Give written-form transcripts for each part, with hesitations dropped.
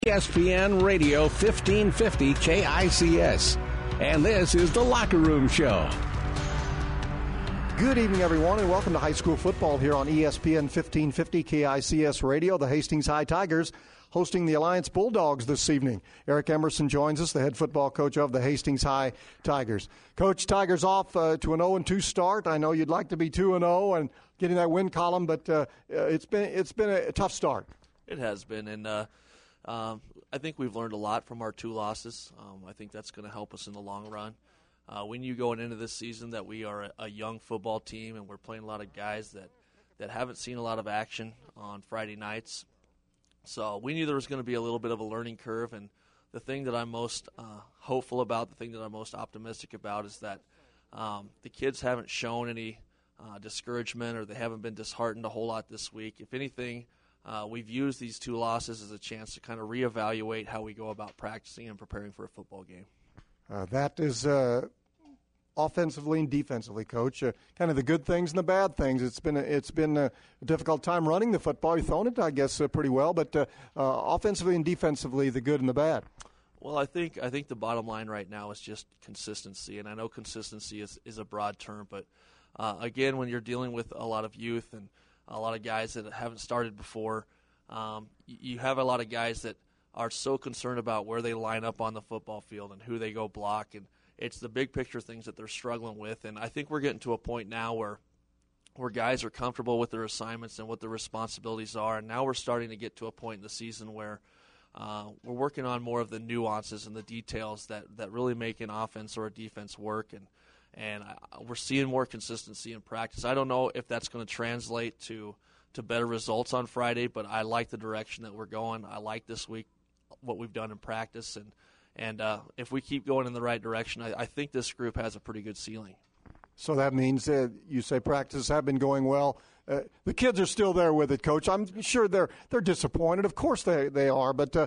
ESPN Radio 1550 KICS. And this is The Locker Room Show. Good evening, everyone, and welcome to high school football here on ESPN 1550 KICS Radio. The Hastings High Tigers hosting the Alliance Bulldogs this evening. Eric Emerson joins us, the head football coach of the Hastings High Tigers. Coach, Tigers off to an 0-2 start. I know you'd like to be 2-0 and getting that win column, but it's been a tough start. It has been, and I think we've learned a lot from our two losses. I think that's going to help us in the long run. We knew going into this season that we are a young football team, and we're playing a lot of guys that haven't seen a lot of action on Friday nights. So we knew there was going to be a little bit of a learning curve, and the thing that I'm most hopeful about, the thing that I'm most optimistic about is that the kids haven't shown any discouragement, or they haven't been disheartened a whole lot this week. If anything, we've used these two losses as a chance to kind of reevaluate how we go about practicing and preparing for a football game. That is offensively and defensively, Coach. Kind of the good things and the bad things. It's been a difficult time running the football. You've thrown it, I guess, pretty well, but offensively and defensively, the good and the bad. Well, I think the bottom line right now is just consistency, and I know consistency is a broad term, but again, when you're dealing with a lot of youth and a lot of guys that haven't started before, you have a lot of guys that are so concerned about where they line up on the football field and who they go block, and it's the big picture things that they're struggling with. And I think we're getting to a point now where guys are comfortable with their assignments and what their responsibilities are, and now we're starting to get to a point in the season where we're working on more of the nuances and the details that really make an offense or a defense work, and we're seeing more consistency in practice. I don't know if that's going to translate to better results on Friday, but I like the direction that we're going. I like this week what we've done in practice, and if we keep going in the right direction, I think this group has a pretty good ceiling. So that means you say practices have been going well. The kids are still there with it, Coach. I'm sure they're disappointed. Of course they are, but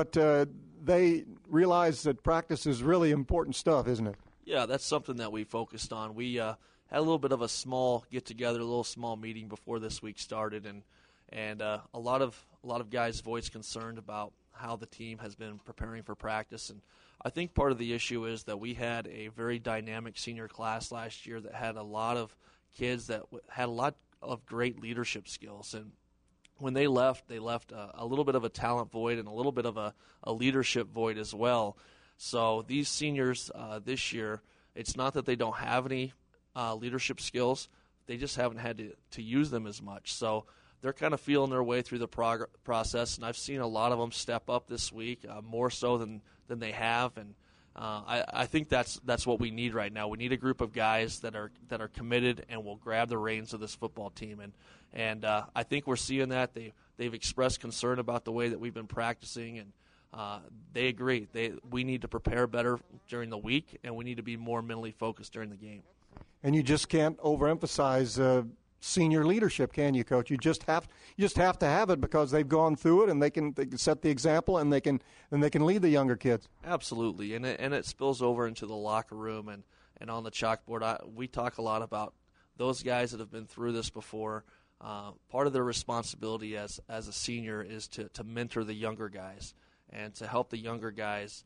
they realize that practice is really important stuff, isn't it? Yeah, that's something that we focused on. We had a little bit of a small get-together, a little small meeting before this week started, and a lot of guys voiced concern about how the team has been preparing for practice. And I think part of the issue is that we had a very dynamic senior class last year that had a lot of kids that had a lot of great leadership skills. And when they left a little bit of a talent void and a little bit of a leadership void as well. So these seniors this year, it's not that they don't have any leadership skills, they just haven't had to use them as much. So they're kind of feeling their way through the process, and I've seen a lot of them step up this week, more so than they have, and I think that's what we need right now. We need a group of guys that are committed and will grab the reins of this football team, and I think we're seeing that. They've expressed concern about the way that we've been practicing, and they agree. We need to prepare better during the week, and we need to be more mentally focused during the game. And you just can't overemphasize senior leadership, can you, Coach? You just have to have it because they've gone through it, and they can set the example, and they can lead the younger kids. Absolutely, and it spills over into the locker room and on the chalkboard. We talk a lot about those guys that have been through this before. Part of their responsibility as a senior is to mentor the younger guys and to help the younger guys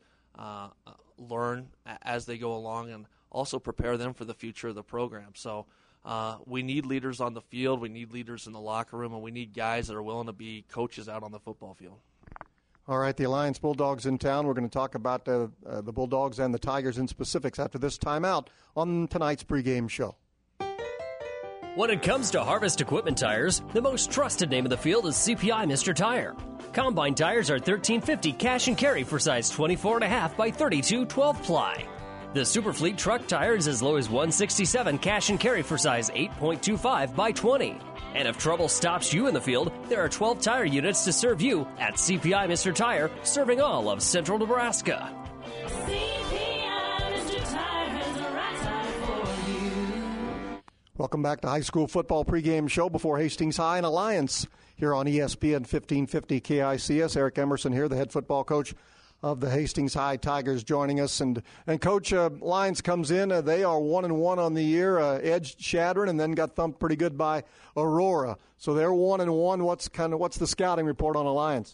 learn as they go along, and also prepare them for the future of the program. So we need leaders on the field, we need leaders in the locker room, and we need guys that are willing to be coaches out on the football field. All right, the Alliance Bulldogs in town. We're going to talk about the Bulldogs and the Tigers in specifics after this timeout on tonight's pregame show. When it comes to Harvest Equipment tires, the most trusted name in the field is CPI Mr. Tire. Combine tires are $13.50 cash and carry for size 24.5 by 32 12-ply. The Superfleet truck tire is as low as $167 cash and carry for size 8.25 by 20. And if trouble stops you in the field, there are 12 tire units to serve you at CPI Mr. Tire, serving all of central Nebraska. CPI Mr. Tire has the right tire for you. Welcome back to high school football pregame show before Hastings High and Alliance here on ESPN 1550 KICS. Eric Emerson here, the head football coach of the Hastings High Tigers, joining us. And Coach, Lions comes in. They are 1-1 on the year, edged Chadron, and then got thumped pretty good by Aurora. So they're 1-1. What's the scouting report on Alliance?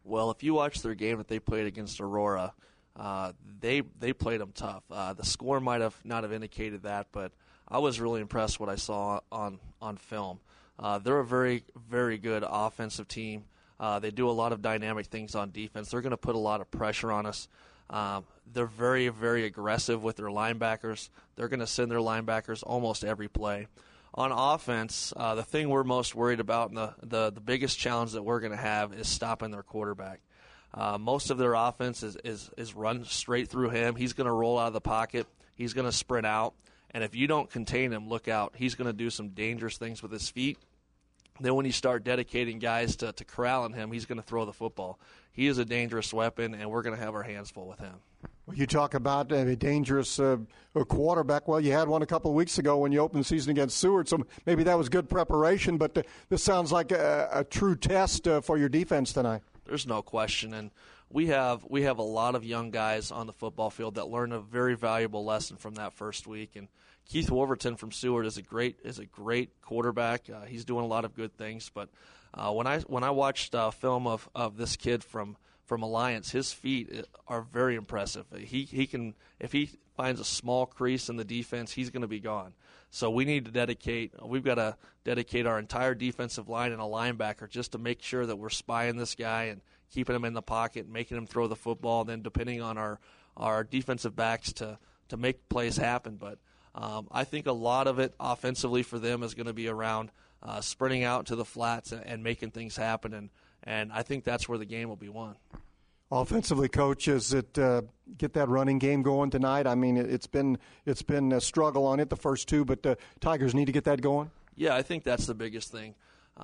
Well, if you watch their game that they played against Aurora, they played them tough. The score might have not have indicated that, but I was really impressed what I saw on film. They're a very, very good offensive team. They do a lot of dynamic things on defense. They're going to put a lot of pressure on us. They're very, very aggressive with their linebackers. They're going to send their linebackers almost every play. On offense, the thing we're most worried about and the biggest challenge that we're going to have is stopping their quarterback. Most of their offense is run straight through him. He's going to roll out of the pocket. He's going to sprint out. And if you don't contain him, look out. He's going to do some dangerous things with his feet. Then when you start dedicating guys to corralling him, he's going to throw the football. He is a dangerous weapon, and we're going to have our hands full with him. Well, you talk about a dangerous quarterback. Well, you had one a couple of weeks ago when you opened the season against Seward, so maybe that was good preparation, but this sounds like a true test for your defense tonight. There's no question, and we have a lot of young guys on the football field that learned a very valuable lesson from that first week. And Keith Wolverton from Seward is a great quarterback. He's doing a lot of good things. But when I watched film of this kid from Alliance, his feet are very impressive. He can, if he finds a small crease in the defense, he's going to be gone. So we've got to dedicate our entire defensive line and a linebacker just to make sure that we're spying this guy and keeping him in the pocket, making him throw the football, and then depending on our defensive backs to make plays happen. But I think a lot of it offensively for them is going to be around sprinting out to the flats and making things happen, and I think that's where the game will be won. Offensively, Coach, is it get that running game going tonight? I mean, it's been a struggle on it the first two, but Tigers need to get that going. Yeah, I think that's the biggest thing.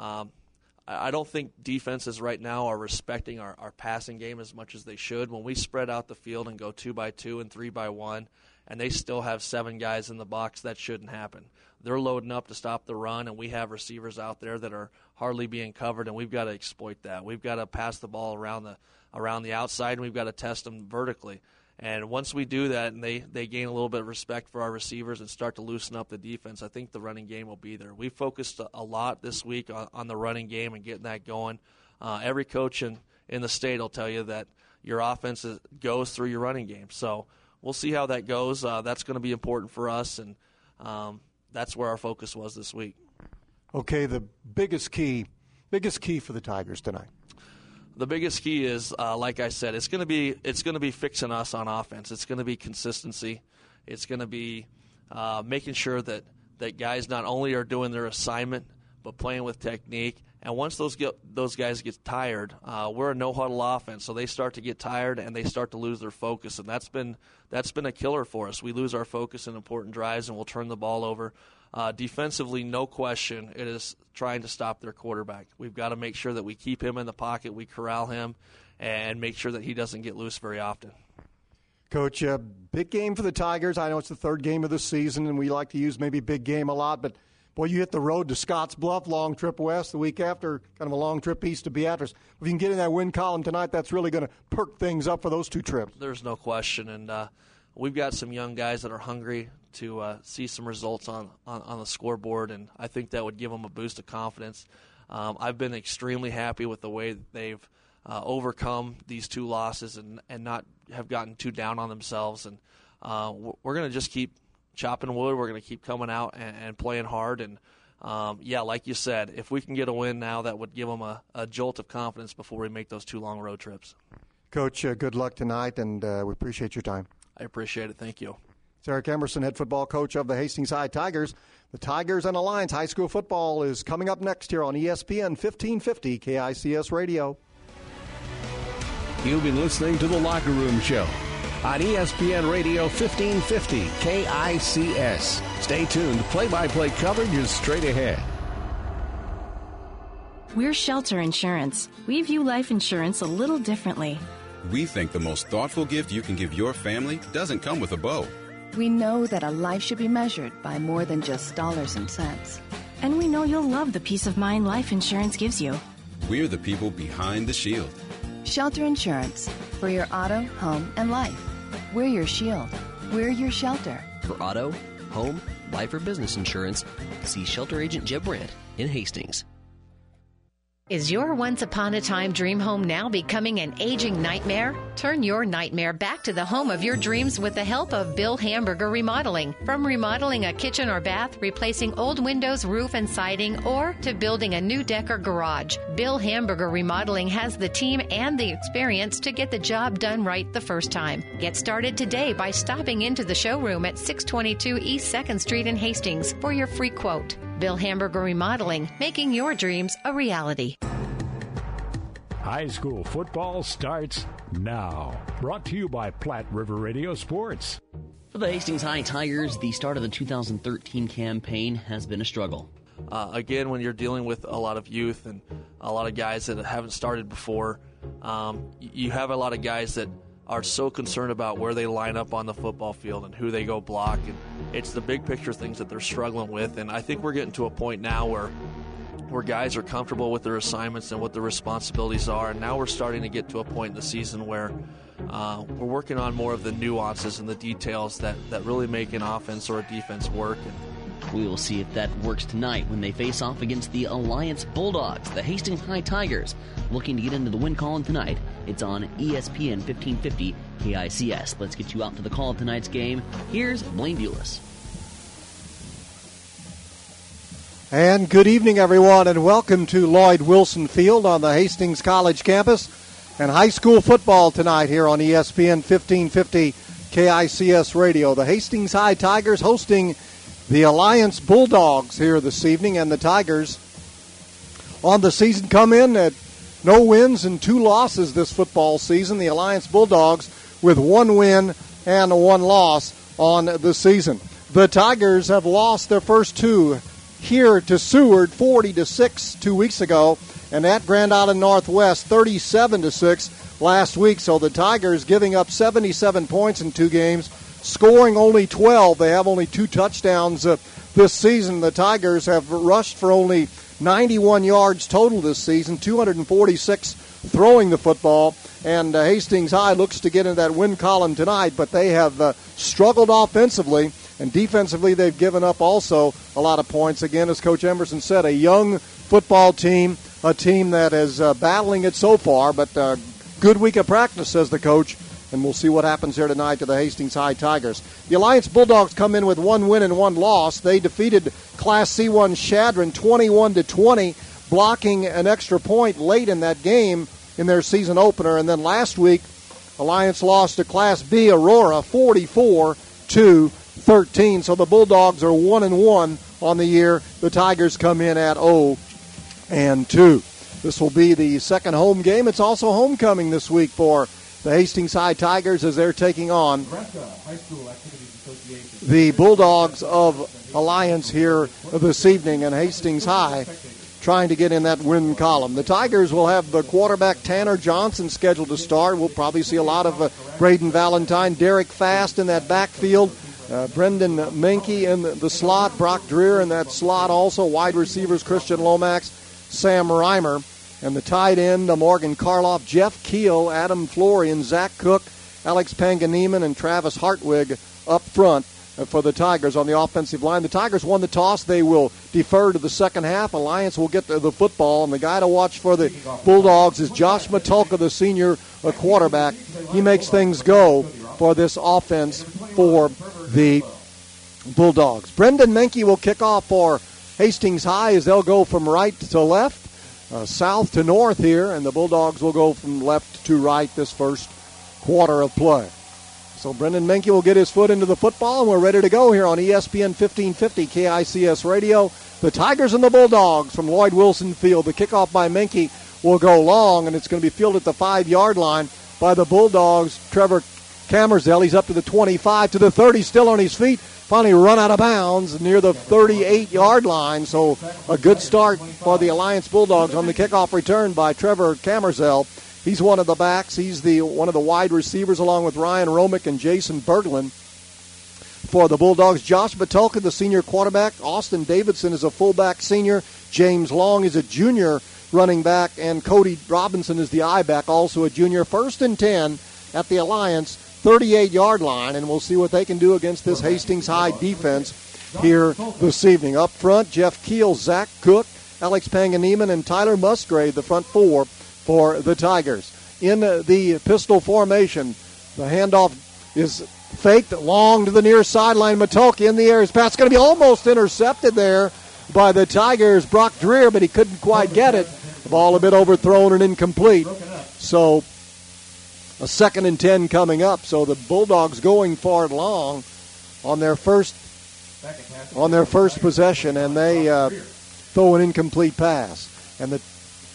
I don't think defenses right now are respecting our passing game as much as they should. When we spread out the field and go 2x2 and 3x1, and they still have 7 guys in the box, that shouldn't happen. They're loading up to stop the run, and we have receivers out there that are hardly being covered, and we've got to exploit that. We've got to pass the ball around the outside, and we've got to test them vertically. And once we do that and they gain a little bit of respect for our receivers and start to loosen up the defense, I think the running game will be there. We focused a lot this week on the running game and getting that going. Every coach in the state will tell you that your offense goes through your running game. So we'll see how that goes. That's going to be important for us, and that's where our focus was this week. Okay, the biggest key for the Tigers tonight. The biggest key is, like I said, it's going to be fixing us on offense. It's going to be consistency. It's going to be making sure that guys not only are doing their assignment but playing with technique. And once those guys get tired, we're a no-huddle offense, so they start to get tired and they start to lose their focus, and that's been a killer for us. We lose our focus in important drives and we'll turn the ball over. Defensively, no question, it is trying to stop their quarterback. We've got to make sure that we keep him in the pocket, we corral him, and make sure that he doesn't get loose very often. Coach, big game for the Tigers. I know it's the third game of the season, and we like to use maybe big game a lot, but boy, you hit the road to Scotts Bluff, long trip west the week after, kind of a long trip east to Beatrice. If you can get in that win column tonight, that's really going to perk things up for those two trips. There's no question, and we've got some young guys that are hungry to see some results on the scoreboard, and I think that would give them a boost of confidence. I've been extremely happy with the way that they've overcome these 2 losses and not have gotten too down on themselves. And we're going to just keep chopping wood. We're going to keep coming out and playing hard. And, like you said, if we can get a win now, that would give them a jolt of confidence before we make those 2 long road trips. Coach, good luck tonight, and we appreciate your time. I appreciate it. Thank you. It's Eric Emerson, head football coach of the Hastings High Tigers. The Tigers and Alliance High School football is coming up next here on ESPN 1550 KICS Radio. You've been listening to The Locker Room Show on ESPN Radio 1550 KICS. Stay tuned. Play-by-play coverage is straight ahead. We're Shelter Insurance. We view life insurance a little differently. We think the most thoughtful gift you can give your family doesn't come with a bow. We know that a life should be measured by more than just dollars and cents. And we know you'll love the peace of mind life insurance gives you. We're the people behind the shield. Shelter Insurance. For your auto, home, and life. We're your shield. We're your shelter. For auto, home, life, or business insurance, see Shelter Agent Jeb Brandt in Hastings. Is your once-upon-a-time dream home now becoming an aging nightmare? Turn your nightmare back to the home of your dreams with the help of Bill Hamburger Remodeling. From remodeling a kitchen or bath, replacing old windows, roof, and siding, or to building a new deck or garage, Bill Hamburger Remodeling has the team and the experience to get the job done right the first time. Get started today by stopping into the showroom at 622 East 2nd Street in Hastings for your free quote. Bill Hamburger Remodeling, making your dreams a reality. High school football starts now. Brought to you by Platte River Radio Sports. For the Hastings High Tigers, the start of the 2013 campaign has been a struggle. Again, when you're dealing with a lot of youth and a lot of guys that haven't started before, you have a lot of guys that are so concerned about where they line up on the football field and who they go block. And it's the big picture things that they're struggling with. And I think we're getting to a point now where guys are comfortable with their assignments and what their responsibilities are. And now we're starting to get to a point in the season where we're working on more of the nuances and the details that really make an offense or a defense work. And we will see if that works tonight when they face off against the Alliance Bulldogs, the Hastings High Tigers. Looking to get into the win column tonight, it's on ESPN 1550 KICS. Let's get you out to the call of tonight's game. Here's Blaine Bulis. And good evening, everyone, and welcome to Lloyd Wilson Field on the Hastings College campus. And high school football tonight here on ESPN 1550 KICS Radio. The Hastings High Tigers hosting the Alliance Bulldogs here this evening, and the Tigers on the season come in at no wins and 2 losses this football season. The Alliance Bulldogs with 1 win and 1 loss on the season. The Tigers have lost their first 2 here to Seward 40-6 2 weeks ago, and at Grand Island Northwest 37-6 last week. So the Tigers giving up 77 points in 2 games, scoring only 12. They have only 2 touchdowns this season. The Tigers have rushed for only 91 yards total this season, 246 throwing the football, and Hastings High looks to get into that win column tonight, but they have struggled offensively, and defensively they've given up also a lot of points. Again, as Coach Emerson said, a young football team, a team that is battling it so far, but good week of practice, says the coach, and we'll see what happens here tonight to the Hastings High Tigers. The Alliance Bulldogs come in with 1 win and 1 loss. They defeated Class C1 Shadron 21-20, blocking an extra point late in that game in their season opener. And then last week, Alliance lost to Class B Aurora 44-13. So the Bulldogs are 1-1 on the year. The Tigers come in at 0-2. This will be the second home game. It's also homecoming this week for the Hastings High Tigers as they're taking on the Bulldogs of Alliance here this evening, and Hastings High trying to get in that win column. The Tigers will have the quarterback Tanner Johnson scheduled to start. We'll probably see a lot of Braden Valentine, Derek Fast in that backfield, Brendan Menke in the slot, Brock Dreer in that slot also, wide receivers Christian Lomax, Sam Reimer, and the tight end Morgan Karloff, Jeff Keel, Adam Florian, Zach Cook, Alex Panganiman, and Travis Hartwig up front for the Tigers on the offensive line. The Tigers won the toss. They will defer to the second half. Alliance will get the football, and the guy to watch for the Bulldogs is Josh Matulka, the senior quarterback. He makes things go for this offense for the Bulldogs. Brendan Menke will kick off for Hastings High as they'll go from right to left, south to north here, and the Bulldogs will go from left to right this first quarter of play. So Brendan Menke will get his foot into the football, and we're ready to go here on ESPN 1550 KICS Radio. The Tigers and the Bulldogs from Lloyd Wilson Field. The kickoff by Menke will go long, and it's going to be fielded at the 5-yard line by the Bulldogs. Trevor Camerzell, he's up to the 25, to the 30, still on his feet. Finally run out of bounds near the 38-yard line. So a good start for the Alliance Bulldogs on the kickoff return by Trevor Camerzell. He's one of the backs. He's one of the wide receivers along with Ryan Romick and Jason Berglund. For the Bulldogs, Josh Matulka, the senior quarterback. Austin Davidson is a fullback senior. James Long is a junior running back. And Cody Robinson is the I-back, also a junior. 1st and 10 at the Alliance 38-yard line, and we'll see what they can do against this Hastings High defense here this evening. Up front, Jeff Keel, Zach Cook, Alex Panganiman, and Tyler Musgrave, the front four for the Tigers. In the pistol formation, the handoff is faked long to the near sideline. Matulka in the air. His pass is going to be almost intercepted there by the Tigers' Brock Dreer, but he couldn't quite get it. The ball a bit overthrown and incomplete. So a 2nd and 10 coming up. So the Bulldogs going for it long on their first possession, and they throw an incomplete pass. And the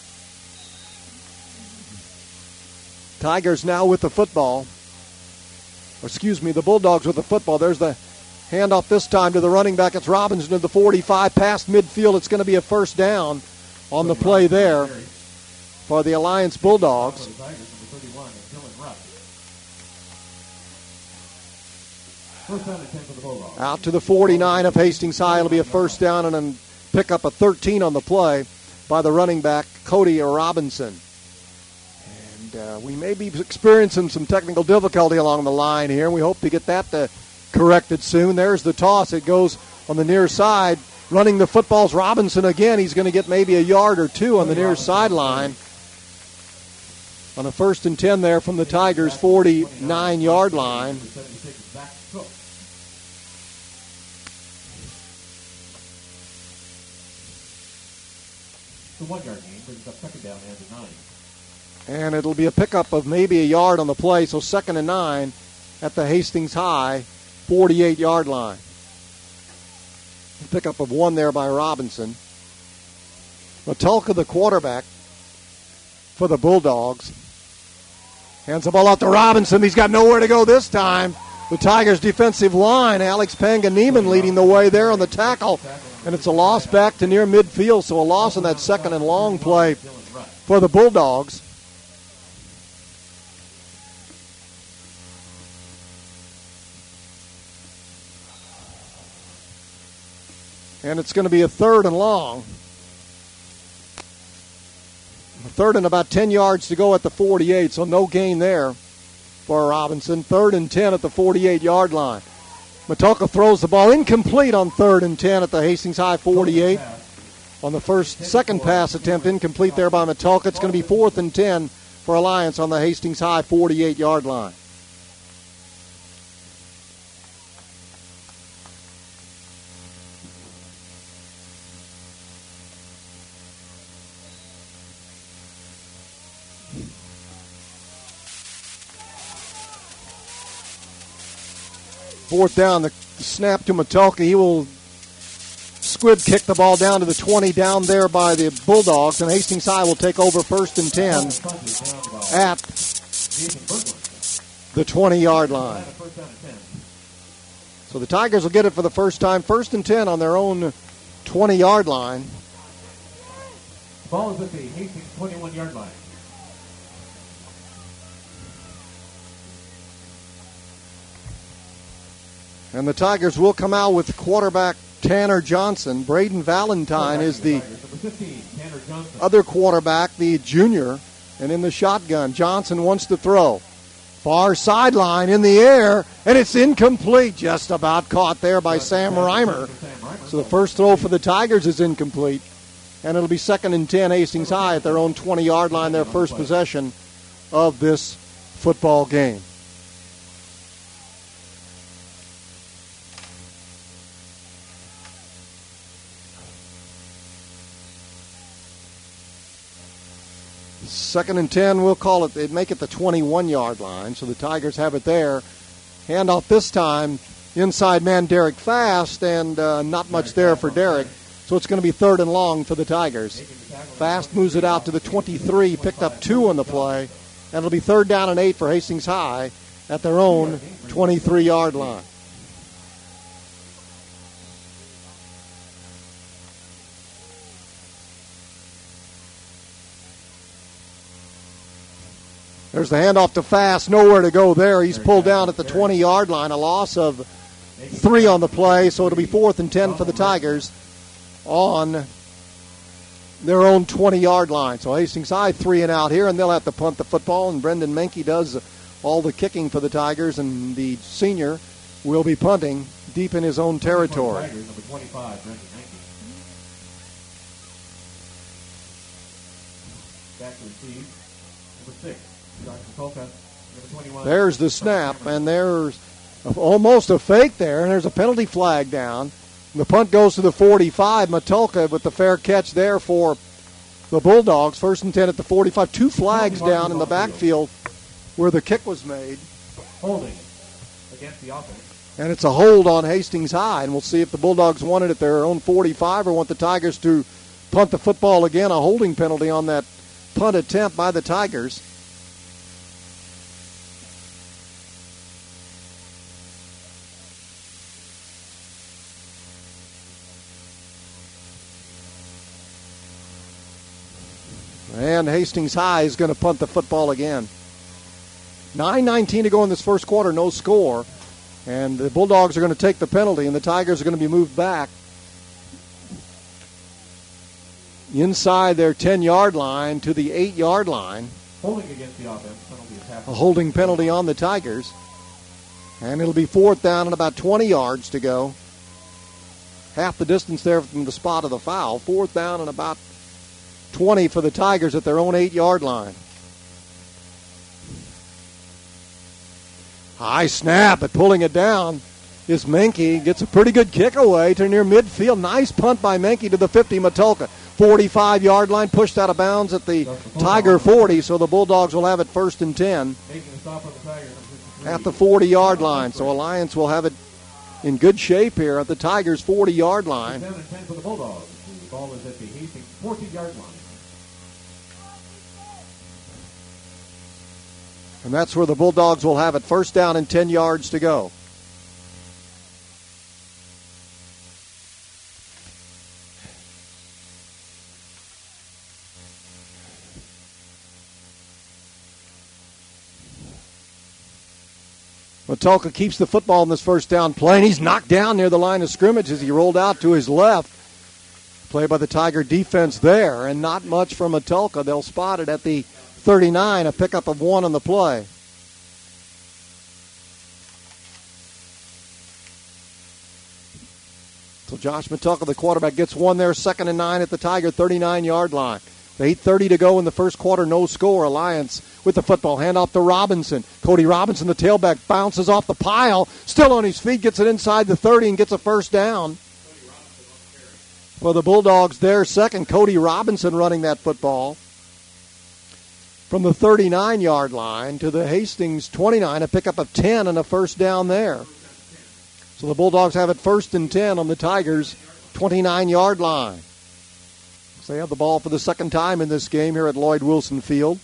Tigers now with the football. The Bulldogs with the football. There's the handoff this time to the running back. It's Robinson to the 45, past midfield. It's going to be a first down on the play there for the Alliance Bulldogs. Out to the 49 of Hastings High. It'll be a first down and then pick up a 13 on the play by the running back, Cody Robinson. And we may be experiencing some technical difficulty along the line here. We hope to get that corrected soon. There's the toss. It goes on the near side. Running the football's Robinson again. He's going to get maybe a yard or two on the near sideline. On a 1st and 10 there from the Tigers' 49-yard line. The 1-yard gain brings up 2nd down and 9. And it'll be a pickup of maybe a yard on the play, so 2nd and 9 at the Hastings High 48-yard line. Pickup of 1 there by Robinson. Matulka, the quarterback for the Bulldogs, hands the ball out to Robinson. He's got nowhere to go this time. The Tigers' defensive line, Alex Panganiman leading the way there on the tackle, and it's a loss back to near midfield, so a loss on that 2nd and long play for the Bulldogs. And it's going to be a 3rd and long. A 3rd and about 10 yards to go at the 48, so no gain there for Robinson. 3rd and 10 at the 48-yard line. Matulka throws the ball incomplete on 3rd and 10 at the Hastings High 48. On the second pass attempt, incomplete there by Matulka. It's going to be 4th and 10 for Alliance on the Hastings High 48-yard line. Fourth down, the snap to Matulka. He will squib kick the ball down to the 20 down there by the Bulldogs, and Hastings High will take over 1st and 10 at the 20-yard line. So the Tigers will get it for the first time. 1st and 10 on their own 20-yard line. Ball is at the Hastings 21-yard line. And the Tigers will come out with quarterback Tanner Johnson. Braden Valentine is the other quarterback, the junior, and in the shotgun. Johnson wants to throw. Far sideline in the air, and it's incomplete. Just about caught there by Sam Reimer. So the first throw for the Tigers is incomplete. And it'll be 2nd and 10, Hastings High at their own 20-yard line, their first possession of this football game. Second and 10, we'll call it. They'd make it the 21-yard line, so the Tigers have it there. Handoff this time, inside man Derek Fast, and not much there for Derek. So it's going to be 3rd and long for the Tigers. Fast moves it out to the 23, picked up 2 on the play, and it'll be 3rd down and 8 for Hastings High at their own 23-yard line. There's the handoff to Fast. Nowhere to go there. He's pulled down at the 20-yard line. A loss of 3 on the play, so it'll be 4th and 10 for the Tigers on their own 20-yard line. So Hastings High 3 and out here, and they'll have to punt the football, and Brendan Menke does all the kicking for the Tigers, and the senior will be punting deep in his own territory. back to receive. Number 6, Josh Matulka. Number 21. There's the snap, and there's almost a fake there, and there's a penalty flag down. The punt goes to the 45. Matulka with the fair catch there for the Bulldogs. 1st and 10 at the 45. 2 flags down in the backfield where the kick was made. Holding against the offense. And it's a hold on Hastings High, and we'll see if the Bulldogs want it at their own 45 or want the Tigers to punt the football again. A holding penalty on that punt attempt by the Tigers. And Hastings High is going to punt the football again. 9:19 to go in this first quarter, no score. And the Bulldogs are going to take the penalty, and the Tigers are going to be moved back inside their 10-yard line to the 8-yard line. Holding against the offense. Penalty is half. A holding penalty on the Tigers. And it'll be 4th down and about 20 yards to go. Half the distance there from the spot of the foul. 4th down and about 20 for the Tigers at their own 8-yard line. High snap, but pulling it down is Menke. Gets a pretty good kick away to near midfield. Nice punt by Menke to the 50. Matulka, 45-yard line, pushed out of bounds at the Tiger 40, so the Bulldogs will have it 1st and 10 at the 40-yard line. So Alliance will have it in good shape here at the Tigers' 40-yard line. 7 and 10 for the Bulldogs. The ball is at the Hastings 14-yard line. And that's where the Bulldogs will have it. 1st down and 10 yards to go. Matulka keeps the football in this 1st down play, and he's knocked down near the line of scrimmage as he rolled out to his left. Play by the Tiger defense there, and not much from Matulka. They'll spot it at the 39, a pickup of 1 on the play. So Josh Matulka, the quarterback, gets 1 there, 2nd and 9 at the Tiger 39-yard line. 8:30 to go in the first quarter, no score. Alliance with the football, hand off to Robinson. Cody Robinson, the tailback, bounces off the pile, still on his feet, gets it inside the 30 and gets a 1st down. For the Bulldogs, their 2nd, Cody Robinson running that football from the 39-yard line to the Hastings 29, a pickup of 10 and a 1st down there. So the Bulldogs have it 1st and 10 on the Tigers' 29-yard line. So they have the ball for the 2nd time in this game here at Lloyd Wilson Field.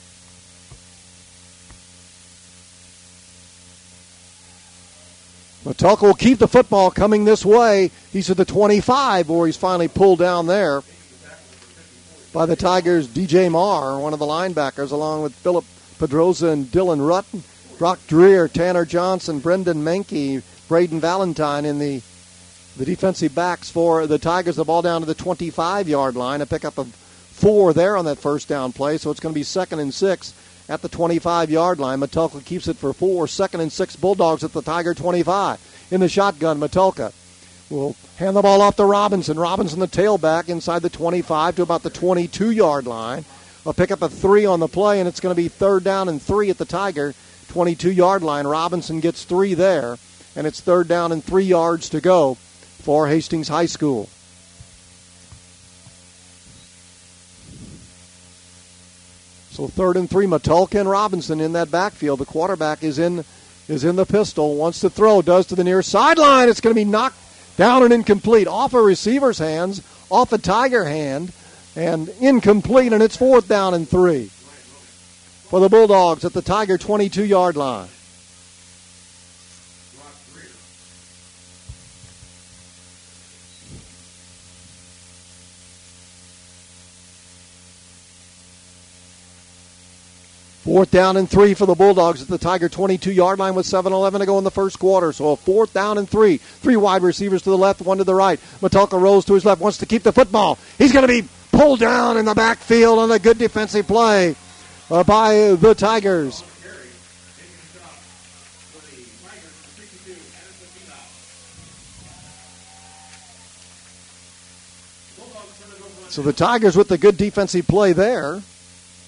Matulka will keep the football coming this way. He's at the 25, where he's finally pulled down there by the Tigers' DJ Marr, one of the linebackers, along with Philip Pedroza and Dylan Rutten, Brock Dreer, Tanner Johnson, Brendan Menke, Braden Valentine in the defensive backs for the Tigers. The ball down to the 25-yard line, a pickup of 4 there on that 1st down play, so it's going to be 2nd and 6 at the 25-yard line. Matulka keeps it for 4. 2nd and 6 Bulldogs at the Tiger 25. In the shotgun, Matulka will hand the ball off to Robinson. Robinson, the tailback, inside the 25 to about the 22-yard line. A pickup of 3 on the play, and it's going to be 3rd down and 3 at the Tiger 22-yard line. Robinson gets 3 there, and it's 3rd down and 3 yards to go for Hastings High School. So 3rd and 3, Matulka and Robinson in that backfield. The quarterback is in the pistol, wants to throw, does to the near sideline. It's going to be knocked down and incomplete. Off a receiver's hands, off a Tiger hand, and incomplete, and it's 4th down and 3 for the Bulldogs at the Tiger 22-yard line. Fourth down and 3 for the Bulldogs at the Tiger 22-yard line with 7:11 to go in the first quarter. So a 4th down and 3. 3 wide receivers to the left, 1 to the right. Matulka rolls to his left, wants to keep the football. He's going to be pulled down in the backfield on a good defensive play by the Tigers. So the Tigers with the good defensive play there.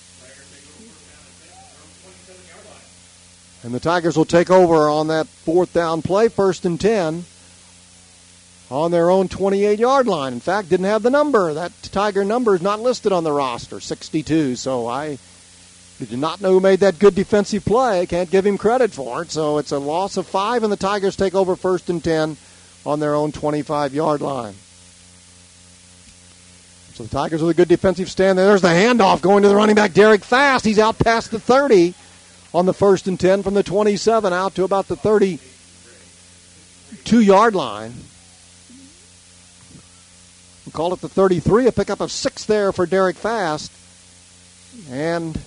And the Tigers will take over on that fourth down play, 1st and 10, on their own 28-yard line. In fact, didn't have the number. That Tiger number is not listed on the roster, 62. So I did not know who made that good defensive play. Can't give him credit for it. So it's a loss of 5, and the Tigers take over 1st and 10 on their own 25-yard line. So the Tigers with a good defensive stand there. There's the handoff going to the running back, Derek Fast. He's out past the 30 on the 1st and 10 from the 27 out to about the 32-yard line. We'll call it the 33, a pickup of 6 there for Derek Fast. And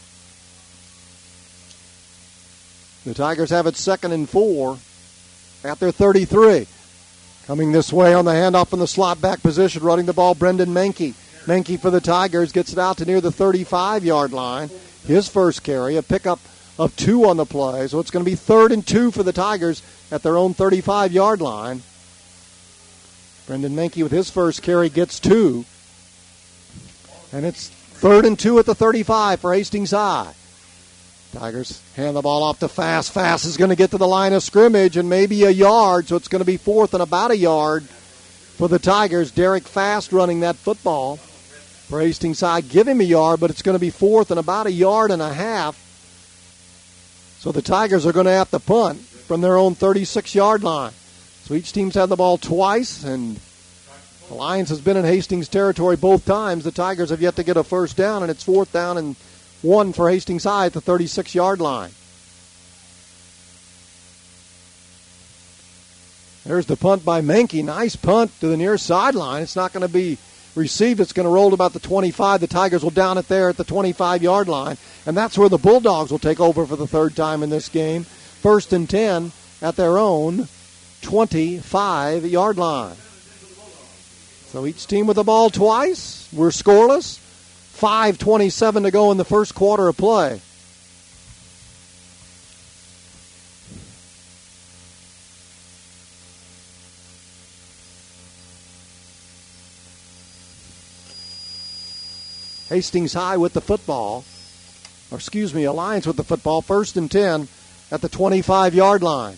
the Tigers have it 2nd and 4 at their 33. Coming this way on the handoff from the slot back position, running the ball, Brendan Menke. Menke for the Tigers gets it out to near the 35-yard line. His first carry, a pickup of 2 on the play. So it's going to be 3rd and 2 for the Tigers at their own 35-yard line. Brendan Menke with his first carry gets 2. And it's 3rd and 2 at the 35 for Hastings High. Tigers hand the ball off to Fast. Fast is going to get to the line of scrimmage and maybe a yard, so it's going to be 4th and about a yard for the Tigers. Derek Fast running that football for Hastings High. Give him a yard, but it's going to be 4th and about a yard and a half. So the Tigers are going to have to punt from their own 36-yard line. So each team's had the ball twice, and the Lions has been in Hastings territory both times. The Tigers have yet to get a first down, and it's 4th down and 1 for Hastings High at the 36-yard line. There's the punt by Menke. Nice punt to the near sideline. It's not going to be received. It's going to roll to about the 25. The Tigers will down it there at the 25-yard line. And that's where the Bulldogs will take over for the 3rd time in this game. 1st and 10 at their own 25-yard line. So each team with the ball twice. We're scoreless. 5:27 to go in the first quarter of play. Hastings High with the football. Alliance with the football. 1st and 10 at the 25-yard line.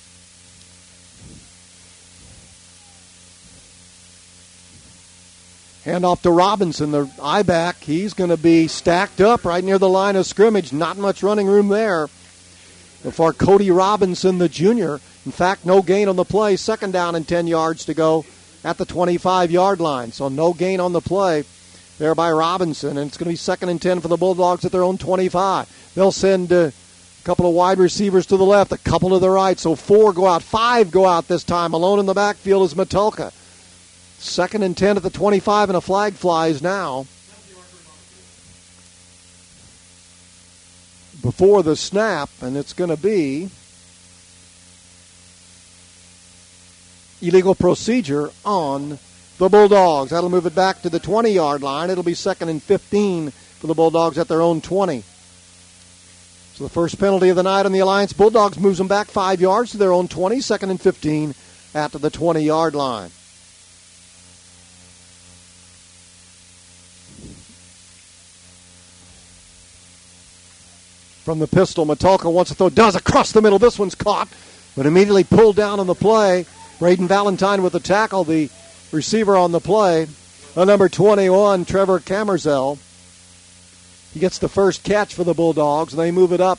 Hand off to Robinson, the I-back. He's going to be stacked up right near the line of scrimmage. Not much running room there for Cody Robinson, the junior. In fact, no gain on the play. 2nd down and 10 yards to go at the 25-yard line. So no gain on the play there by Robinson. And it's going to be 2nd and 10 for the Bulldogs at their own 25. They'll send a couple of wide receivers to the left, a couple to the right. So 4 go out. 5 go out this time. Alone in the backfield is Matulka. 2nd and 10 at the 25, and a flag flies now. Before the snap, and it's going to be illegal procedure on the Bulldogs. That'll move it back to the 20-yard line. It'll be 2nd and 15 for the Bulldogs at their own 20. So the first penalty of the night on the Alliance Bulldogs moves them back 5 yards to their own 20, 2nd and 15 at the 20-yard line. From the pistol, Matulka wants to throw, does across the middle. This one's caught, but immediately pulled down on the play. Braden Valentine with the tackle, the receiver on the play. Number 21, Trevor Camerzel. He gets the first catch for the Bulldogs, and they move it up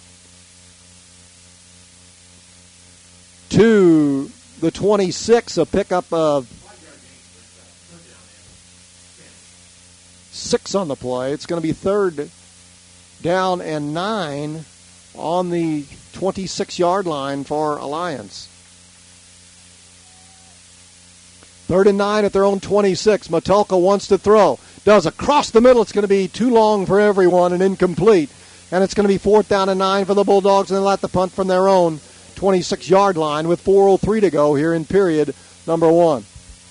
to the 26, a pickup of 6 on the play. It's going to be 3rd down and 9 on the 26-yard line for Alliance. 3rd and 9 at their own 26. Matulka wants to throw. Does across the middle. It's going to be too long for everyone and incomplete. And it's going to be 4th down and 9 for the Bulldogs, and they'll let the punt from their own 26-yard line with 4:03 to go here in period number 1.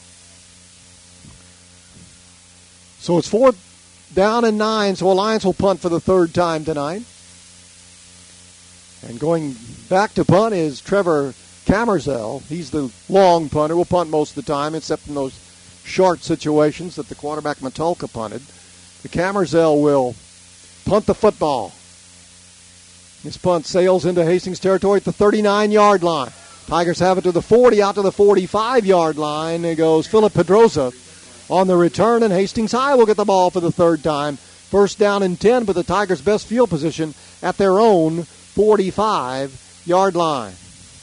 So it's 4th down and 9, so Alliance will punt for the 3rd time tonight. And going back to punt is Trevor Camerzel. He's the long punter. Will punt most of the time, except in those short situations that the quarterback Matulka punted. The Camerzel will punt the football. This punt sails into Hastings territory at the 39-yard line. Tigers have it to the 40, out to the 45-yard line. It goes Philip Pedroza on the return, and Hastings High will get the ball for the third time. First down and 10, but the Tigers' best field position at their own 45-yard line.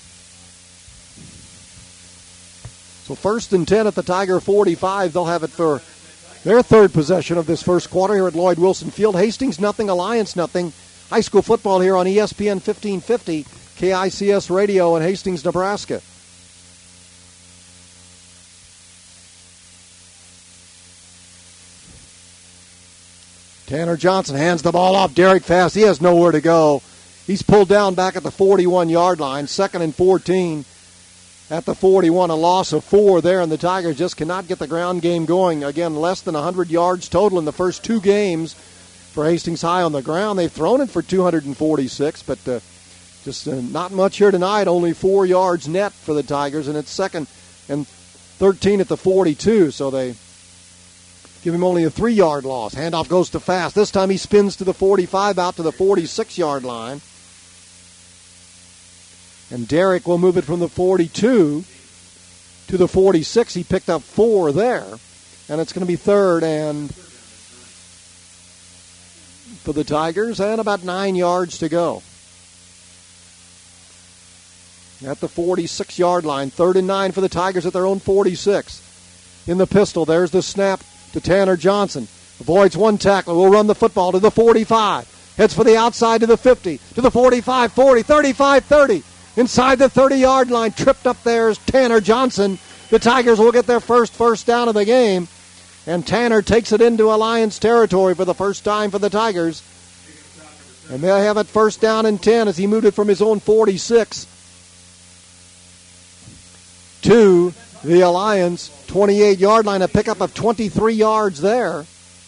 So first and 10 at the Tiger 45. They'll have it for their third possession of this first quarter here at Lloyd Wilson Field. Hastings nothing, Alliance nothing. High school football here on ESPN 1550, KICS Radio in Hastings, Nebraska. Tanner Johnson hands the ball off. Derek Fast, he has nowhere to go. He's pulled down back at the 41-yard line. 2nd and 14 at the 41. A loss of 4 there, and the Tigers just cannot get the ground game going. Again, less than 100 yards total in the first 2 games for Hastings High on the ground. They've thrown it for 246, but just not much here tonight. Only 4 yards net for the Tigers, and it's 2nd and 13 at the 42, so they give him only a 3-yard loss. Handoff goes to Fast. This time he spins to the 45, out to the 46-yard line. And Derek will move it from the 42 to the 46. He picked up 4 there, and it's going to be 3rd and for the Tigers, and about 9 yards to go. At the 46-yard line, 3rd and 9 for the Tigers at their own 46. In the pistol, there's the snap to Tanner Johnson. Avoids one tackler, will run the football to the 45. Heads for the outside to the 50, to the 45, 40, 35, 30. Inside the 30-yard line, tripped up there is Tanner Johnson. The Tigers will get their first down of the game. And Tanner takes it into Alliance territory for the first time for the Tigers. And they'll have it first down and 10 as he moved it from his own 46 to the Alliance 28-yard line. A pickup of 23 yards there.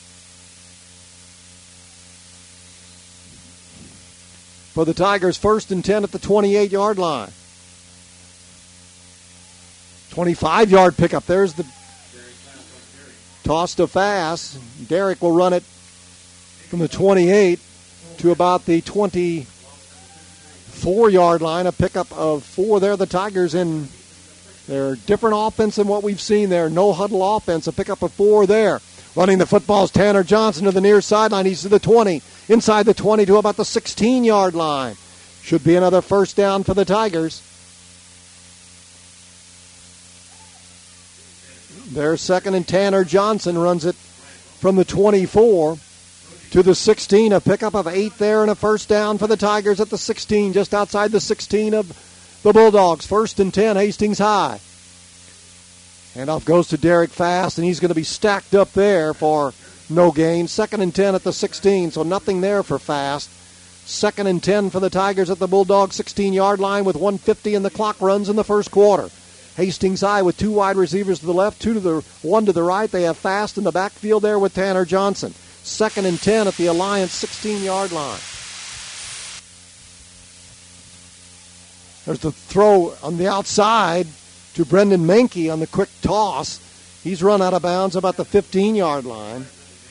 For the Tigers, 1st and 10 at the 28-yard line. 25-yard pickup. There's the toss to Fast. Derek will run it from the 28 to about the 24-yard line. A pickup of 4 there. The Tigers in their different offense than what we've seen there. No huddle offense. A pickup of 4 there. Running the football is Tanner Johnson to the near sideline. He's to the 20. Inside the 20 to about the 16-yard line. Should be another first down for the Tigers. Their 2nd and Tanner Johnson runs it from the 24 to the 16. A pickup of 8 there and a first down for the Tigers at the 16, just outside the 16 of the Bulldogs. 1st and 10, Hastings High. Handoff goes to Derek Fast, and he's going to be stacked up there for no gain. 2nd and 10 at the 16, so nothing there for Fast. 2nd and 10 for the Tigers at the Bulldogs 16-yard line with 1:50 and the clock runs in the first quarter. Hastings High with 2 wide receivers to the left, 1 to the right. They have Fast in the backfield there with Tanner Johnson. 2nd and 10 at the Alliance 16-yard line. There's the throw on the outside to Brendan Menke on the quick toss. He's run out of bounds about the 15-yard line.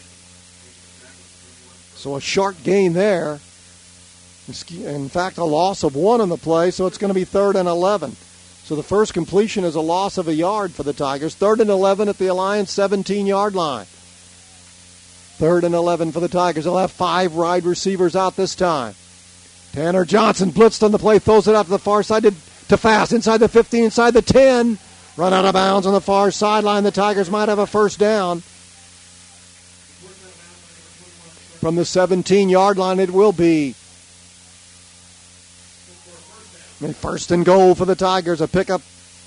So a short gain there. In fact, a loss of 1 on the play, so it's going to be 3rd and 11. So the first completion is a loss of a yard for the Tigers. 3rd and 11 at the Alliance 17-yard line. 3rd and 11 for the Tigers. They'll have 5 wide receivers out this time. Tanner Johnson blitzed on the play, throws it out to the far side to Fast. Inside the 15, inside the 10. Run out of bounds on the far sideline. The Tigers might have a first down. From the 17-yard line, it will be. And 1st and goal for the Tigers. A pickup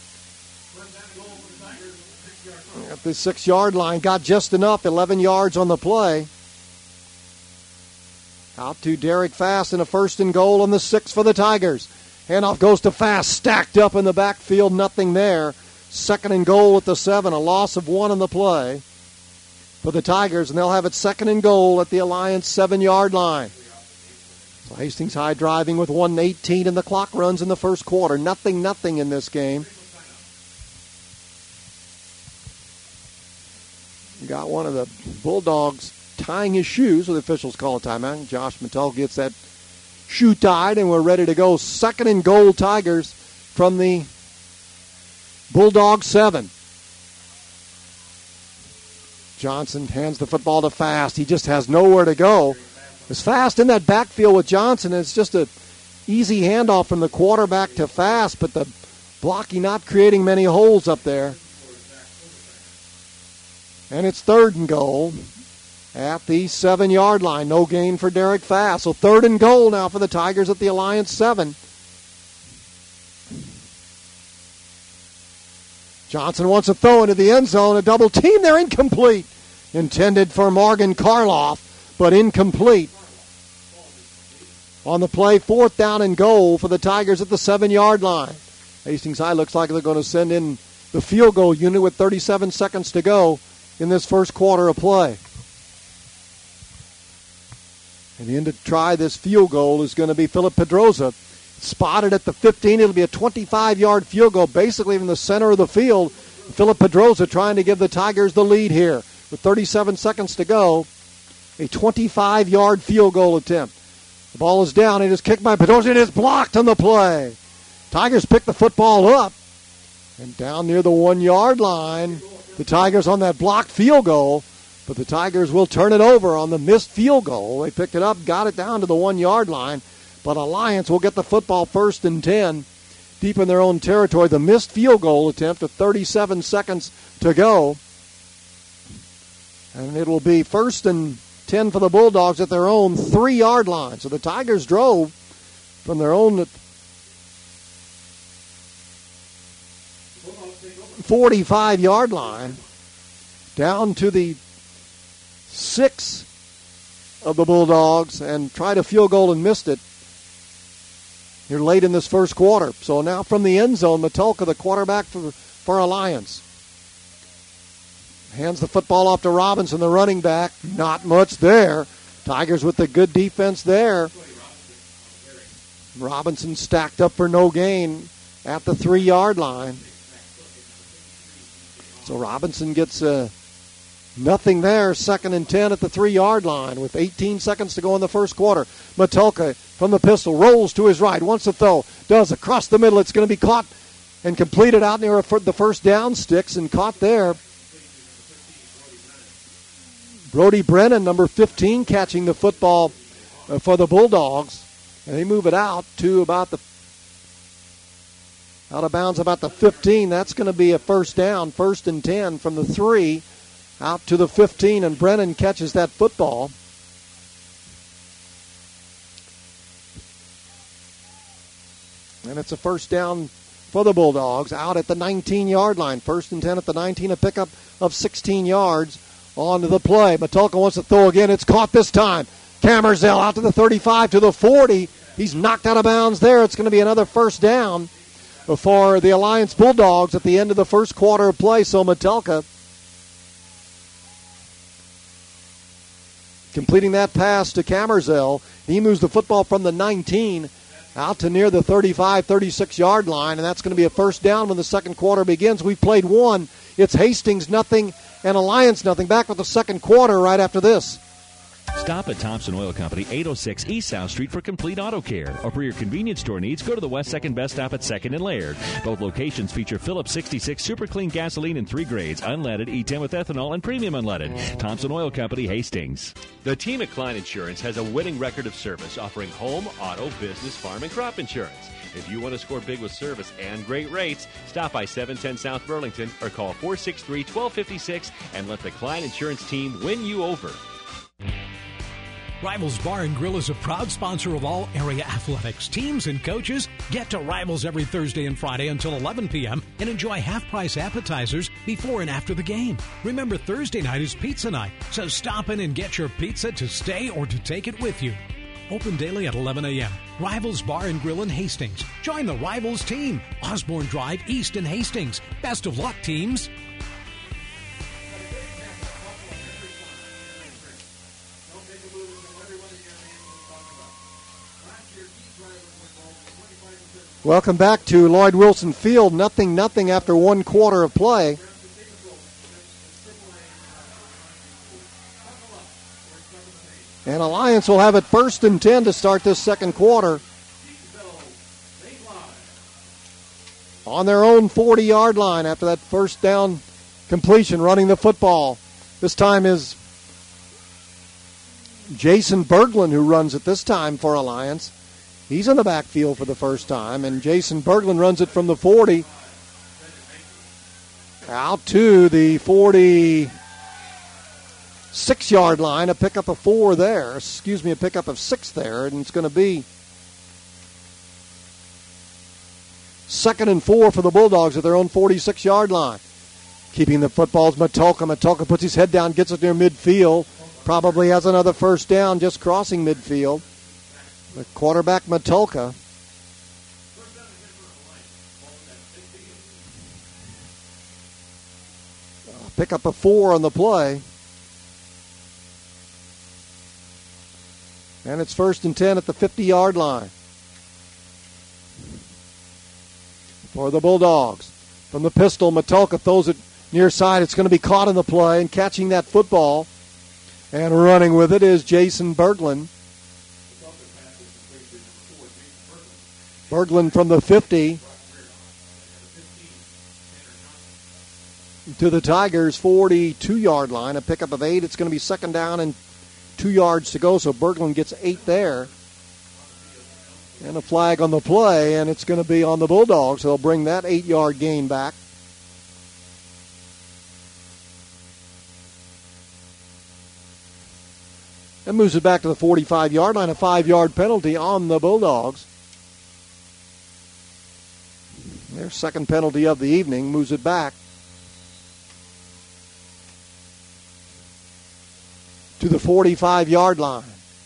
at the 6-yard line. Got just enough. 11 yards on the play. Out to Derek Fast and a 1st and goal on the 6 for the Tigers. Handoff goes to Fast. Stacked up in the backfield. Nothing there. 2nd and goal at the 7. A loss of 1 on the play for the Tigers. And they'll have it 2nd and goal at the Alliance 7-yard line. So Hastings High driving with 1:18 and the clock runs in the first quarter. Nothing in this game. You got one of the Bulldogs tying his shoes, so the officials call a timeout. Josh Mattel gets that shoe tied, and we're ready to go. 2nd and goal, Tigers from the Bulldog 7. Johnson hands the football to Fast. He just has nowhere to go. It's Fast in that backfield with Johnson. It's just a easy handoff from the quarterback to Fast, but the blocking not creating many holes up there. And it's 3rd and goal at the 7-yard line. No gain for Derek Fast. So 3rd and goal now for the Tigers at the Alliance 7. Johnson wants to throw into the end zone. A double team there, incomplete. Intended for Morgan Karloff, but incomplete. On the play, 4th down and goal for the Tigers at the 7-yard line. Hastings High looks like they're going to send in the field goal unit with 37 seconds to go in this first quarter of play. And in to try this field goal is going to be Philip Pedroza. Spotted at the 15. It'll be a 25-yard field goal, basically from the center of the field. Philip Pedroza trying to give the Tigers the lead here. With 37 seconds to go, a 25-yard field goal attempt. The ball is down. It is kicked by Pedroza. It is blocked on the play. Tigers pick the football up. And down near the 1-yard line, the Tigers on that blocked field goal. But the Tigers will turn it over on the missed field goal. They picked it up, got it down to the 1-yard line. But Alliance will get the football 1st and 10 deep in their own territory. The missed field goal attempt with 37 seconds to go. And it will be 1st and 10 for the Bulldogs at their own 3-yard line. So the Tigers drove from their own 45-yard line down to the 6 of the Bulldogs and tried a field goal and missed it here late in this first quarter. So now from the end zone, Matulka, the quarterback for Alliance, hands the football off to Robinson, the running back. Not much there. Tigers with the good defense there. Robinson stacked up for no gain at the 3-yard line. So Robinson gets nothing there. 2nd and 10 at the 3-yard line with 18 seconds to go in the first quarter. Matulka from the pistol rolls to his right. Wants to throw. Does across the middle. It's going to be caught and completed out near the first down sticks and caught there. Brody Brennan, number 15, catching the football for the Bulldogs. And they move it out to out of bounds about the 15. That's going to be a first down, 1st and 10 from the 3 out to the 15, and Brennan catches that football. And it's a first down for the Bulldogs out at the 19-yard line. 1st and 10 at the 19, a pickup of 16 yards on the play. Matulka wants to throw again. It's caught this time. Camerzell out to the 35, to the 40. He's knocked out of bounds there. It's going to be another first down for the Alliance Bulldogs at the end of the first quarter of play. So Matulka completing that pass to Camerzell. He moves the football from the 19 out to near the 35, 36-yard line, and that's going to be a first down when the second quarter begins. We've played one. It's Hastings nothing and Alliance nothing. Back with the second quarter right after this. Stop at Thompson Oil Company, 806 East South Street for complete auto care. Or for your convenience store needs, go to the West 2nd Best Stop at 2nd and Laird. Both locations feature Phillips 66 Super Clean gasoline in 3 grades, unleaded, E10 with ethanol, and premium unleaded. Thompson Oil Company, Hastings. The team at Klein Insurance has a winning record of service, offering home, auto, business, farm, and crop insurance. If you want to score big with service and great rates, stop by 710 South Burlington or call 463-1256 and let the Klein Insurance team win you over. Rivals Bar and Grill is a proud sponsor of all area athletics. Teams and coaches get to Rivals every Thursday and Friday until 11 p.m. and enjoy half-price appetizers before and after the game. Remember, Thursday night is pizza night, so stop in and get your pizza to stay or to take it with you. Open daily at 11 a.m. Rivals Bar and Grill in Hastings. Join the Rivals team. Osborne Drive East in Hastings. Best of luck, teams. Welcome back to Lloyd Wilson Field. 0-0 after one quarter of play. And Alliance will have it 1st and 10 to start this second quarter. On their own 40-yard line after that first down completion, running the football. This time is Jason Berglund who runs it this time for Alliance. He's in the backfield for the first time, and Jason Berglund runs it from the 40 out to the 46-yard line, a pickup of 4 there. A pickup of 6 there, and it's going to be 2nd and 4 for the Bulldogs at their own 46-yard line. Keeping the footballs, Matulka. Matulka puts his head down, gets it near midfield. Probably has another first down just crossing midfield. The quarterback, Matulka. Pick up a 4 on the play. And it's 1st and 10 at the 50-yard line for the Bulldogs. From the pistol, Matulka throws it near side. It's going to be caught in the play, and catching that football and running with it is Jason Berglund. Berglund from the 50 to the Tigers' 42-yard line, a pickup of 8. It's going to be 2nd down and 2 yards to go, so Berglund gets 8 there. And a flag on the play, and it's going to be on the Bulldogs. They'll bring that 8-yard gain back. And moves it back to the 45-yard line, a 5-yard penalty on the Bulldogs. Their second penalty of the evening, moves it back to the 45-yard line.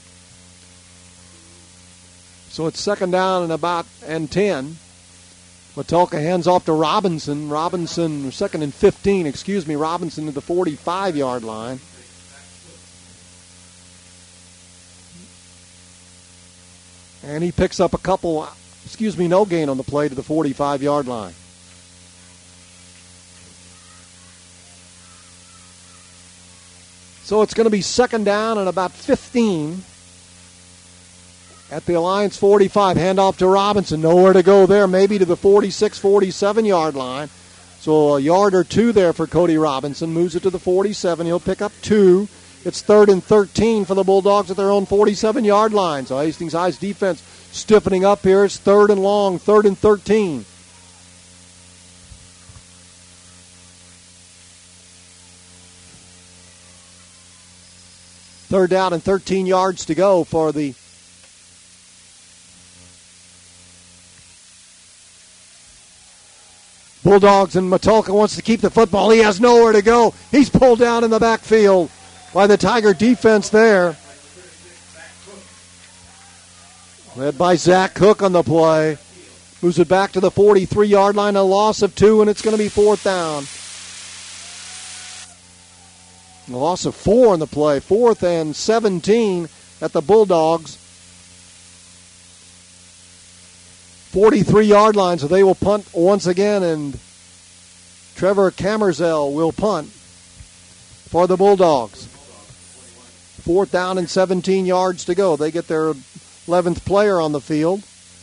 So it's 2nd down and 10. Matulka hands off to Robinson. 2nd and 15, Robinson to the 45-yard line. And he picks up no gain on the play to the 45-yard line. So it's going to be 2nd down and about 15 at the Alliance 45. Handoff to Robinson. Nowhere to go there. Maybe to the 46, 47-yard line. So a yard or 2 there for Cody Robinson. Moves it to the 47. He'll pick up 2. It's 3rd and 13 for the Bulldogs at their own 47-yard line. So Hastings High's defense stiffening up here. It's 3rd and long, 3rd and 13. Third down and 13 yards to go for the Bulldogs, and Matulka wants to keep the football. He has nowhere to go. He's pulled down in the backfield by the Tiger defense there. Led by Zach Cook on the play. Moves it back to the 43-yard line, a loss of 2, and it's going to be 4th down. A loss of 4 on the play. 4th and 17 at the Bulldogs. 43-yard line, so they will punt once again, and Trevor Camerzell will punt for the Bulldogs. 4th down and 17 yards to go. They get their 11th player on the field.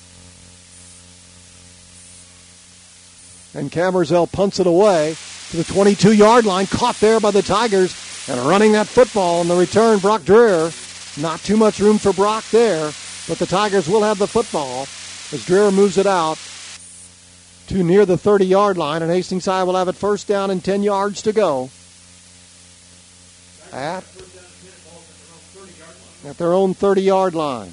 And Camerzell punts it away to the 22-yard line, caught there by the Tigers, and running that football on the return, Brock Dreher. Not too much room for Brock there, but the Tigers will have the football as Dreher moves it out to near the 30-yard line, and Hastings High will have it 1st down and 10 yards to go at their own 30-yard line.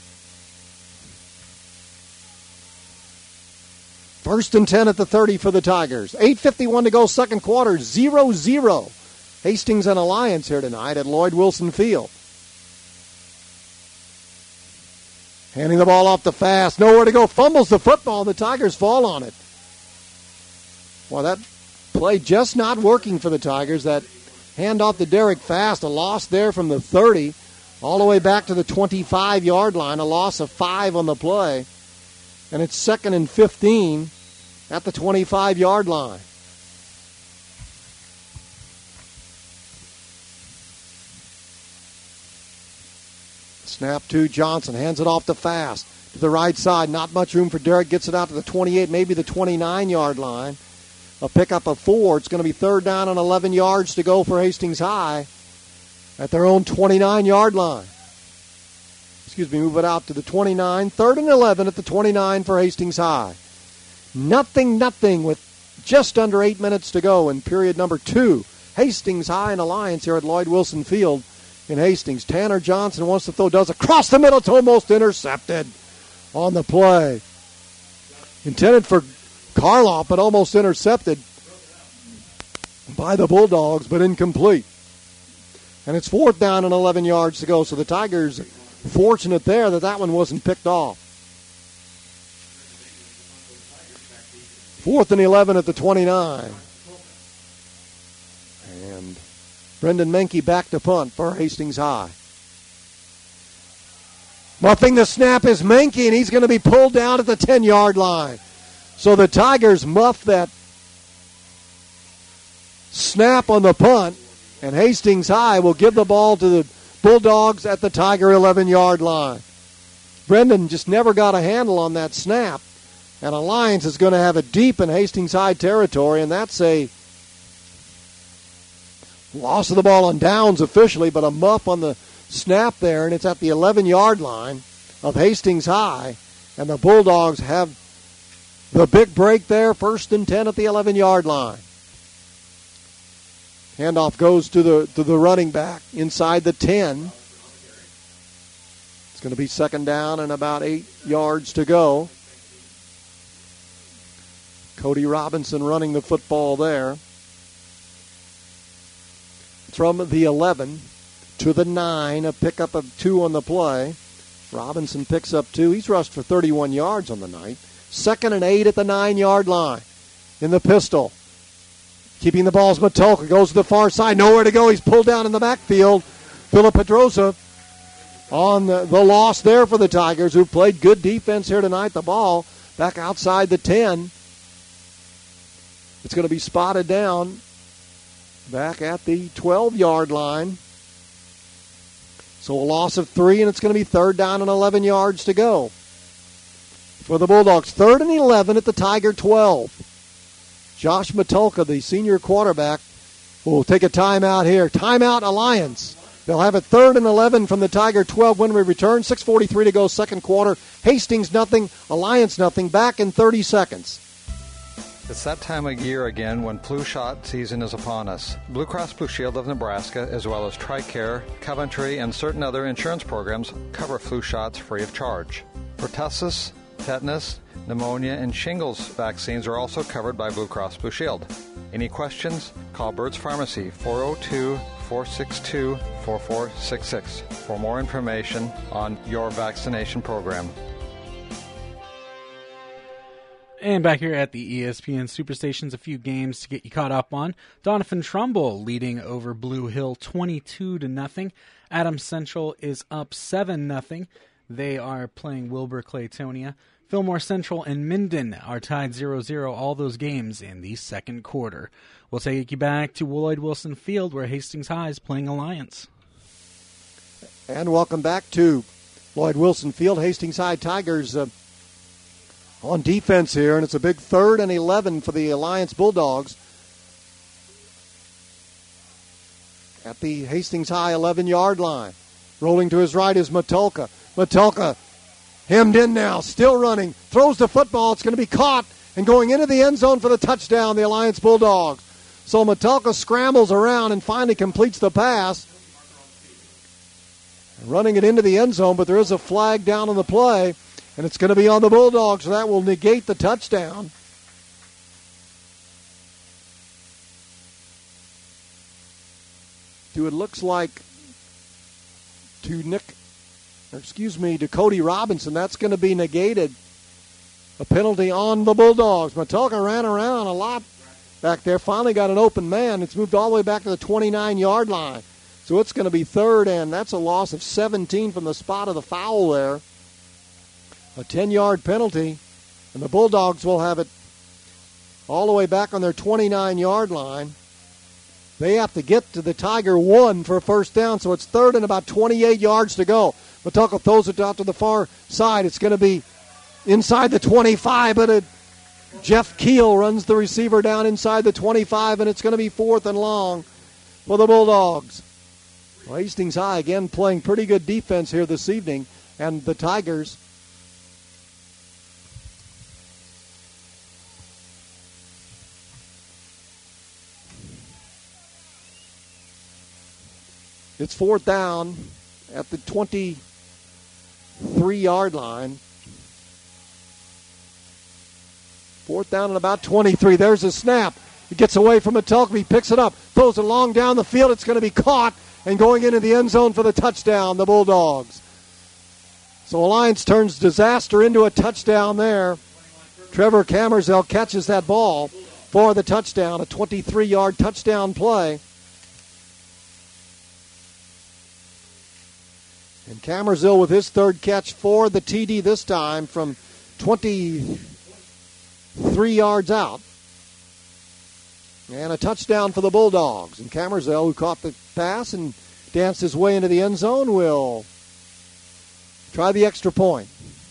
1st and 10 at the 30 for the Tigers. 8:51 to go, second quarter, 0-0. Hastings and Alliance here tonight at Lloyd Wilson Field. Handing the ball off to Fast. Nowhere to go. Fumbles the football. The Tigers fall on it. Well, that play just not working for the Tigers. That handoff to Derek Fast. A loss there from the 30 all the way back to the 25-yard line. A loss of 5 on the play. And it's 2nd and 15 at the 25-yard line. Snap to Johnson. Hands it off to Fast. To the right side. Not much room for Derrick. Gets it out to the 28, maybe the 29-yard line. A pickup of 4. It's going to be third down and 11 yards to go for Hastings High at their own 29-yard line. Move it out to the 29. Third and 11 at the 29 for Hastings High. Nothing with just under 8 minutes to go in period number 2. Hastings High and Alliance here at Lloyd Wilson Field in Hastings. Tanner Johnson wants to throw, does across the middle. It's almost intercepted on the play. Intended for Karloff, but almost intercepted by the Bulldogs, but incomplete. And it's fourth down and 11 yards to go. So the Tigers fortunate there that one wasn't picked off. 4th and 11 at the 29. And Brendan Menke back to punt for Hastings High. Muffing the snap is Menke, and he's going to be pulled down at the 10-yard line. So the Tigers muff that snap on the punt, and Hastings High will give the ball to the Bulldogs at the Tiger 11-yard line. Brendan just never got a handle on that snap, and Alliance is going to have it deep in Hastings High territory, and that's a loss of the ball on downs officially, but a muff on the snap there, and it's at the 11-yard line of Hastings High, and the Bulldogs have the big break there, 1st and 10 at the 11-yard line. Handoff goes to the running back inside the 10. It's going to be second down and about 8 yards to go. Cody Robinson running the football there. From the 11 to the 9, a pickup of 2 on the play. Robinson picks up 2. He's rushed for 31 yards on the night. 2nd and 8 at the 9-yard line in the pistol. Keeping the ball is Matulka. Goes to the far side. Nowhere to go. He's pulled down in the backfield. Philip Pedrosa on the loss there for the Tigers, who played good defense here tonight. The ball back outside the 10. It's going to be spotted down back at the 12-yard line. So a loss of 3, and it's going to be third down and 11 yards to go for the Bulldogs. 3rd and 11 at the Tiger 12. Josh Matulka, the senior quarterback, will take a timeout here. Timeout, Alliance. They'll have it 3rd and 11 from the Tiger 12 when we return. 6:43 to go, second quarter. Hastings nothing, Alliance nothing. Back in 30 seconds. It's that time of year again when flu shot season is upon us. Blue Cross Blue Shield of Nebraska, as well as TRICARE, Coventry, and certain other insurance programs cover flu shots free of charge. Pertussis, tetanus, pneumonia, and shingles vaccines are also covered by Blue Cross Blue Shield. Any questions? Call Bird's Pharmacy, 402-462-4466 for more information on your vaccination program. And back here at the ESPN Superstations, a few games to get you caught up on. Doniphan Trumbull leading over Blue Hill 22-0. Adams Central is up 7-0. They are playing Wilbur Claytonia. Fillmore Central and Minden are tied 0-0, all those games in the second quarter. We'll take you back to Lloyd Wilson Field, where Hastings High is playing Alliance. And welcome back to Lloyd Wilson Field. Hastings High Tigers on defense here, and it's a big 3rd and 11 for the Alliance Bulldogs at the Hastings High 11-yard line. Rolling to his right is Matulka. Matulka hemmed in now, still running, throws the football. It's going to be caught and going into the end zone for the touchdown, the Alliance Bulldogs. So Matulka scrambles around and finally completes the pass, running it into the end zone, but there is a flag down on the play. And it's going to be on the Bulldogs, so that will negate the touchdown. It looks like to Cody Robinson. That's going to be negated. A penalty on the Bulldogs. Matulka ran around a lot back there. Finally got an open man. It's moved all the way back to the 29-yard line. So it's going to be 3rd, and that's a loss of 17 from the spot of the foul there. A 10-yard penalty, and the Bulldogs will have it all the way back on their 29-yard line. They have to get to the Tiger 1 for a first down, so it's 3rd and about 28 yards to go. Metelka throws it out to the far side. It's going to be inside the 25, but Jeff Keel runs the receiver down inside the 25, and it's going to be 4th and long for the Bulldogs. Well, Hastings High again playing pretty good defense here this evening, and the Tigers it's 4th down at the 23-yard line. 4th down and about 23. There's a snap. He gets away from Metelka. He picks it up, throws it long down the field. It's going to be caught and going into the end zone for the touchdown, the Bulldogs. So Alliance turns disaster into a touchdown there. Trevor Camerzell catches that ball for the touchdown, a 23-yard touchdown play. And Camerzell with his 3rd catch for the TD this time from 23 yards out. And a touchdown for the Bulldogs. And Camerzell, who caught the pass and danced his way into the end zone, will try the extra point.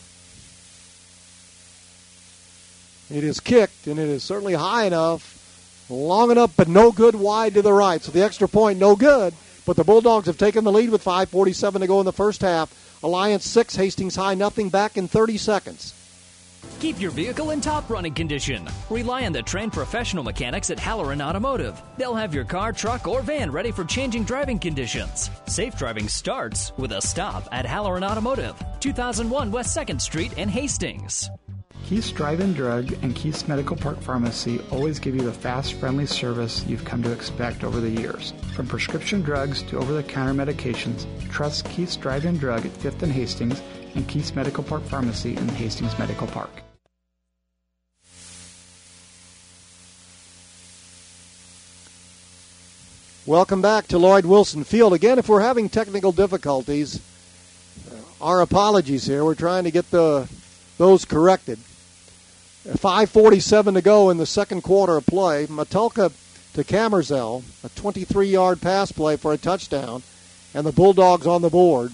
It is kicked, and it is certainly high enough, long enough, but no good wide to the right. So the extra point, no good. But the Bulldogs have taken the lead with 5:47 to go in the first half. Alliance 6, Hastings High nothing, back in 30 seconds. Keep your vehicle in top running condition. Rely on the trained professional mechanics at Halloran Automotive. They'll have your car, truck, or van ready for changing driving conditions. Safe driving starts with a stop at Halloran Automotive, 2001 West 2nd Street in Hastings. Keith's Drive-In Drug and Keith's Medical Park Pharmacy always give you the fast, friendly service you've come to expect over the years. From prescription drugs to over-the-counter medications, trust Keith's Drive-In Drug at 5th and Hastings and Keith's Medical Park Pharmacy in Hastings Medical Park. Welcome back to Lloyd Wilson Field. Again, if we're having technical difficulties, our apologies here. We're trying to get those corrected. 5:47 to go in the second quarter of play. Metelka to Camerzell, a 23-yard pass play for a touchdown, and the Bulldogs on the board.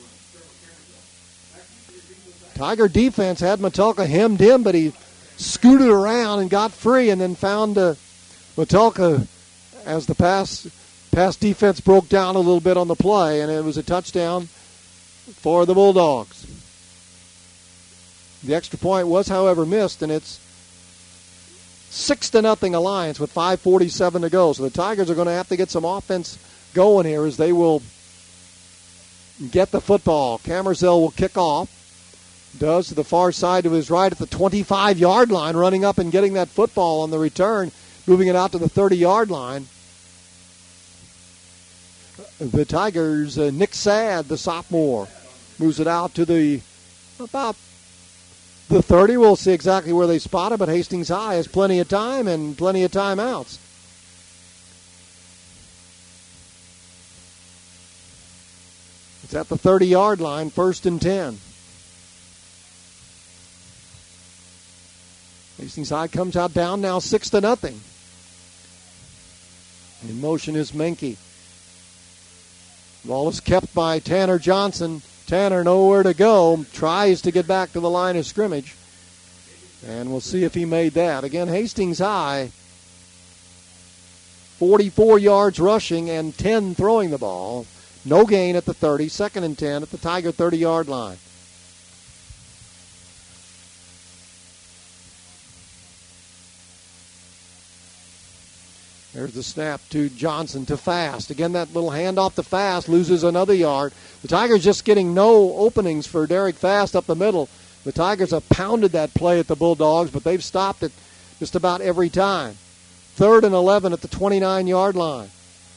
Tiger defense had Metelka hemmed in, but he scooted around and got free and then found Metelka as the pass defense broke down a little bit on the play, and it was a touchdown for the Bulldogs. The extra point was, however, missed, and it's 6-0 Alliance with 5:47 to go. So the Tigers are going to have to get some offense going here as they will get the football. Camerzell will kick off. Does to the far side to his right at the 25-yard line, running up and getting that football on the return, moving it out to the 30-yard line. The Tigers, Nick Sadd, the sophomore, moves it out to about the 30. We'll see exactly where they spot it, but Hastings High has plenty of time and plenty of timeouts. It's at the 30-yard line, 1st and 10. Hastings High comes out down now 6-0. In motion is Menke. Ball is kept by Tanner Johnson. Tanner nowhere to go. Tries to get back to the line of scrimmage. And we'll see if he made that. Again, Hastings High, 44 yards rushing and 10 throwing the ball. No gain at the 30. 2nd and 10 at the Tiger 30-yard line. There's the snap to Johnson to Fast. Again, that little handoff to Fast loses another yard. The Tigers just getting no openings for Derek Fast up the middle. The Tigers have pounded that play at the Bulldogs, but they've stopped it just about every time. 3rd and 11 at the 29-yard line.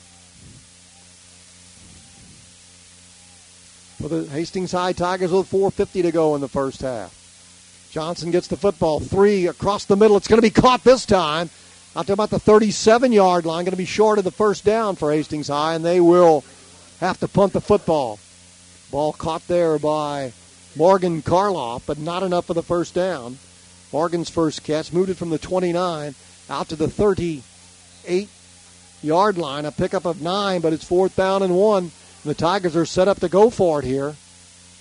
For the Hastings High Tigers with 4:50 to go in the first half. Johnson gets the football. 3 across the middle. It's going to be caught this time. Out to about the 37-yard line, going to be short of the first down for Hastings High, and they will have to punt the football. Ball caught there by Morgan Karloff, but not enough for the first down. Morgan's first catch moved it from the 29 out to the 38-yard line, a pickup of 9, but it's 4th down and 1. The Tigers are set up to go for it here.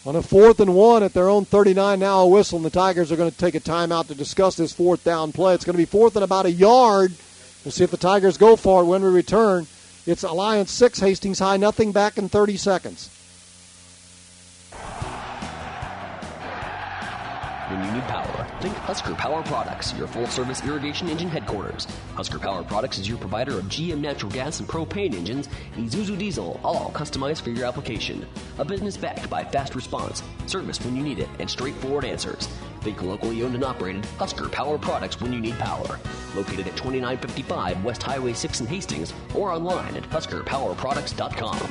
On a 4th and 1 at their own 39, now a whistle, and the Tigers are going to take a timeout to discuss this 4th down play. It's going to be 4th and about a yard. We'll see if the Tigers go for it when we return. It's Alliance 6, Hastings High, nothing, back in 30 seconds. When you need power, think Husker Power Products, your full-service irrigation engine headquarters. Husker Power Products is your provider of GM natural gas and propane engines, Isuzu diesel, all customized for your application. A business backed by fast response, service when you need it, and straightforward answers. Think locally owned and operated Husker Power Products when you need power. Located at 2955 West Highway 6 in Hastings, or online at huskerpowerproducts.com.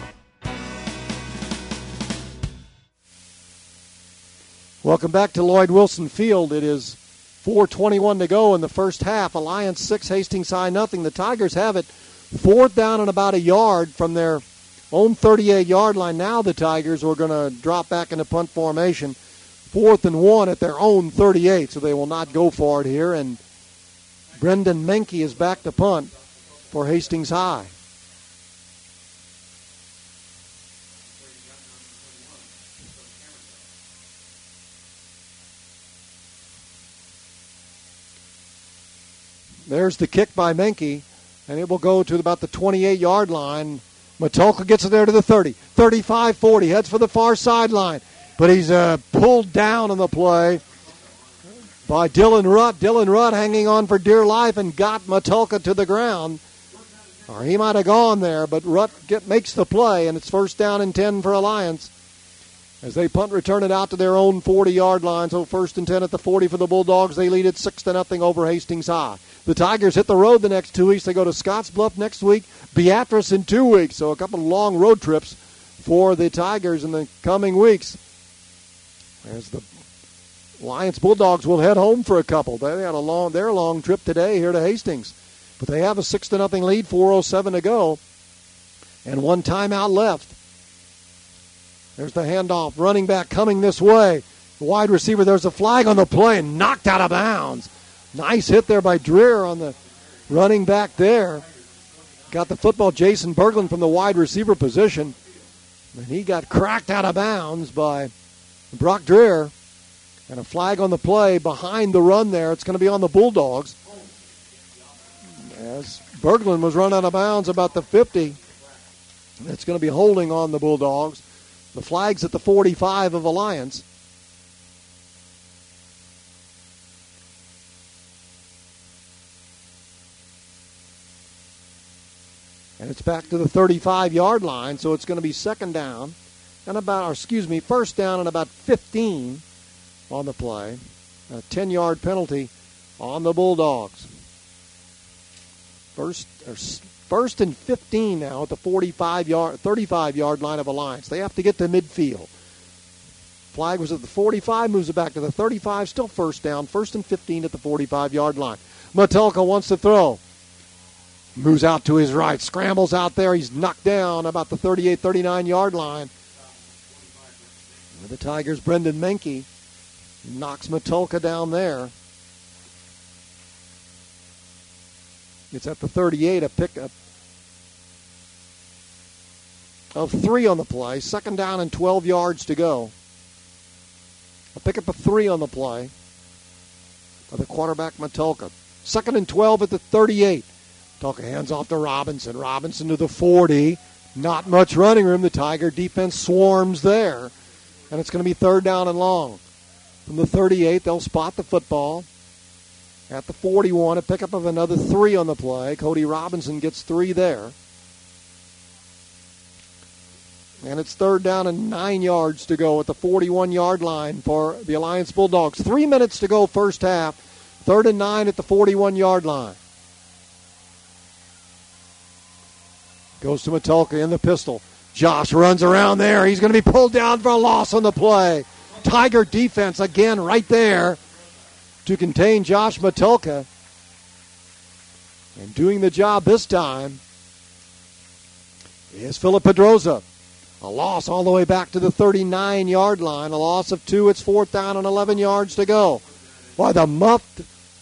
Welcome back to Lloyd Wilson Field. It is 4:21 to go in the first half. Alliance 6, Hastings High nothing. The Tigers have it 4th down and about a yard from their own 38-yard line. Now the Tigers are going to drop back into punt formation. 4th and 1 at their own 38, so they will not go for it here. And Brendan Menke is back to punt for Hastings High. There's the kick by Menke, and it will go to about the 28-yard line. Matulka gets it there to the 30, 35, 40, heads for the far sideline. But he's pulled down on the play by Dylan Rutt. Dylan Rutt hanging on for dear life and got Matulka to the ground. Or he might have gone there, but Rutt makes the play, and it's 1st down and 10 for Alliance. As they punt return it out to their own 40-yard line. So 1st and 10 at the 40 for the Bulldogs. They lead it 6-0 over Hastings High. The Tigers hit the road the next 2 weeks. They go to Scottsbluff next week, Beatrice in 2 weeks. So a couple of long road trips for the Tigers in the coming weeks. As the Alliance Bulldogs will head home for a couple. They had their long trip today here to Hastings. But they have a 6-0 lead, 4:07 to go, and one timeout left. There's the handoff. Running back coming this way. The wide receiver, there's a flag on the play and knocked out of bounds. Nice hit there by Dreer on the running back there. Got the football, Jason Berglund, from the wide receiver position. And he got cracked out of bounds by Brock Dreer. And a flag on the play behind the run there. It's going to be on the Bulldogs. As Berglund was run out of bounds about the 50. It's going to be holding on the Bulldogs. The flag's at the 45 of Alliance. And it's back to the 35-yard line, so it's going to be 1st down and about 15 on the play. A 10-yard penalty on the Bulldogs. First and 15 now at the 35-yard line of Alliance. They have to get to midfield. Flag was at the 45, moves it back to the 35, still 1st down. 1st and 15 at the 45-yard line. Matulka wants to throw. Moves out to his right, scrambles out there. He's knocked down about the 38, 39-yard line. The Tigers' Brendan Menke knocks Matulka down there. It's at the 38, a pickup of 3 on the play. 2nd down and 12 yards to go. A pickup of 3 on the play by the quarterback Matulka. 2nd and 12 at the 38. Matulka hands off to Robinson. Robinson to the 40. Not much running room. The Tiger defense swarms there. And it's going to be 3rd down and long. From the 38, they'll spot the football. At the 41, a pickup of another 3 on the play. Cody Robinson gets 3 there. And it's 3rd down and 9 yards to go at the 41-yard line for the Alliance Bulldogs. 3 minutes to go first half. 3rd and 9 at the 41-yard line. Goes to Matulka in the pistol. Josh runs around there. He's going to be pulled down for a loss on the play. Tiger defense again right there to contain Josh Matulka. And doing the job this time is Philip Pedroza. A loss all the way back to the 39-yard line. A loss of 2. It's 4th down and 11 yards to go. Boy, the muffed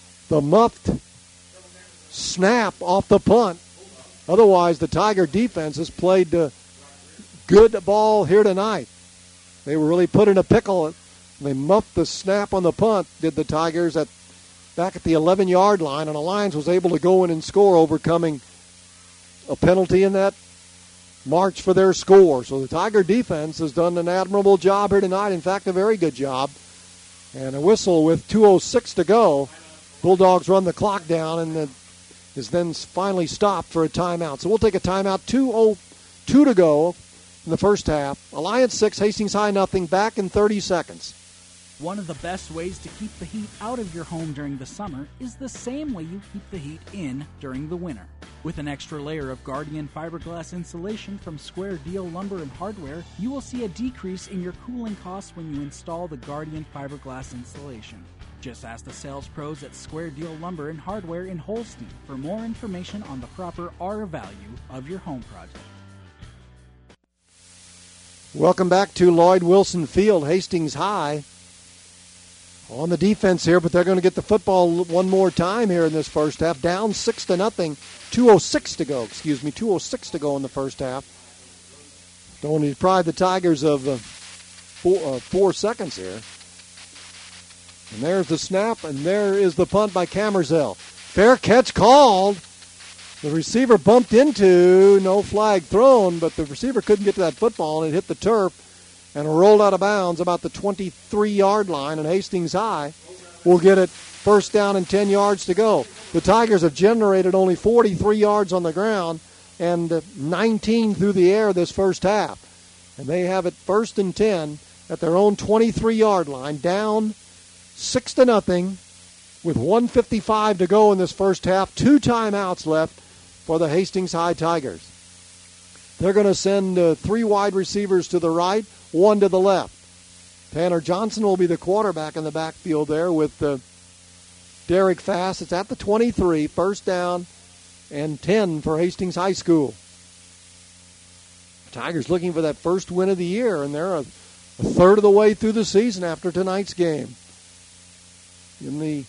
snap off the punt. Otherwise, the Tiger defense has played good ball here tonight. They were really put in a pickle. They muffed the snap on the punt, did the Tigers, back at the 11-yard line, and Alliance was able to go in and score, overcoming a penalty in that march for their score. So the Tiger defense has done an admirable job here tonight. In fact, a very good job. And a whistle with 2:06 to go. Bulldogs run the clock down and is then finally stopped for a timeout. So we'll take a timeout. 2:02 to go in the first half. Alliance 6, Hastings High nothing. Back in 30 seconds. One of the best ways to keep the heat out of your home during the summer is the same way you keep the heat in during the winter. With an extra layer of Guardian fiberglass insulation from Square Deal Lumber and Hardware, you will see a decrease in your cooling costs when you install the Guardian fiberglass insulation. Just ask the sales pros at Square Deal Lumber and Hardware in Holstein for more information on the proper R value of your home project. Welcome back to Lloyd Wilson Field. Hastings High on the defense here, but they're going to get the football one more time here in this first half. Down 6-0. 2:06 to go. 2:06 to go in the first half. Don't want to deprive the Tigers of 4 seconds here. And there's the snap, and there is the punt by Camerzell. Fair catch called. The receiver bumped into, no flag thrown, but the receiver couldn't get to that football, and it hit the turf and rolled out of bounds about the 23-yard line, and Hastings High will get it first down and 10 yards to go. The Tigers have generated only 43 yards on the ground and 19 through the air this first half. And they have it first and 10 at their own 23-yard line, down 6-0 with 1:55 to go in this first half. 2 timeouts left for the Hastings High Tigers. They're going to send 3 wide receivers to the right, 1 to the left. Tanner Johnson will be the quarterback in the backfield there with Derek Fast. It's at the 23, first down and 10 for Hastings High School. Tigers looking for that first win of the year, and they're a third of the way through the season after tonight's game. In the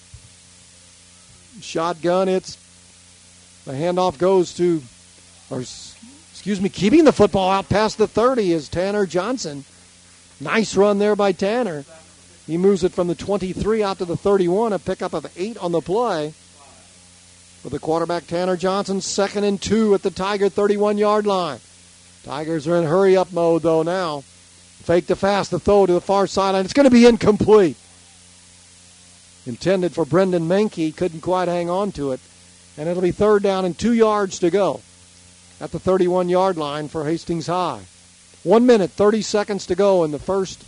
shotgun, the handoff goes to, keeping the football out past the 30 is Tanner Johnson. Nice run there by Tanner. He moves it from the 23 out to the 31, a pickup of 8 on the play. For the quarterback, Tanner Johnson, 2nd and 2 at the Tiger 31-yard line. Tigers are in hurry-up mode, though, now. Fake to Fast, the throw to the far sideline. It's going to be incomplete. Intended for Brendan Menke, couldn't quite hang on to it. And it'll be 3rd down and 2 yards to go at the 31-yard line for Hastings High. 1 minute, 30 seconds to go in the first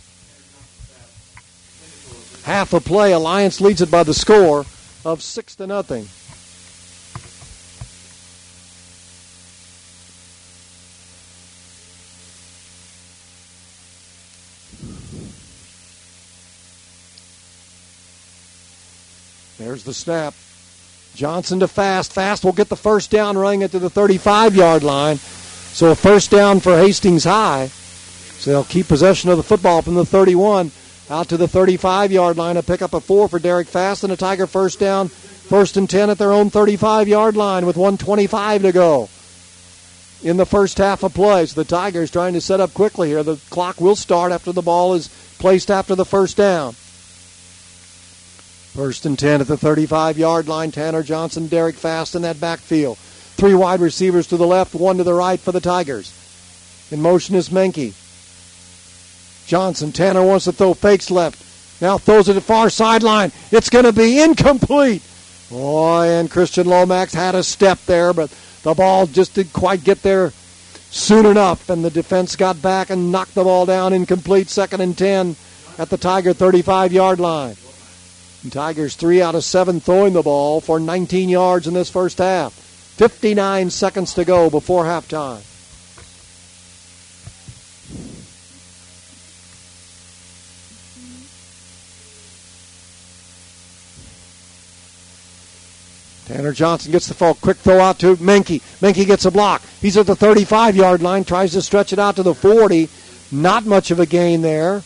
half of play. Alliance leads it by the score of 6-0. There's the snap. Johnson to Fast. Fast will get the first down, running it to the 35-yard line. So a first down for Hastings High. So they'll keep possession of the football from the 31 out to the 35-yard line. A pickup of 4 for Derek Fast, and a Tiger first down, 1st and 10 at their own 35-yard line with 1:25 to go in the first half of play. So the Tigers trying to set up quickly here. The clock will start after the ball is placed after the first down. 1st and 10 at the 35-yard line. Tanner Johnson, Derek Fast in that backfield. 3 wide receivers to the left, 1 to the right for the Tigers. In motion is Menke. Johnson, Tanner wants to throw, fakes left. Now throws it to the far sideline. It's going to be incomplete. And Christian Lomax had a step there, but the ball just didn't quite get there soon enough, and the defense got back and knocked the ball down incomplete. 2nd and 10 at the Tiger 35-yard line. And Tigers 3 out of 7 throwing the ball for 19 yards in this first half. 59 seconds to go before halftime. Tanner Johnson gets the ball, quick throw out to Menke. Menke gets a block. He's at the 35-yard line, tries to stretch it out to the 40. Not much of a gain there.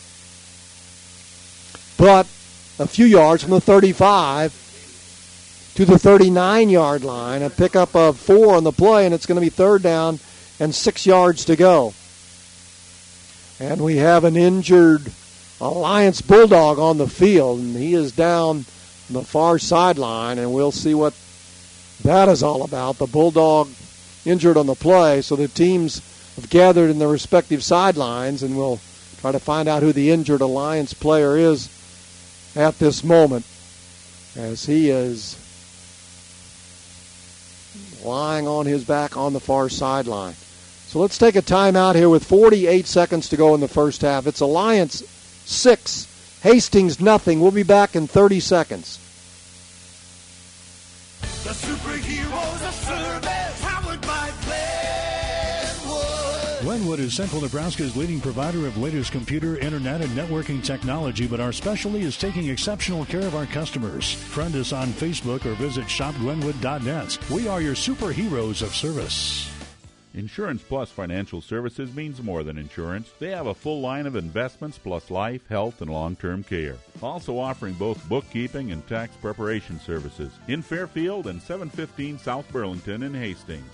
But a few yards from the 35 to the 39-yard line. A pickup of 4 on the play, and it's going to be 3rd down and 6 yards to go. And we have an injured Alliance Bulldog on the field, and he is down on the far sideline, and we'll see what that is all about. The Bulldog injured on the play, so the teams have gathered in their respective sidelines, and we'll try to find out who the injured Alliance player is at this moment, as he is lying on his back on the far sideline. So let's take a timeout here with 48 seconds to go in the first half. It's Alliance 6, Hastings nothing. We'll be back in 30 seconds. The superheroes of service, powered by Glenwood. Glenwood is Central Nebraska's leading provider of latest computer, internet, and networking technology, but our specialty is taking exceptional care of our customers. Friend us on Facebook or visit shopglenwood.net. We are your superheroes of service. Insurance Plus Financial Services means more than insurance. They have a full line of investments plus life, health, and long-term care. Also offering both bookkeeping and tax preparation services in Fairfield and 715 South Burlington in Hastings.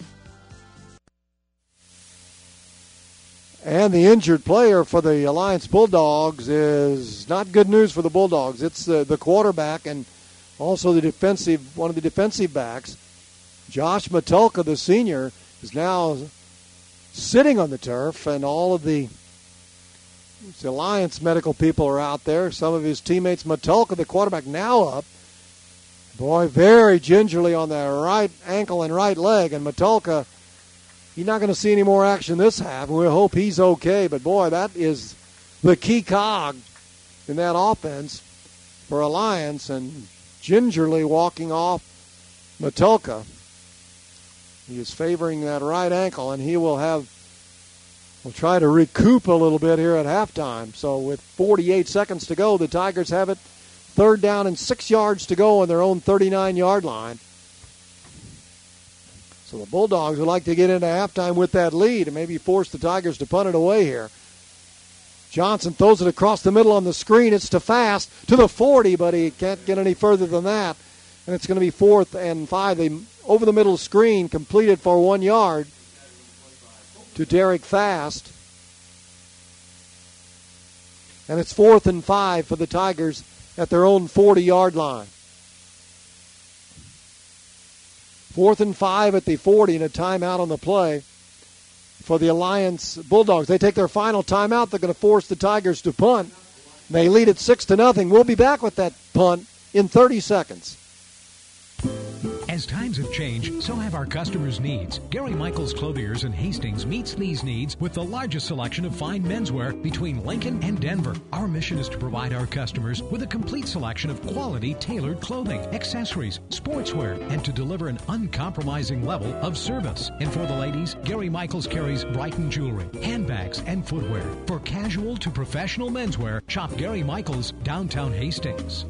And the injured player for the Alliance Bulldogs is not good news for the Bulldogs. It's the quarterback and also one of the defensive backs. Josh Matulka, the senior, is now sitting on the turf, and all of the Alliance medical people are out there. Some of his teammates. Matulka, the quarterback, now up. Boy, very gingerly on the right ankle and right leg, and Matulka, he's not going to see any more action this half. We hope he's okay, but boy, that is the key cog in that offense for Alliance, and gingerly walking off Matulka. He is favoring that right ankle, and he will try to recoup a little bit here at halftime. So with 48 seconds to go, the Tigers have it 3rd down and 6 yards to go on their own 39-yard line. So the Bulldogs would like to get into halftime with that lead and maybe force the Tigers to punt it away here. Johnson throws it across the middle on the screen. It's to Fast to the 40, but he can't get any further than that. And it's going to be 4th and 5. They over the middle screen, completed for 1 yard to Derek Fast. And it's 4th and 5 for the Tigers at their own 40-yard line. 4th and 5 at the 40 and a timeout on the play for the Alliance Bulldogs. They take their final timeout. They're going to force the Tigers to punt. They lead it 6-0. We'll be back with that punt in 30 seconds. As times have changed, so have our customers' needs. Gary Michaels Clothiers in Hastings meets these needs with the largest selection of fine menswear between Lincoln and Denver. Our mission is to provide our customers with a complete selection of quality tailored clothing, accessories, sportswear, and to deliver an uncompromising level of service. And for the ladies, Gary Michaels carries Brighton jewelry, handbags, and footwear. For casual to professional menswear, shop Gary Michaels, downtown Hastings.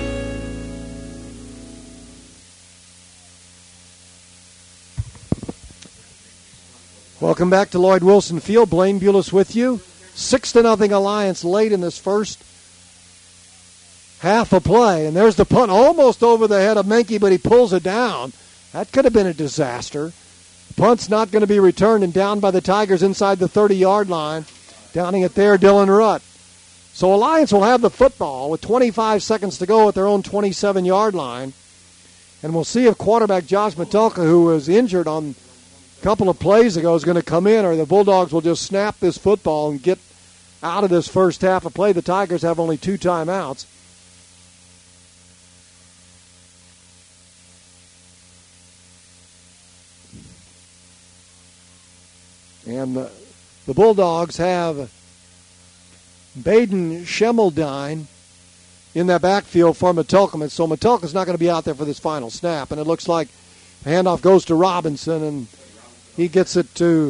Welcome back to Lloyd Wilson Field. Blaine Bulis with you. 6-0 Alliance late in this first half of play. And there's the punt almost over the head of Menke, but he pulls it down. That could have been a disaster. Punt's not going to be returned and down by the Tigers inside the 30-yard line. Downing it there, Dylan Rutt. So Alliance will have the football with 25 seconds to go at their own 27-yard line. And we'll see if quarterback Josh Matulka, who was injured on a couple of plays ago, is going to come in, or the Bulldogs will just snap this football and get out of this first half of play. The Tigers have only 2 timeouts. And the Bulldogs have Baden Schemeldine in that backfield for Matulka. So Matulka's not going to be out there for this final snap. And it looks like the handoff goes to Robinson, and he gets it to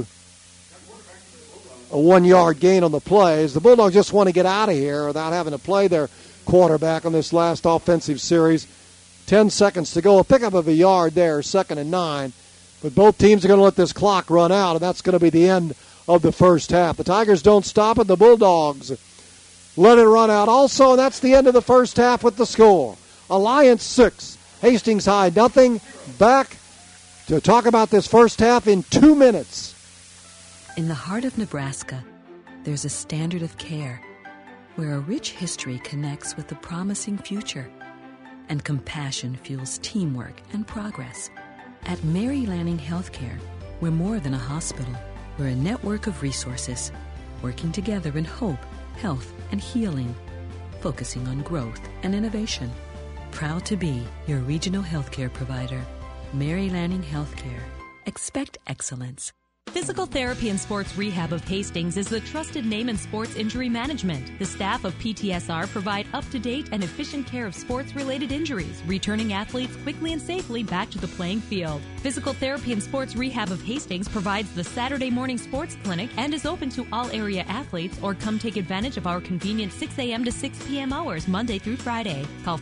a 1-yard gain on the plays. The Bulldogs just want to get out of here without having to play their quarterback on this last offensive series. 10 seconds to go. A pickup of a yard there, 2nd and 9. But both teams are going to let this clock run out, and that's going to be the end of the first half. The Tigers don't stop it. The Bulldogs let it run out also, and that's the end of the first half with the score. Alliance 6, Hastings High nothing. Back to talk about this first half in 2 minutes. In the heart of Nebraska, there's a standard of care where a rich history connects with the promising future, and compassion fuels teamwork and progress. At Mary Lanning Healthcare, we're more than a hospital. We're a network of resources working together in hope, health, and healing, focusing on growth and innovation. Proud to be your regional healthcare provider. Mary Lanning Healthcare. Expect excellence. Physical Therapy and Sports Rehab of Hastings is the trusted name in sports injury management. The staff of PTSR provide up-to-date and efficient care of sports-related injuries, returning athletes quickly and safely back to the playing field. Physical Therapy and Sports Rehab of Hastings provides the Saturday morning sports clinic and is open to all area athletes, or come take advantage of our convenient 6 a.m. to 6 p.m. hours Monday through Friday. Call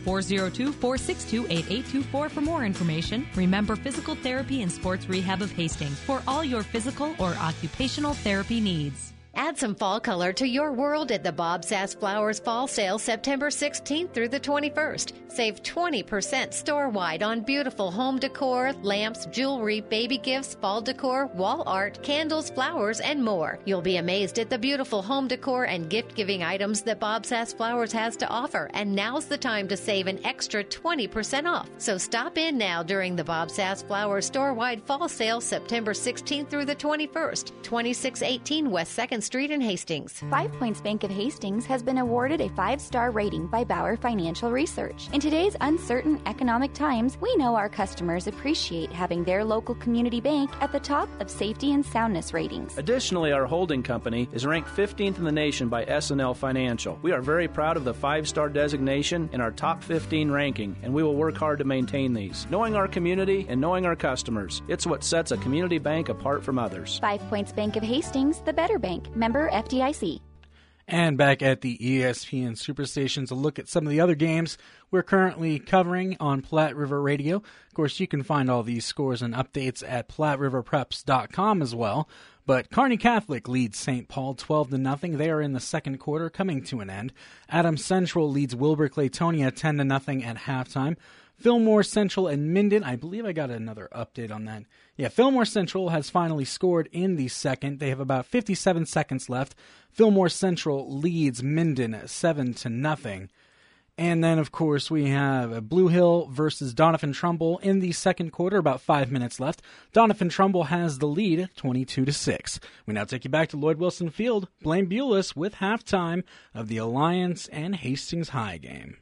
402-462-8824 for more information. Remember, Physical Therapy and Sports Rehab of Hastings for all your physical or occupational therapy needs. Add some fall color to your world at the Bob Sass Flowers Fall Sale September 16th through the 21st. Save 20% store-wide on beautiful home decor, lamps, jewelry, baby gifts, fall decor, wall art, candles, flowers, and more. You'll be amazed at the beautiful home decor and gift-giving items that Bob Sass Flowers has to offer, and now's the time to save an extra 20% off. So stop in now during the Bob Sass Flowers store-wide Fall Sale September 16th through the 21st, 2618 West 2nd Street in Hastings. 5 Points Bank of Hastings has been awarded a 5-star rating by Bauer Financial Research. In today's uncertain economic times, we know our customers appreciate having their local community bank at the top of safety and soundness ratings. Additionally, our holding company is ranked 15th in the nation by S&L Financial. We are very proud of the 5-star designation in our top 15 ranking, and we will work hard to maintain these. Knowing our community and knowing our customers, it's what sets a community bank apart from others. 5 Points Bank of Hastings, the better bank. Member FDIC. And back at the ESPN Superstations, a look at some of the other games we're currently covering on Platte River Radio. Of course, you can find all these scores and updates at PlatteRiverPreps.com as well. But Kearney Catholic leads St. Paul 12-0. They are in the second quarter, coming to an end. Adams Central leads Wilber-Claytonia 10-0 at halftime. Fillmore Central and Minden, I believe I got another update on that. Yeah, Fillmore Central has finally scored in the second. They have about 57 seconds left. Fillmore Central leads Minden 7-0. And then, of course, we have Blue Hill versus Doniphan Trumbull in the second quarter, about 5 minutes left. Doniphan Trumbull has the lead, 22-6. We now take you back to Lloyd Wilson Field. Blaine Bulis with halftime of the Alliance and Hastings High game.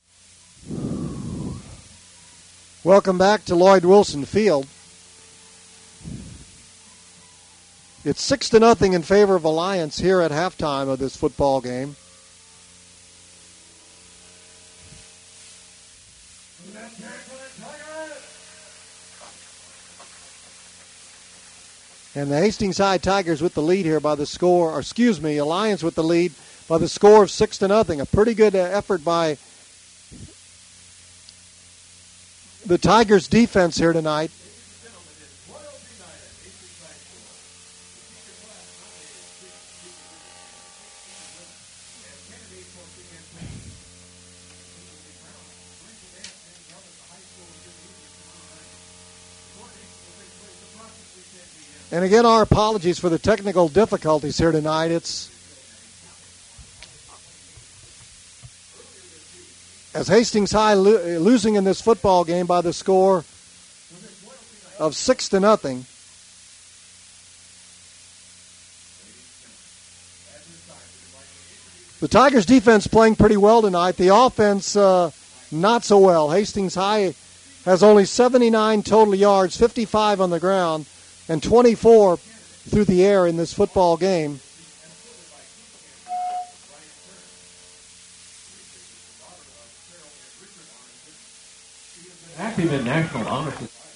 Welcome back to Lloyd Wilson Field. It's 6-0 in favor of Alliance here at halftime of this football game. And the Hastings High Tigers with the lead here by the score, or excuse me, Alliance with the lead by the score of 6-0. A pretty good effort by the Tigers' defense here tonight. And again, our apologies for the technical difficulties here tonight. It's as Hastings High losing in this football game by the score of 6-0. The Tigers' defense playing pretty well tonight. The offense not so well. Hastings High has only 79 total yards, 55 on the ground, and 24 through the air in this football game. Active in National Honor.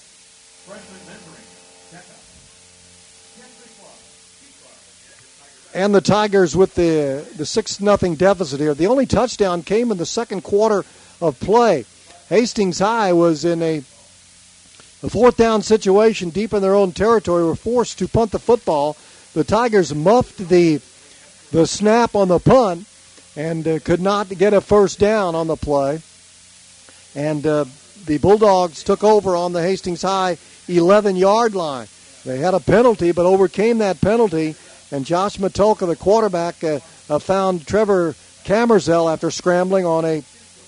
And the Tigers with the 6-0 deficit here. The only touchdown came in the second quarter of play. Hastings High was in a fourth down situation deep in their own territory, were forced to punt the football. The Tigers muffed the snap on the punt and could not get a first down on the play. And the Bulldogs took over on the Hastings High 11-yard line. They had a penalty, but overcame that penalty And Josh Matulka, the quarterback, found Trevor Camerzell after scrambling on a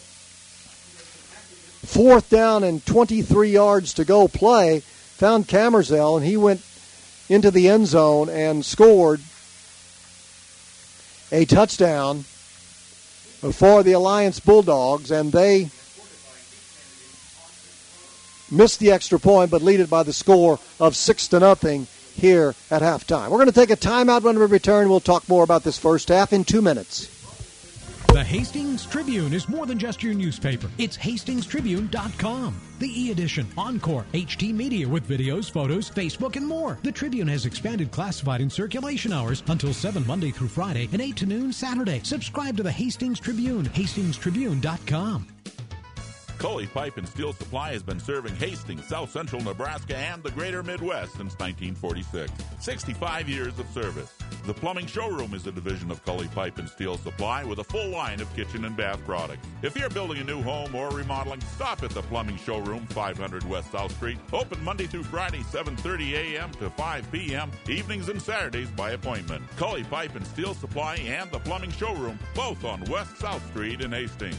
4th down and 23 yards to go play. Found Camerzell, and he went into the end zone and scored a touchdown for the Alliance Bulldogs, and they missed the extra point, but lead it by the score of 6-0 here at halftime. We're going to take a timeout. When we return, we'll talk more about this first half in 2 minutes. The Hastings Tribune is more than just your newspaper. It's hastingstribune.com. The e-edition, Encore, HT Media with videos, photos, Facebook, and more. The Tribune has expanded classified and circulation hours until 7 Monday through Friday and 8 to noon Saturday. Subscribe to the Hastings Tribune, hastingstribune.com. Cully Pipe and Steel Supply has been serving Hastings, South Central Nebraska, and the greater Midwest since 1946. 65 years of service. The Plumbing Showroom is a division of Cully Pipe and Steel Supply with a full line of kitchen and bath products. If you're building a new home or remodeling, stop at the Plumbing Showroom, 500 West South Street. Open Monday through Friday, 7:30 a.m. to 5 p.m., evenings and Saturdays by appointment. Cully Pipe and Steel Supply and the Plumbing Showroom, both on West South Street in Hastings.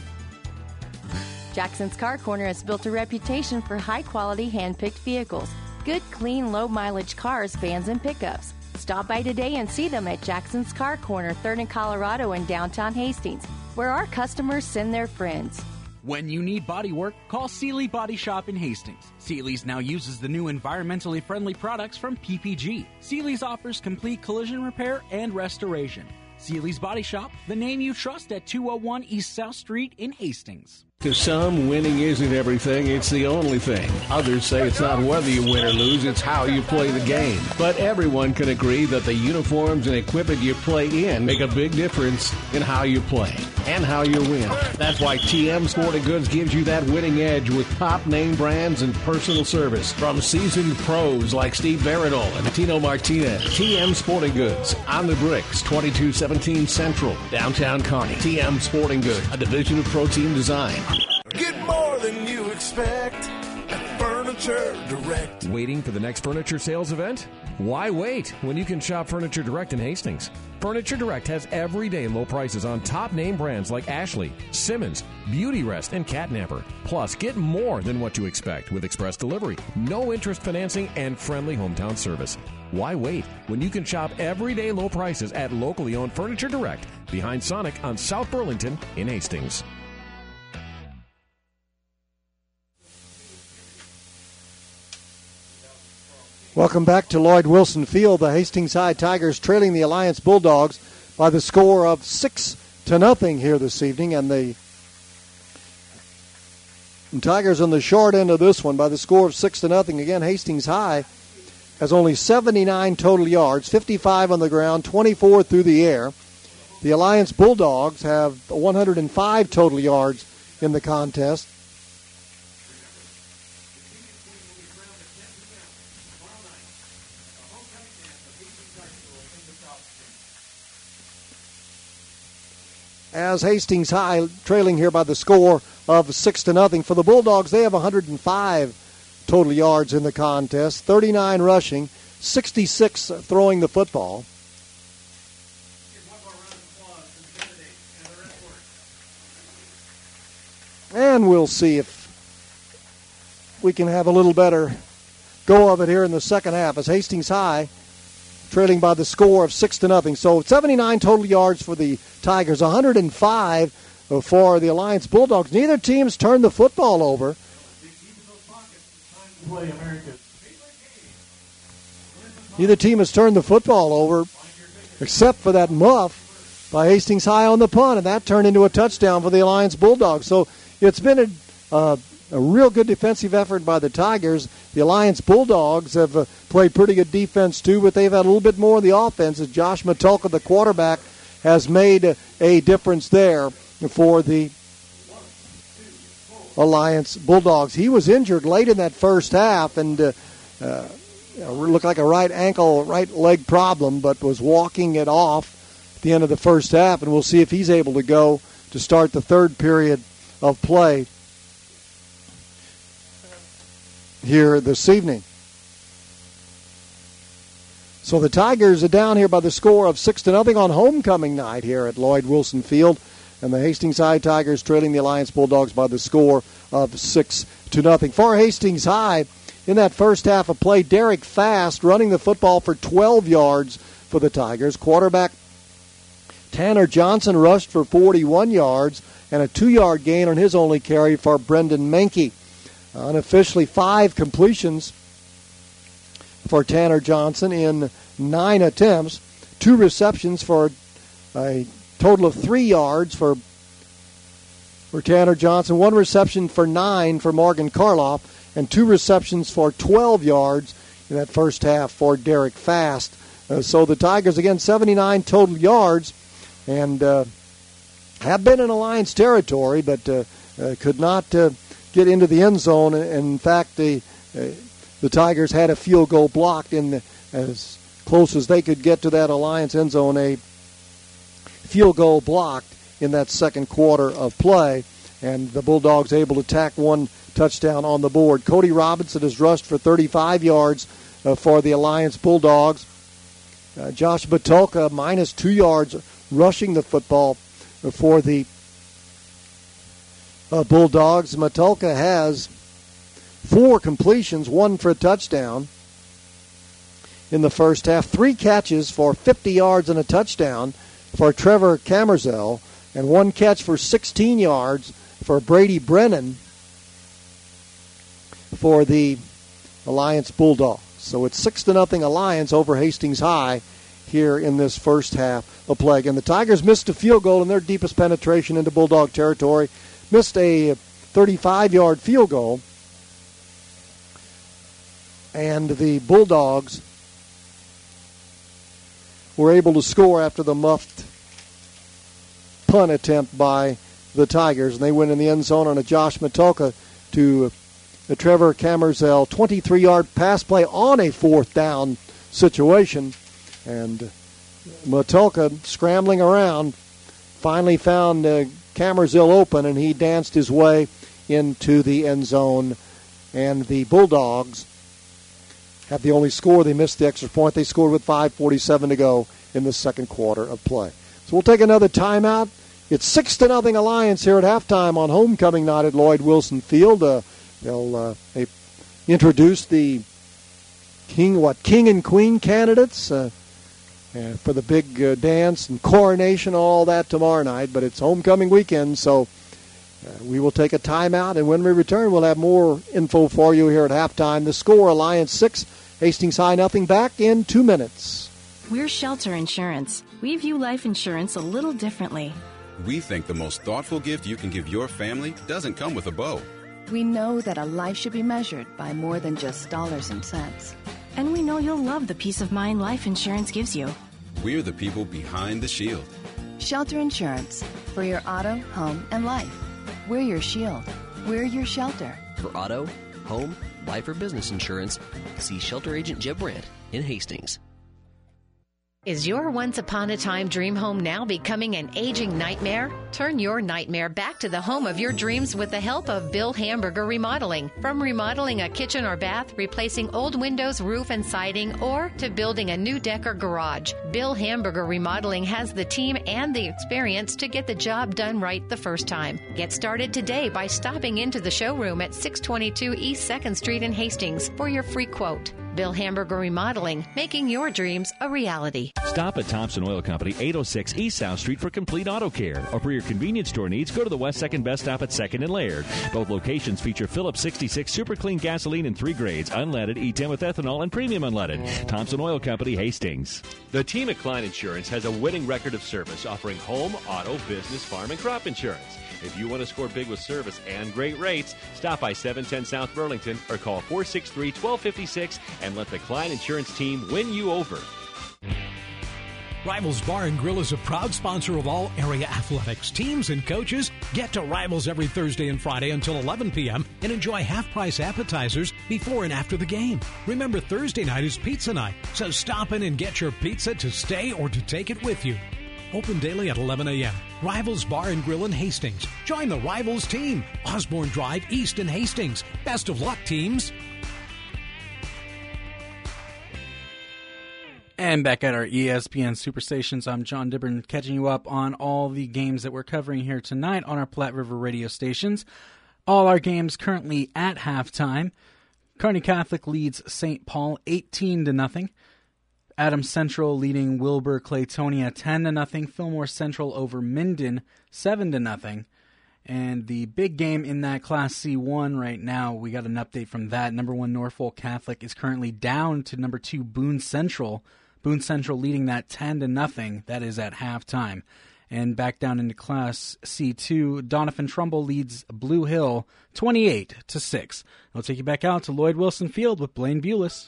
Jackson's Car Corner has built a reputation for high-quality, hand-picked vehicles. Good, clean, low-mileage cars, vans, and pickups. Stop by today and see them at Jackson's Car Corner, 3rd and Colorado in downtown Hastings, where our customers send their friends. When you need body work, call Seeley Body Shop in Hastings. Seeley's now uses the new environmentally friendly products from PPG. Seeley's offers complete collision repair and restoration. Seeley's Body Shop, the name you trust at 201 East South Street in Hastings. To some, winning isn't everything, it's the only thing. Others say it's not whether you win or lose, it's how you play the game. But everyone can agree that the uniforms and equipment you play in make a big difference in how you play and how you win. That's why TM Sporting Goods gives you that winning edge with top name brands and personal service from seasoned pros like Steve Veridol and Tino Martinez. TM Sporting Goods on the bricks, 2217 Central, downtown Kearney. TM Sporting Goods, a division of Protein Design. Get more than you expect at Furniture Direct. Waiting for the next furniture sales event? Why wait when you can shop Furniture Direct in Hastings? Furniture Direct has everyday low prices on top name brands like Ashley, Simmons, Beauty Rest, and Catnapper. Plus, get more than what you expect with express delivery, no interest financing, and friendly hometown service. Why wait when you can shop everyday low prices at locally owned Furniture Direct behind Sonic on South Burlington in Hastings? Welcome back to Lloyd Wilson Field. The Hastings High Tigers trailing the Alliance Bulldogs by the score of 6-0 here this evening. And the Tigers on the short end of this one by the score of 6-0. Again, Hastings High has only 79 total yards, 55 on the ground, 24 through the air. The Alliance Bulldogs have 105 total yards in the contest. As Hastings High trailing here by the score of 6-0. For the Bulldogs, they have 105 total yards in the contest, 39 rushing, 66 throwing the football. And we'll see if we can have a little better go of it here in the second half as Hastings High trailing by the score of 6-0. So 79 total yards for the Tigers, 105 for the Alliance Bulldogs. Neither team's turned the football over. Neither team has turned the football over except for that muff by Hastings High on the punt, and that turned into a touchdown for the Alliance Bulldogs. So it's been a real good defensive effort by the Tigers. The Alliance Bulldogs have played pretty good defense too, but they've had a little bit more of the offense as Josh Matulka, the quarterback, has made a difference there for the Alliance Bulldogs. He was injured late in that first half and looked like a right ankle, right leg problem, but was walking it off at the end of the first half, and we'll see if he's able to go to start the third period of play here this evening. So the Tigers are down here by the score of 6-0 on homecoming night here at Lloyd Wilson Field. And the Hastings High Tigers trailing the Alliance Bulldogs by the score of 6-0. For Hastings High, in that first half of play, Derek Fast running the football for 12 yards for the Tigers. Quarterback Tanner Johnson rushed for 41 yards and a 2-yard gain on his only carry for Brendan Menke. Unofficially 5 completions for Tanner Johnson in 9 attempts, 2 receptions for a total of 3 yards for Tanner Johnson, 1 reception for 9 for Morgan Karloff, and 2 receptions for 12 yards in that first half for Derek Fast. So the Tigers, again, 79 total yards, and have been in Alliance territory, but could not get into the end zone. In fact, the Tigers had a field goal blocked in as close as they could get to that Alliance end zone, a field goal blocked in that second quarter of play, and the Bulldogs able to tack 1 touchdown on the board. Cody Robinson has rushed for 35 yards for the Alliance Bulldogs. Josh Batulka minus 2 yards rushing the football for the Bulldogs. Batulka has 4 completions, 1 for a touchdown in the first half. 3 catches for 50 yards and a touchdown for Trevor Camerzel, and 1 catch for 16 yards for Brady Brennan for the Alliance Bulldogs. So it's 6-0 Alliance over Hastings High here in this first half of play. And the Tigers missed a field goal in their deepest penetration into Bulldog territory, missed a 35-yard field goal, and the Bulldogs were able to score after the muffed punt attempt by the Tigers, and they went in the end zone on a Josh Batulka to the Trevor Camerzel 23-yard pass play on a 4th down situation, and Batulka scrambling around finally found Camerzel open, and he danced his way into the end zone, and the Bulldogs have the only score. They missed the extra point. They scored with 5:47 to go in the second quarter of play. So we'll take another timeout. It's 6-0 Alliance here at halftime on homecoming night at Lloyd Wilson Field. They'll introduce the king and queen candidates for the big dance and coronation, all that tomorrow night. But it's homecoming weekend, so we will take a timeout, and when we return, we'll have more info for you here at halftime. The score: Alliance 6, Hastings High nothing. Back in 2 minutes. We're Shelter Insurance. We view life insurance a little differently. We think the most thoughtful gift you can give your family doesn't come with a bow. We know that a life should be measured by more than just dollars and cents. And we know you'll love the peace of mind life insurance gives you. We're the people behind the shield. Shelter Insurance. For your auto, home, and life. We're your shield. We're your shelter. For auto, home, life, or business insurance, see Shelter Agent Jeb Brandt in Hastings. Is your once-upon-a-time dream home now becoming an aging nightmare? Turn your nightmare back to the home of your dreams with the help of Bill Hamburger Remodeling. From remodeling a kitchen or bath, replacing old windows, roof, and siding, or to building a new deck or garage, Bill Hamburger Remodeling has the team and the experience to get the job done right the first time. Get started today by stopping into the showroom at 622 East 2nd Street in Hastings for your free quote. Bill Hamburger Remodeling, making your dreams a reality. Stop at Thompson Oil Company, 806 East South Street for complete auto care. Or for your convenience store needs, go to the West 2nd Best Stop at 2nd and Laird. Both locations feature Phillips 66 Super Clean gasoline in 3 grades, unleaded, E10 with ethanol, and premium unleaded. Thompson Oil Company, Hastings. The team at Klein Insurance has a winning record of service, offering home, auto, business, farm, and crop insurance. If you want to score big with service and great rates, stop by 710 South Burlington or call 463-1256 and let the Klein Insurance team win you over. Rivals Bar and Grill is a proud sponsor of all area athletics. Teams and coaches get to Rivals every Thursday and Friday until 11 p.m. and enjoy half-price appetizers before and after the game. Remember, Thursday night is pizza night, so stop in and get your pizza to stay or to take it with you. Open daily at 11 a.m. Rivals Bar and Grill in Hastings. Join the Rivals team. Osborne Drive East in Hastings. Best of luck, teams. And back at our ESPN Superstations, I'm John Dibburn, catching you up on all the games that we're covering here tonight on our Platte River radio stations. All our games currently at halftime. Kearney Catholic leads St. Paul 18-0. Adams Central leading Wilbur Claytonia 10-0. Fillmore Central over Minden 7-0. And the big game in that Class C1 right now, we got an update from that. Number 1 Norfolk Catholic is currently down to number 2 Boone Central. Boone Central leading that 10-0. That is at halftime. And back down into Class C2, Doniphan Trumbull leads Blue Hill 28-6. I'll take you back out to Lloyd Wilson Field with Blaine Bulis.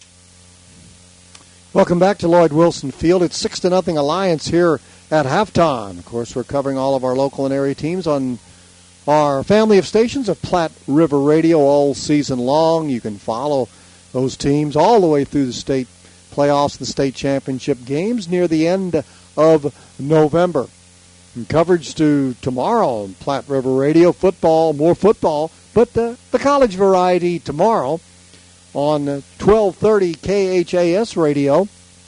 Welcome back to Lloyd Wilson Field. It's 6-0 Alliance here at halftime. Of course, we're covering all of our local and area teams on our family of stations of Platte River Radio all season long. You can follow those teams all the way through the state playoffs, the state championship games near the end of November. And coverage to tomorrow on Platte River Radio, football, more football, but the college variety tomorrow on 1230 KHAS Radio.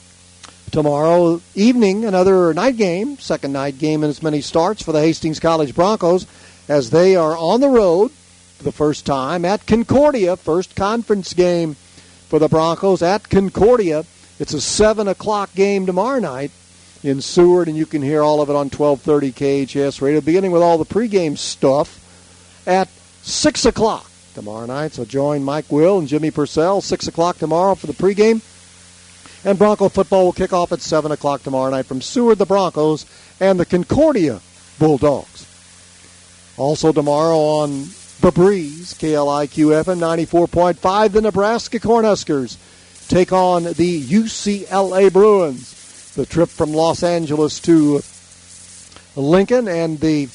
Tomorrow evening, another night game, second night game in as many starts for the Hastings College Broncos as they are on the road for the first time at Concordia, first conference game for the Broncos at Concordia. It's a 7 o'clock game tomorrow night in Seward, and you can hear all of it on 1230 KHS Radio, beginning with all the pregame stuff at 6 o'clock tomorrow night. So join Mike Will and Jimmy Purcell, 6 o'clock tomorrow for the pregame. And Bronco football will kick off at 7 o'clock tomorrow night from Seward, the Broncos, and the Concordia Bulldogs. Also tomorrow on The Breeze, KLIQ-FM 94.5, the Nebraska Cornhuskers take on the UCLA Bruins. The trip from Los Angeles to Lincoln, and the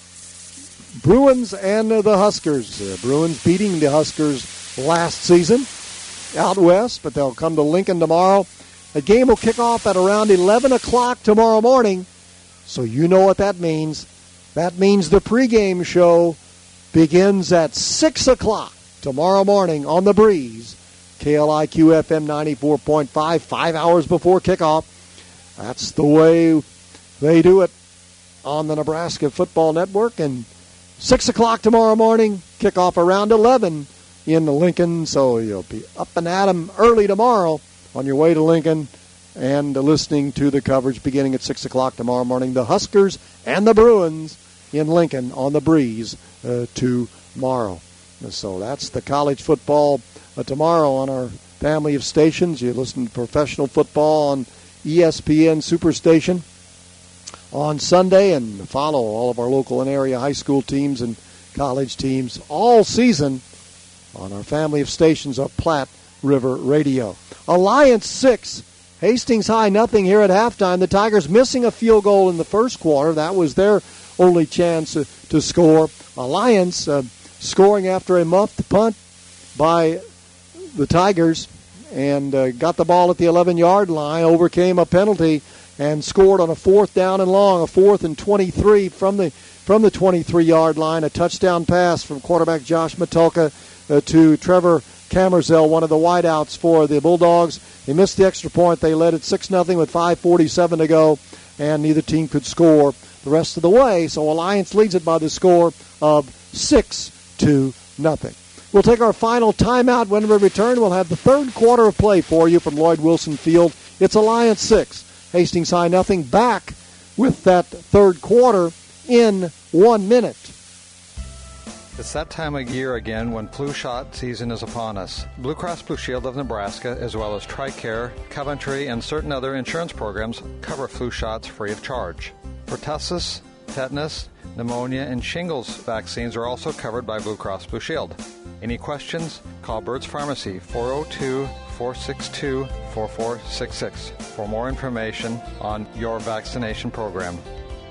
Bruins and the Huskers. The Bruins beating the Huskers last season out west, but they'll come to Lincoln tomorrow. The game will kick off at around 11 o'clock tomorrow morning, so you know what that means. That means the pregame show begins at 6 o'clock tomorrow morning on The Breeze, KLIQ-FM 94.5, 5 hours before kickoff. That's the way they do it on the Nebraska Football Network. And 6 o'clock tomorrow morning, kickoff around 11 in Lincoln. So you'll be up and at 'em early tomorrow on your way to Lincoln and listening to the coverage beginning at 6 o'clock tomorrow morning. The Huskers and the Bruins in Lincoln on The Breeze tomorrow. So that's the college football tomorrow on our family of stations. You listen to professional football on ESPN Superstation on Sunday, and follow all of our local and area high school teams and college teams all season on our family of stations of Platte River Radio. Alliance 6, Hastings High 0 here at halftime. The Tigers missing a field goal in the first quarter. That was their only chance to score. Alliance scoring after a muffed punt by the Tigers, and got the ball at the 11-yard line, overcame a penalty, and scored on a 4th down and long, a 4th and 23 from the 23-yard line. A touchdown pass from quarterback Josh Matulka to Trevor Camerzell, one of the wideouts for the Bulldogs. They missed the extra point. They led it 6-0 with 5:47 to go, and neither team could score the rest of the way. So Alliance leads it by the score of 6-0. We'll take our final timeout. When we return, we'll have the third quarter of play for you from Lloyd Wilson Field. It's Alliance 6, Hastings High 0. Back with that third quarter in 1 minute. It's that time of year again when flu shot season is upon us. Blue Cross Blue Shield of Nebraska, as well as TRICARE, Coventry, and certain other insurance programs cover flu shots free of charge. Pertussis, tetanus, pneumonia, and shingles vaccines are also covered by Blue Cross Blue Shield. Any questions? Call Bird's Pharmacy, 402-462-4466 for more information on your vaccination program.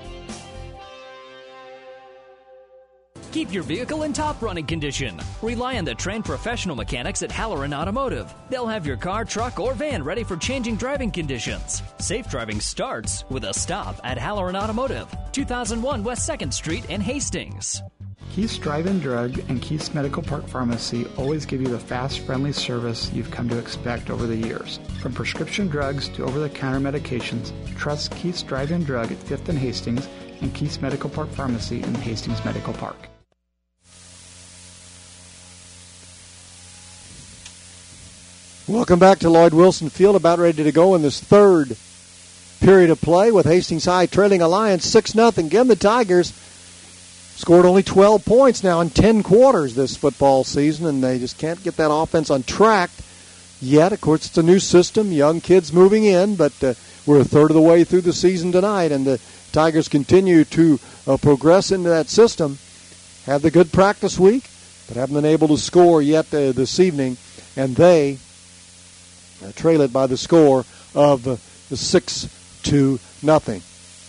Keep your vehicle in top running condition. Rely on the trained professional mechanics at Halloran Automotive. They'll have your car, truck, or van ready for changing driving conditions. Safe driving starts with a stop at Halloran Automotive, 2001 West 2nd Street in Hastings. Keith's Drive-In Drug and Keith's Medical Park Pharmacy always give you the fast, friendly service you've come to expect over the years. From prescription drugs to over-the-counter medications, trust Keith's Drive-In Drug at 5th and Hastings and Keith's Medical Park Pharmacy in Hastings Medical Park. Welcome back to Lloyd Wilson Field. About ready to go in this third period of play with Hastings High trailing Alliance 6-0. Again, the Tigers scored only 12 points now in 10 quarters this football season, and they just can't get that offense on track yet. Of course, it's a new system, young kids moving in, but we're a third of the way through the season tonight, and the Tigers continue to progress into that system. Have the good practice week, but haven't been able to score yet this evening, and they trail it by the score of 6-0.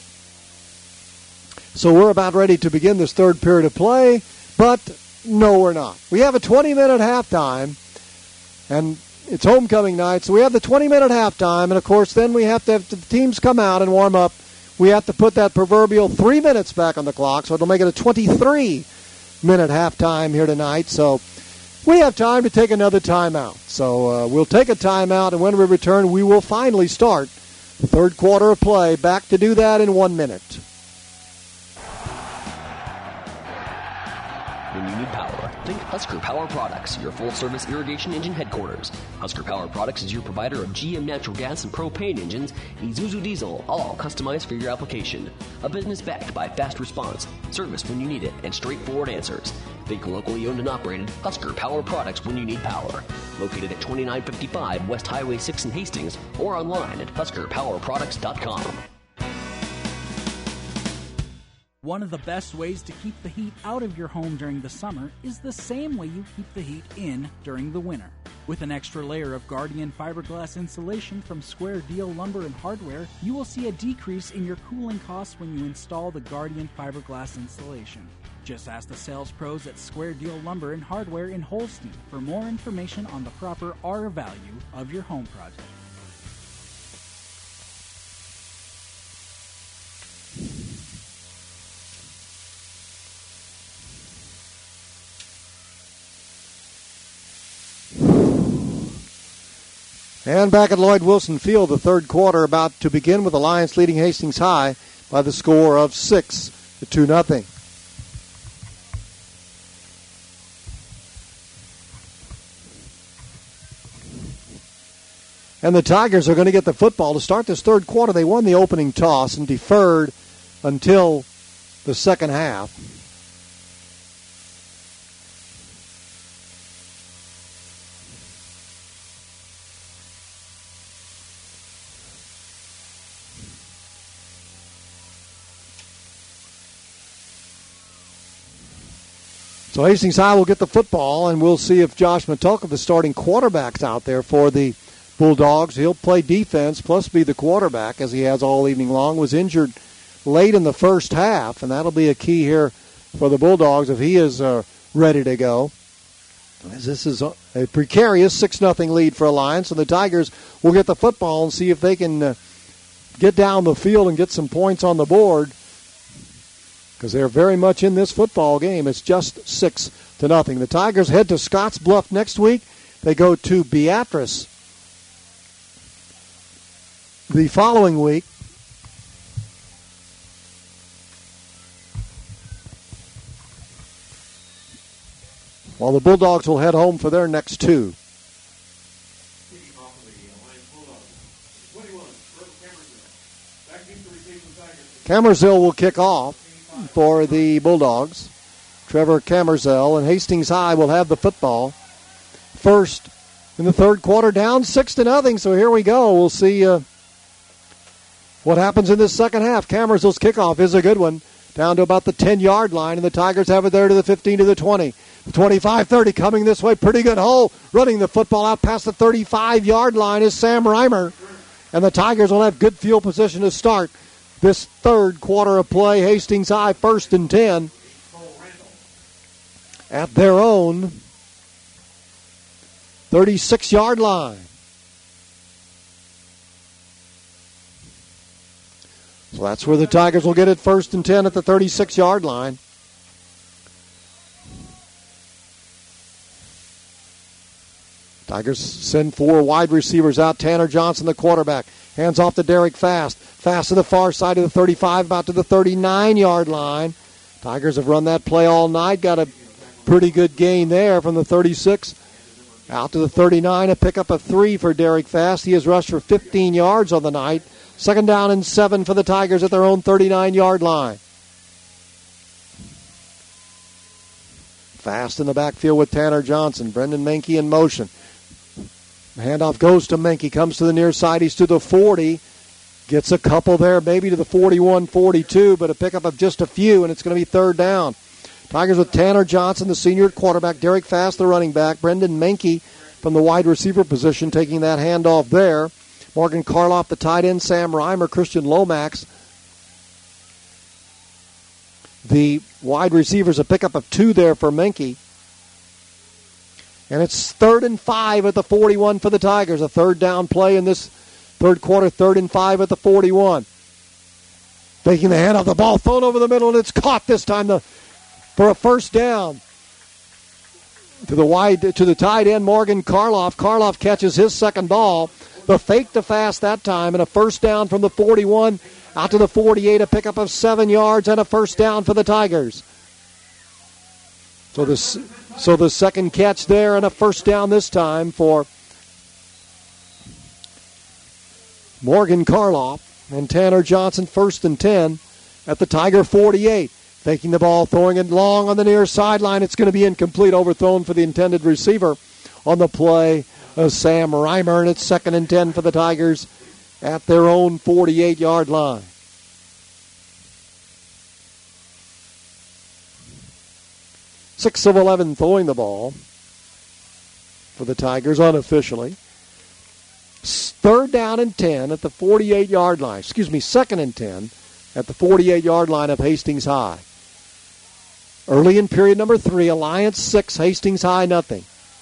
So we're about ready to begin this third period of play, but no, we're not. We have a 20-minute halftime, and it's homecoming night, so we have the 20-minute halftime, and, of course, then we have to have the teams come out and warm up. We have to put that proverbial 3 minutes back on the clock, so it'll make it a 23-minute halftime here tonight. So we have time to take another timeout. So we'll take a timeout, and when we return, we will finally start the third quarter of play. Back to do that in 1 minute. When you need power, think Husker Power Products, your full-service irrigation engine headquarters. Husker Power Products is your provider of GM natural gas and propane engines, Isuzu diesel, all customized for your application. A business backed by fast response, service when you need it, and straightforward answers. Think locally owned and operated Husker Power Products when you need power. Located at 2955 West Highway 6 in Hastings, or online at HuskerPowerProducts.com. One of the best ways to keep the heat out of your home during the summer is the same way you keep the heat in during the winter. With an extra layer of Guardian fiberglass insulation from Square Deal Lumber and Hardware, you will see a decrease in your cooling costs when you install the Guardian fiberglass insulation. Just ask the sales pros at Square Deal Lumber and Hardware in Holstein for more information on the proper R value of your home project. And back at Lloyd Wilson Field, the third quarter about to begin with Alliance leading Hastings High by the score of 6-0. And the Tigers are going to get the football to start this third quarter. They won the opening toss and deferred until the second half. So Hastings High will get the football, and we'll see if Josh Matulka, the starting quarterback's out there for the Bulldogs. He'll play defense plus be the quarterback, as he has all evening long. Was injured late in the first half, and that'll be a key here for the Bulldogs if he is ready to go. As this is a precarious 6-0 lead for Alliance, and the Tigers will get the football and see if they can get down the field and get some points on the board, because they're very much in this football game. It's just 6-0. The Tigers head to Scotts Bluff next week. They go to Beatrice the following week. While the Bulldogs will head home for their next two. Camersville will kick off for the Bulldogs. Trevor Camersville, and Hastings High will have the football. First in the third quarter, down 6-0. So here we go. We'll see what happens in this second half. Camersville's kickoff is a good one, down to about the 10-yard line, and the Tigers have it there to the 15 to the 20. The 25-30 coming this way. Pretty good hole. Running the football out past the 35-yard line is Sam Reimer, and the Tigers will have good field position to start this third quarter of play. Hastings High 1st and 10 at their own 36-yard line. So that's where the Tigers will get it, 1st and 10 at the 36-yard line. Tigers send 4 wide receivers out. Tanner Johnson, the quarterback. Hands off to Derek Fast. Fast to the far side of the 35, about to the 39-yard line. Tigers have run that play all night. Got a pretty good gain there from the 36 out to the 39. A pickup of 3 for Derek Fast. He has rushed for 15 yards on the night. 2nd down and 7 for the Tigers at their own 39-yard line. Fast in the backfield with Tanner Johnson. Brendan Menke in motion. The handoff goes to Menke. Comes to the near side. He's to the 40. Gets a couple there, maybe to the 41, 42, but a pickup of just a few, and it's going to be 3rd down. Tigers with Tanner Johnson, the senior quarterback. Derek Fast, the running back. Brendan Menke from the wide receiver position taking that handoff there. Morgan Karloff, the tight end. Sam Reimer, Christian Lomax. The wide receivers, a pickup of 2 there for Menke. And it's 3rd and 5 at the 41 for the Tigers. A 3rd down play in this third quarter, 3rd and 5 at the 41. Taking the handoff, the ball thrown over the middle, and it's caught this time for a 1st down. To the tight end, Morgan Karloff. Karloff catches his 2nd ball. The fake to Fast that time, and a 1st down from the 41 out to the 48, a pickup of 7 yards and a 1st down for the Tigers. So the 2nd catch there and a 1st down this time for Morgan Karloff. And Tanner Johnson, 1st and 10 at the Tiger 48. Taking the ball, throwing it long on the near sideline. It's going to be incomplete, overthrown for the intended receiver on the play of Sam Reimer. And it's 2nd and 10 for the Tigers at their own 48-yard line. Six of 11 throwing the ball for the Tigers unofficially. 3rd down and 10 at the 48-yard line. 2nd and 10 at the 48-yard line of Hastings High. Early in period number 3, Alliance 6, Hastings High nothing.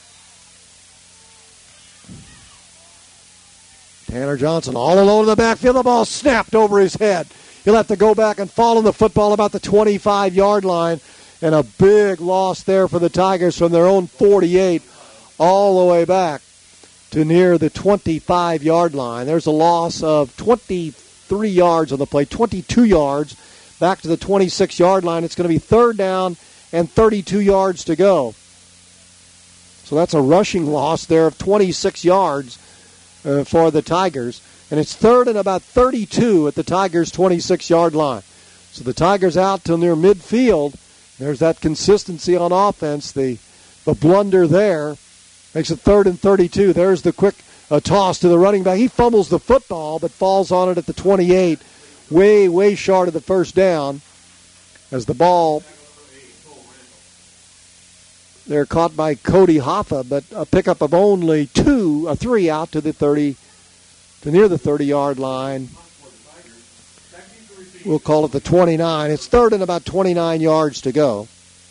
Tanner Johnson all alone in the backfield. The ball snapped over his head. He'll have to go back and fall on the football about the 25-yard line. And a big loss there for the Tigers from their own 48 all the way back to near the 25-yard line. There's a loss of 23 yards on the play, 22 yards back to the 26-yard line. It's going to be 3rd down and 32 yards to go. So that's a rushing loss there of 26 yards for the Tigers. And it's 3rd and about 32 at the Tigers' 26-yard line. So the Tigers out till near midfield. There's that consistency on offense. The blunder there makes it 3rd and 32. There's the quick toss to the running back. He fumbles the football but falls on it at the 28, way short of the 1st down as the ball they're caught by Cody Hoffa, but a pickup of only 3 out to the 30, to near the 30-yard line. We'll call it the 29. It's 3rd and about 29 yards to go.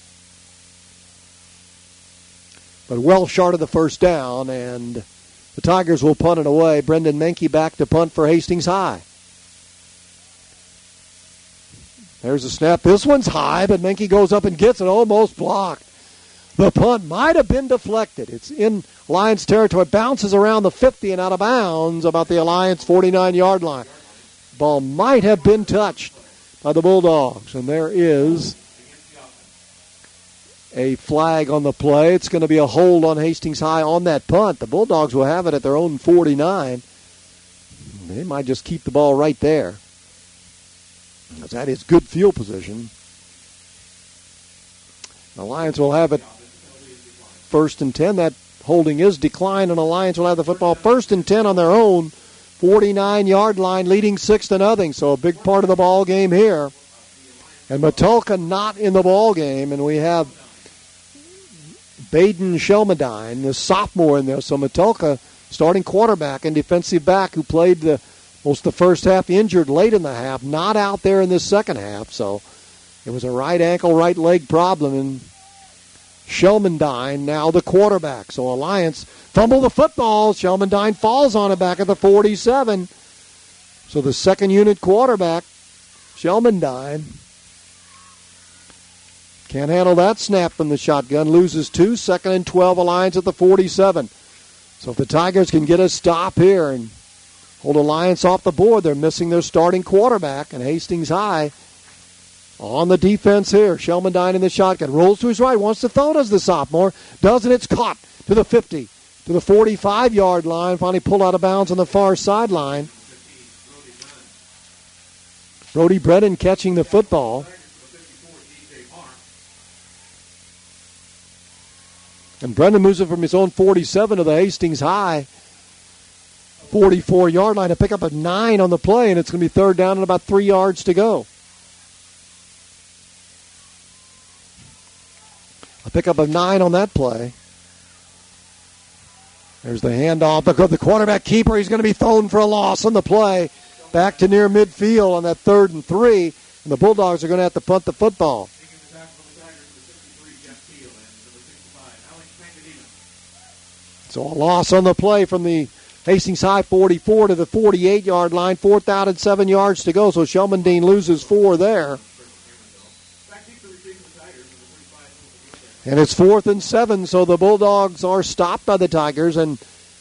But well short of the 1st down, and the Tigers will punt it away. Brendan Menke back to punt for Hastings High. There's a snap. This one's high, but Menke goes up and gets it, almost blocked. The punt might have been deflected. It's in Alliance territory. Bounces around the 50 and out of bounds about the Alliance 49-yard line. Ball might have been touched by the Bulldogs, and there is a flag on the play. It's going to be a hold on Hastings High on that punt. The Bulldogs will have it at their own 49. They might just keep the ball right there. That is good field position. The Lions will have it 1st and 10. That holding is declined, and the Lions will have the football 1st and 10 on their own 49-yard line, leading 6-0. So a big part of the ball game here. And Matulka not in the ball game, and we have Baden Shelmadine, the sophomore, in there. So Matulka, starting quarterback and defensive back, who played most of the first half, injured late in the half, not out there in the second half. So it was a right ankle, right leg problem, and Shelmadine now the quarterback. So Alliance fumble the football. Shelmadine falls on it back at the 47. So the second unit quarterback, Shelmadine, can't handle that snap from the shotgun. Loses 2. 2nd and 12, Alliance at the 47. So if the Tigers can get a stop here and hold Alliance off the board, they're missing their starting quarterback, and Hastings High on the defense here. Shelmandine in the shotgun. Rolls to his right. Wants to throw, does the sophomore. Doesn't. It's caught to the 50, to the 45-yard line. Finally pulled out of bounds on the far sideline. Brody Brennan catching the football. And Brennan moves it from his own 47 to the Hastings High 44-yard line to pick up a 9 on the play, and it's going to be third down and about 3 yards to go. A pickup of 9 on that play. There's the handoff. The quarterback keeper, he's going to be thrown for a loss on the play. Back to near midfield on that 3rd and 3, and the Bulldogs are going to have to punt the football. So a loss on the play from the Hastings High 44 to the 48-yard line. 4th out and 7 yards to go, so Shelmandine loses 4 there. And it's 4th and 7, so the Bulldogs are stopped by the Tigers, and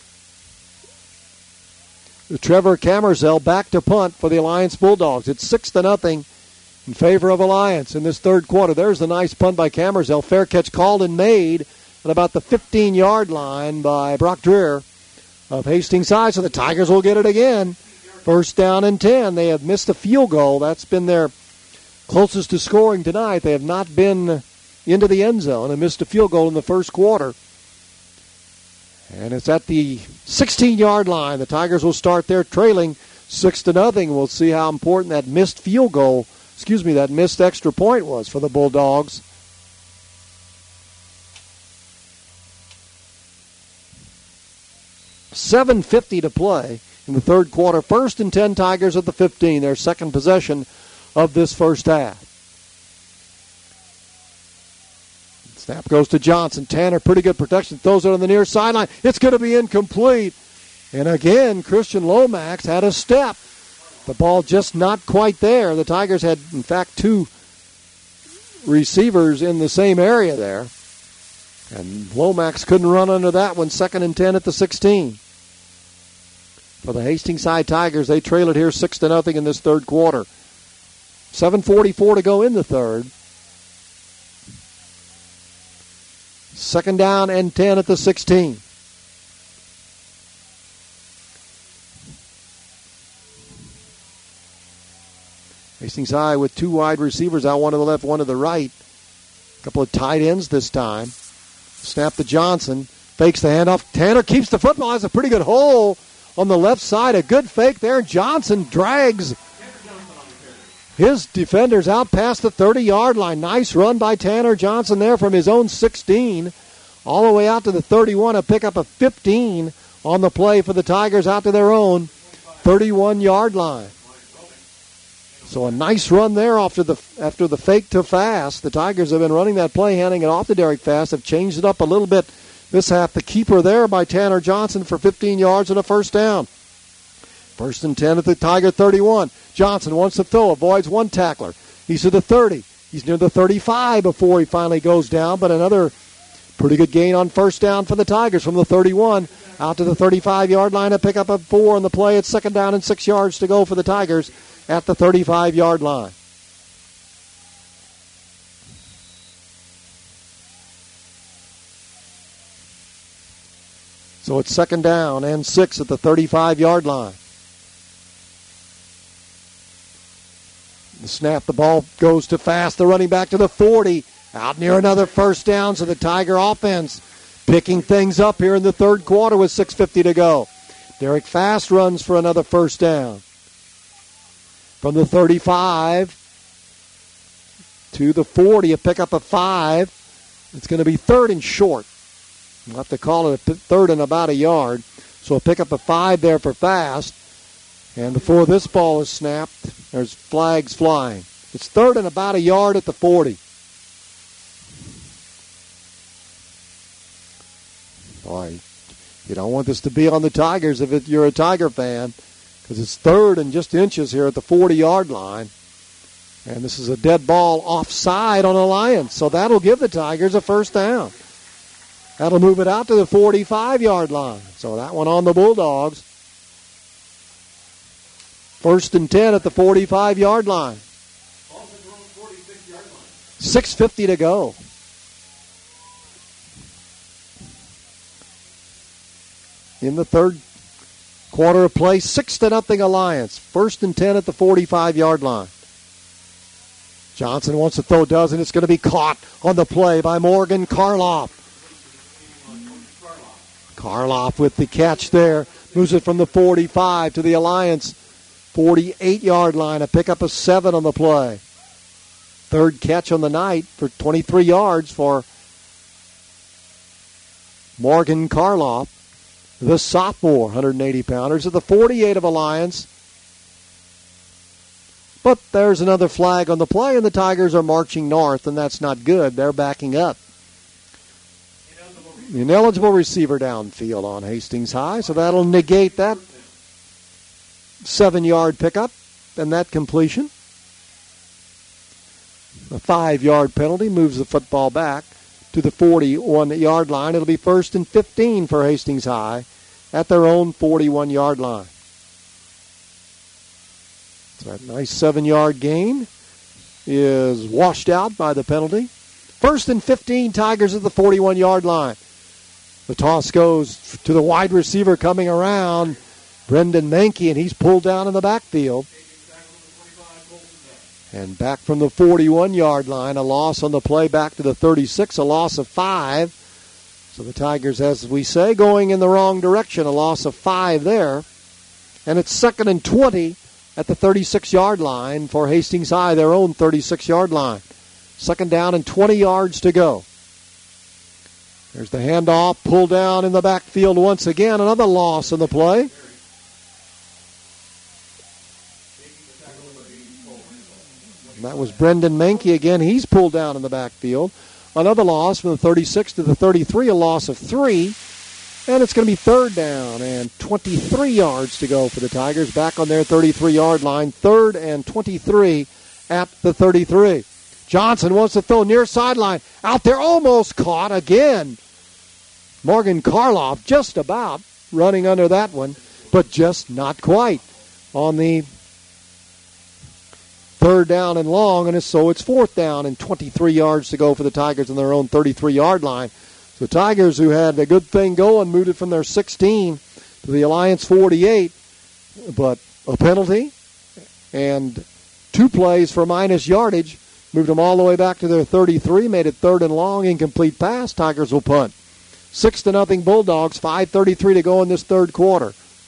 Trevor Camerzell back to punt for the Alliance Bulldogs. It's 6-0 in favor of Alliance in this third quarter. There's the nice punt by Camerzell. Fair catch called and made at about the 15-yard line by Brock Dreer of Hastings High, so the Tigers will get it again. 1st down and 10. They have missed a field goal. That's been their closest to scoring tonight. They have not been into the end zone and missed a field goal in the first quarter. And it's at the 16-yard line. The Tigers will start there trailing 6-0. We'll see how important that missed field goal, that missed extra point was for the Bulldogs. $7:50 to play in the third quarter. 1st and 10 Tigers at the 15, their second possession of this first half. Snap goes to Johnson. Tanner, pretty good protection, throws it on the near sideline. It's going to be incomplete. And again, Christian Lomax had a step. The ball just not quite there. The Tigers had, in fact, 2 receivers in the same area there. And Lomax couldn't run under that one. 2nd and 10 at the 16. For the Hastings High Tigers, they trail it here 6-0 in this third quarter. 7:44 to go in the third. 2nd down and 10 at the 16. Hastings High with 2 wide receivers out, one to the left, one to the right. A couple of tight ends this time. Snap to Johnson. Fakes the handoff. Tanner keeps the football. Has a pretty good hole on the left side. A good fake there. Johnson drags his defenders out past the 30-yard line. Nice run by Tanner Johnson there from his own 16 all the way out to the 31. A pickup of 15 on the play for the Tigers out to their own 31-yard line. So a nice run there after the fake to Fast. The Tigers have been running that play, handing it off to Derek Fast. Have changed it up a little bit this half. The keeper there by Tanner Johnson for 15 yards and a first down. 1st and 10 at the Tiger 31. Johnson wants to throw, avoids one tackler. He's to the 30. He's near the 35 before he finally goes down, but another pretty good gain on first down for the Tigers from the 31 out to the 35-yard line. A pickup of 4 on the play. It's 2nd down and 6 yards to go for the Tigers at the 35-yard line. So it's 2nd down and 6 at the 35-yard line. The snap, the ball goes to Fast, the running back to the 40. Out near another first down, so the Tiger offense picking things up here in the third quarter with 6:50 to go. Derek Fast runs for another first down. From the 35 to the 40, a pickup of 5. It's going to be 3rd and short. We'll have to call it a 3rd and about a yard. So a pickup of 5 there for Fast. And before this ball is snapped, there's flags flying. It's 3rd and about a yard at the 40. Boy, you don't want this to be on the Tigers if you're a Tiger fan, because it's 3rd and just inches here at the 40-yard line. And this is a dead ball offside on Alliance, so that'll give the Tigers a first down. That'll move it out to the 45-yard line. So that one on the Bulldogs. 1st and 10 at the 45-yard line. 6:50 to go. In the third quarter of play, 6-0 Alliance. 1st and 10 at the 45-yard line. Johnson wants to throw, doesn't. It's going to be caught on the play by Morgan Karloff. Karloff with the catch there. Moves it from the 45 to the Alliance 48-yard line. A pickup of 7 on the play. Third catch on the night for 23 yards for Morgan Karloff, the sophomore 180-pounders at the 48 of Alliance. But there's another flag on the play, and the Tigers are marching north, and that's not good. They're backing up. Ineligible receiver downfield on Hastings High, so that'll negate that 7-yard pickup and that completion. A 5-yard penalty moves the football back to the 41-yard line. It'll be 1st and 15 for Hastings High at their own 41-yard line. So that nice 7-yard gain is washed out by the penalty. 1st and 15, Tigers at the 41-yard line. The toss goes to the wide receiver coming around, Brendan Mankey, and he's pulled down in the backfield. And back from the 41-yard line, a loss on the play back to the 36, a loss of 5. So the Tigers, as we say, going in the wrong direction, a loss of 5 there. And it's 2nd and 20 at the 36-yard line for Hastings High, their own 36-yard line. 2nd down and 20 yards to go. There's the handoff, pulled down in the backfield once again. Another loss in the play. And that was Brendan Mankey again. He's pulled down in the backfield. Another loss from the 36 to the 33, a loss of 3. And it's going to be 3rd down and 23 yards to go for the Tigers. Back on their 33-yard line. 3rd and 23 at the 33. Johnson wants to throw near sideline. Out there, almost caught again. Morgan Karloff just about running under that one, but just not quite on the 3rd down and long, and so it's 4th down and 23 yards to go for the Tigers on their own 33-yard line. So Tigers, who had a good thing going, moved it from their 16 to the Alliance 48, but a penalty and 2 plays for minus yardage moved them all the way back to their 33, made it 3rd and long, incomplete pass. Tigers will punt. 6-0 Bulldogs, 5:33 to go in this 3rd quarter.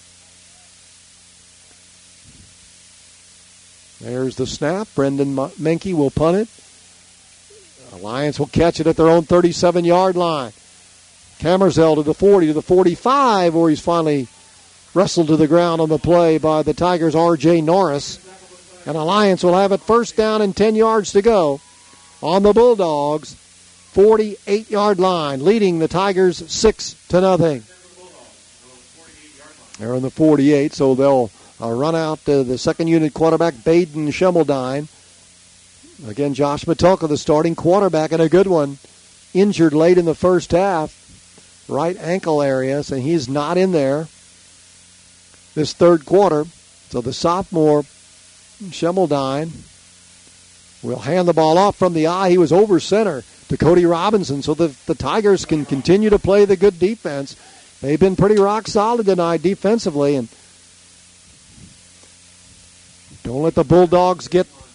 There's the snap. Brendan Mankey will punt it. Alliance will catch it at their own 37-yard line. Camerzell to the 40, to the 45, where he's finally wrestled to the ground on the play by the Tigers' R.J. Norris. And Alliance will have it 1st down and 10 yards to go on the Bulldogs' 48-yard line, leading the Tigers 6-0. They're on the 48, so they'll run out the 2nd unit quarterback, Baden Schemeldine. Again, Josh Metelka, the starting quarterback, and a good one. Injured late in the first half, right ankle area, so he's not in there this 3rd quarter. So the sophomore, Schemeldine, will hand the ball off from the eye. He was over center to Cody Robinson, so the Tigers can continue to play the good defense. They've been pretty rock solid tonight defensively, and don't let the Bulldogs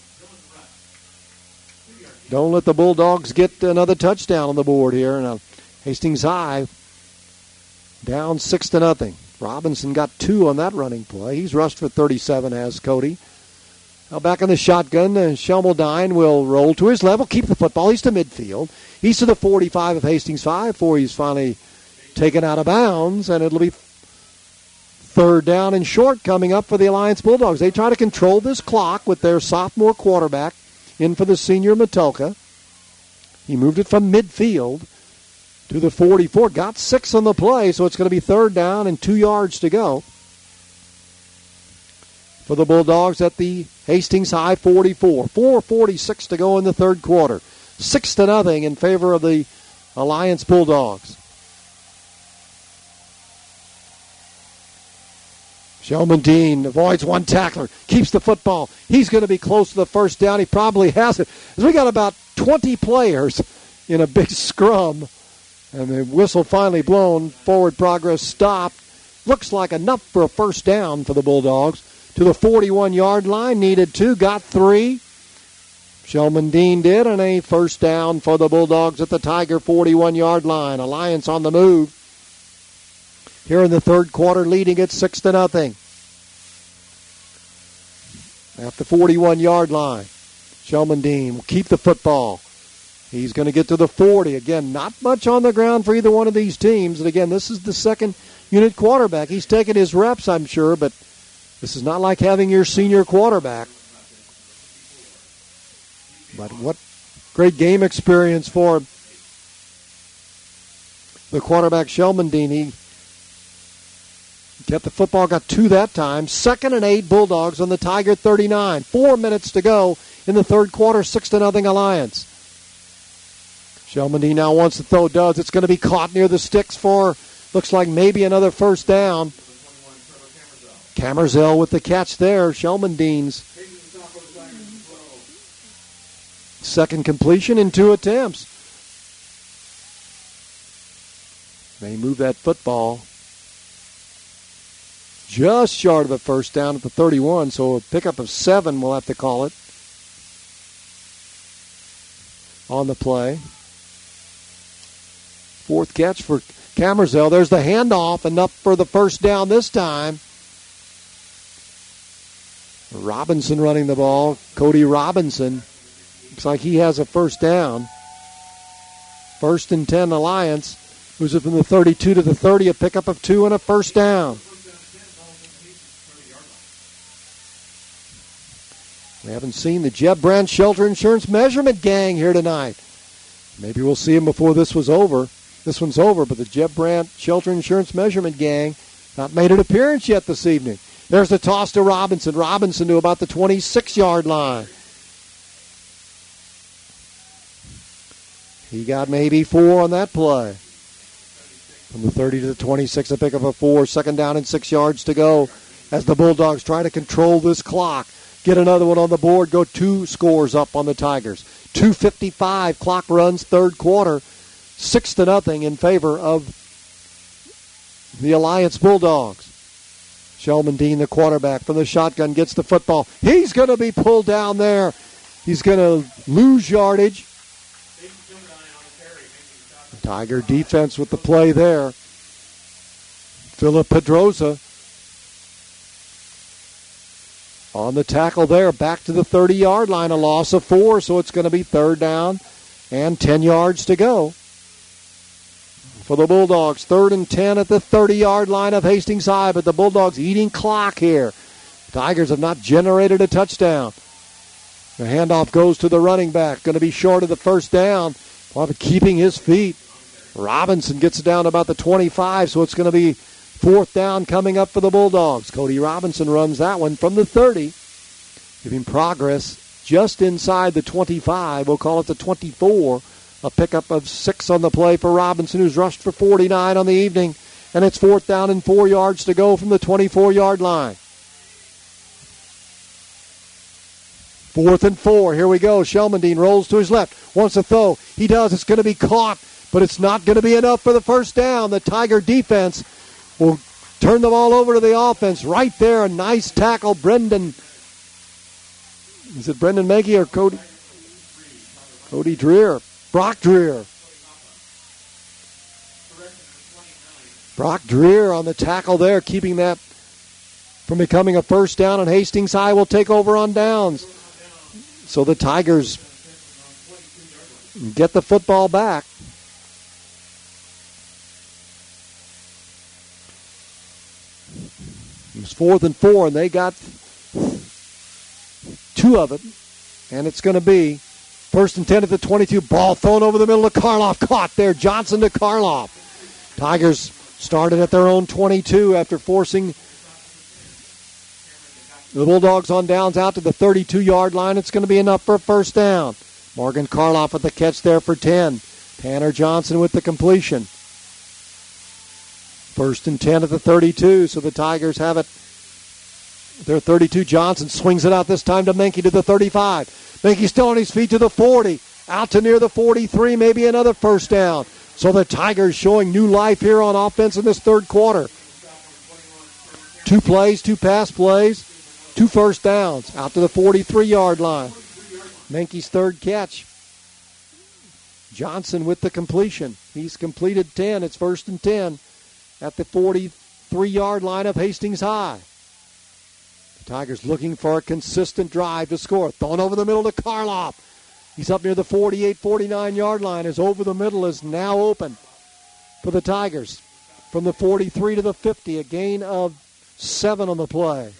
get another touchdown on the board here. And Hastings High down 6-0. Robinson got 2 on that running play. He's rushed for 37, has Cody. Now back in the shotgun, Schemeldine will roll to his level, keep the football. He's to midfield. He's to the 45 of Hastings High before he's finally taken out of bounds, and it'll be 3rd down and short coming up for the Alliance Bulldogs. They try to control this clock with their sophomore quarterback in for the senior Metelka. He moved it from midfield to the 44. Got 6 on the play, so it's going to be 3rd down and 2 yards to go for the Bulldogs at the Hastings High 44. 4:46 to go in the 3rd quarter. 6-0 in favor of the Alliance Bulldogs. Shelman Dean avoids one tackler, keeps the football. He's going to be close to the first down. He probably has it. We got about 20 players in a big scrum, and the whistle finally blown. Forward progress stopped. Looks like enough for a first down for the Bulldogs. To the 41-yard line, needed 2, got 3. Shelman Dean did, and a first down for the Bulldogs at the Tiger 41-yard line. Alliance on the move here in the third quarter, leading it 6-0. At the 41-yard line, Shelman Dean will keep the football. He's going to get to the 40. Again, not much on the ground for either one of these teams. And again, this is the second unit quarterback. He's taking his reps, I'm sure, but this is not like having your senior quarterback. But what great game experience for the quarterback, Shelman Dean. He kept the football, got 2 that time. 2nd and 8, Bulldogs on the Tiger 39. 4 minutes to go in the third quarter, 6-0 Alliance. Shelman Dean now wants to throw, does. It's going to be caught near the sticks for, looks like maybe another first down. Camerzell with the catch there. Shelman Dean's second completion in 2 attempts. They move that football just short of a first down at the 31, so a pickup of 7, we'll have to call it, on the play. 4th catch for Camerzell. There's the handoff, enough for the first down this time. Robinson running the ball. Cody Robinson. Looks like he has a first down. 1st and 10 Alliance. Moves it from the 32 to the 30. A pickup of 2 and a first down. We haven't seen the Jeb Brandt Shelter Insurance Measurement Gang here tonight. Maybe we'll see them before this one's over, but the Jeb Brandt Shelter Insurance Measurement Gang not made an appearance yet this evening. There's the toss to Robinson. Robinson to about the 26-yard line. He got maybe 4 on that play. From the 30 to the 26, a pickup of 4. 2nd down and 6 yards to go as the Bulldogs try to control this clock. Get another one on the board. Go 2 scores up on the Tigers. 2:55. Clock runs third quarter. 6-0 in favor of the Alliance Bulldogs. Shelman Dean, the quarterback, from the shotgun, gets the football. He's going to be pulled down there. He's going to lose yardage. Tiger defense with the play there. Philip Pedrosa on the tackle there. Back to the 30-yard line. A loss of 4, so it's going to be 3rd down and 10 yards to go for the Bulldogs. 3rd and 10 at the 30-yard line of Hastings High, but the Bulldogs eating clock here. Tigers have not generated a touchdown. The handoff goes to the running back. Going to be short of the first down while keeping his feet. Robinson gets it down to about the 25, so it's going to be 4th down coming up for the Bulldogs. Cody Robinson runs that one from the 30, giving progress just inside the 25. We'll call it the 24. A pickup of 6 on the play for Robinson, who's rushed for 49 on the evening. And it's 4th down and 4 yards to go from the 24-yard line. 4th and 4. Here we go. Shelman Dean rolls to his left. Wants to throw. He does. It's going to be caught, but it's not going to be enough for the first down. The Tiger defense will turn the ball over to the offense. Right there, a nice tackle. Brendan. Is it Brendan Maggie or Cody? Cody Dreer. Brock Dreer. Brock Dreer on the tackle there, keeping that from becoming a first down, and Hastings High will take over on downs. So the Tigers get the football back. It was 4th and 4, and they got 2 of it. And it's going to be 1st and 10 at the 22. Ball thrown over the middle to Karloff. Caught there. Johnson to Karloff. Tigers started at their own 22 after forcing the Bulldogs on downs out to the 32-yard line. It's going to be enough for a first down. Morgan Karloff with the catch there for 10. Tanner Johnson with the completion. 1st and 10 at the 32, so the Tigers have it Their 32, Johnson swings it out this time to Menke to the 35. Menke still on his feet to the 40. Out to near the 43, maybe another first down. So the Tigers showing new life here on offense in this third quarter. 2 plays, 2 pass plays, 2 first downs. Out to the 43-yard line. Menke's third catch. Johnson with the completion. He's completed 10. It's 1st and 10 at the 43-yard line of Hastings High. The Tigers looking for a consistent drive to score. Thrown over the middle to Karloff. He's up near the 48, 49-yard line as over the middle is now open for the Tigers. From the 43 to the 50, a gain of 7 on the play.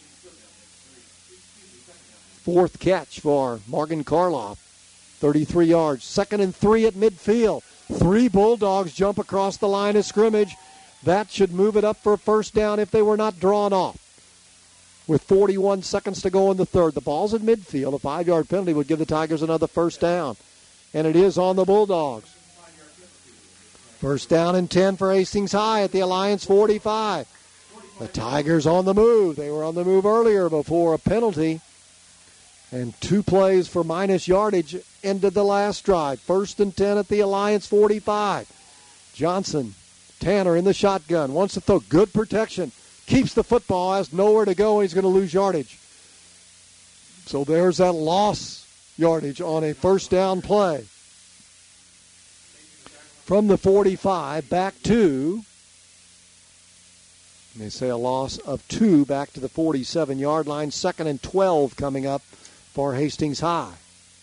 4th catch for Morgan Karloff. 33 yards. 2nd and 3 at midfield. 3 Bulldogs jump across the line of scrimmage. That should move it up for a first down if they were not drawn off. With 41 seconds to go in the third. The ball's at midfield. A 5-yard penalty would give the Tigers another first down. And it is on the Bulldogs. First down and 10 for Hastings High at the Alliance 45. The Tigers on the move. They were on the move earlier before a penalty. And 2 plays for minus yardage ended the last drive. 1st and 10 at the Alliance 45. Johnson, Tanner in the shotgun. Wants to throw. Good protection. Keeps the football. Has nowhere to go. He's going to lose yardage. So there's that loss yardage on a first down play. From the 45 back to, they say a loss of 2 back to the 47-yard line. 2nd and 12 coming up for Hastings High.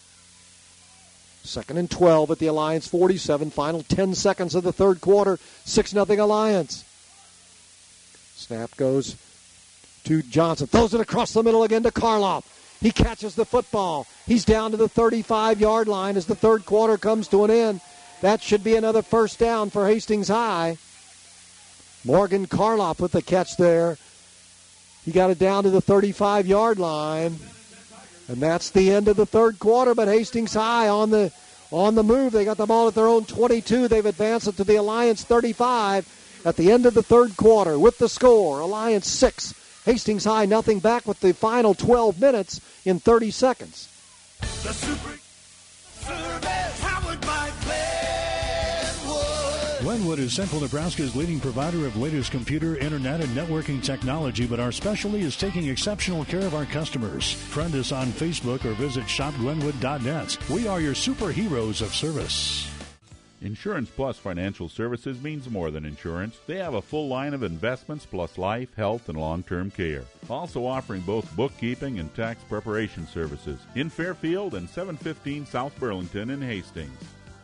2nd and 12 at the Alliance 47. Final 10 seconds of the third quarter. 6-0 Alliance. Snap goes to Johnson. Throws it across the middle again to Karloff. He catches the football. He's down to the 35-yard line as the third quarter comes to an end. That should be another first down for Hastings High. Morgan Karloff with the catch there. He got it down to the 35-yard line. And that's the end of the third quarter, but Hastings High on the move. They got the ball at their own 22. They've advanced it to the Alliance 35 at the end of the third quarter with the score. Alliance 6, Hastings High nothing, back with the final 12 minutes in 30 seconds. The Super Service powered by Glenwood. Glenwood is Central Nebraska's leading provider of latest computer, internet, and networking technology, but our specialty is taking exceptional care of our customers. Friend us on Facebook or visit shopglenwood.net. We are your superheroes of service. Insurance Plus Financial Services means more than insurance. They have a full line of investments plus life, health, and long-term care. Also offering both bookkeeping and tax preparation services in Fairfield and 715 South Burlington in Hastings.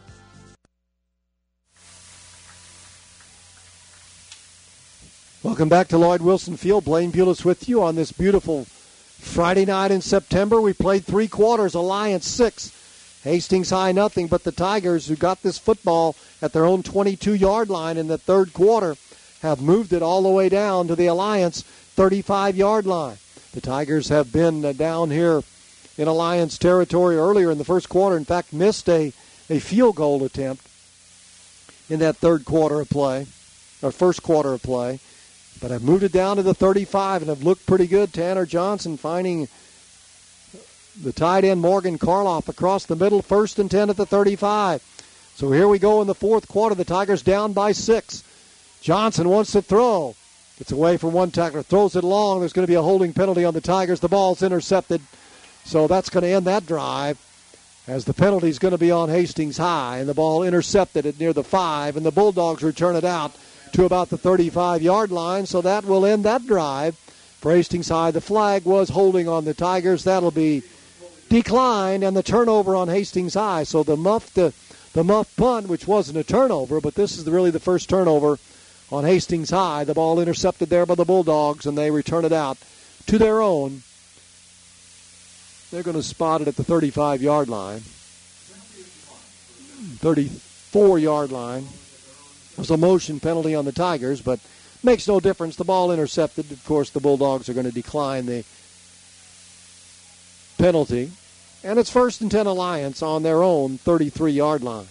Welcome back to Lloyd Wilson Field. Blaine Pulis with you on this beautiful Friday night in September. We played 3 quarters, Alliance 6. Hastings High nothing, but the Tigers, who got this football at their own 22-yard line in the third quarter, have moved it all the way down to the Alliance 35-yard line. The Tigers have been down here in Alliance territory earlier in the first quarter. In fact, missed a field goal attempt in that third quarter of play, or first quarter of play. But have moved it down to the 35 and have looked pretty good. Tanner Johnson finding the tight end Morgan Karloff across the middle, 1st and 10 at the 35. So here we go in the fourth quarter. The Tigers down by 6. Johnson wants to throw. Gets away from one tackler, throws it long. There's going to be a holding penalty on the Tigers. The ball's intercepted. So that's going to end that drive, as the penalty is going to be on Hastings High. And the ball intercepted at near the 5, and the Bulldogs return it out to about the 35-yard line. So that will end that drive for Hastings High. The flag was holding on the Tigers. That'll be declined, and the turnover on Hastings High. So the muff punt, which wasn't a turnover, but this is really the first turnover on Hastings High. The ball intercepted there by the Bulldogs, and they return it out to their own. They're going to spot it at the 35-yard line. 34-yard line. It was a motion penalty on the Tigers, but makes no difference. The ball intercepted. Of course, the Bulldogs are going to decline the penalty. And it's 1st and 10 Alliance on their own 33-yard line.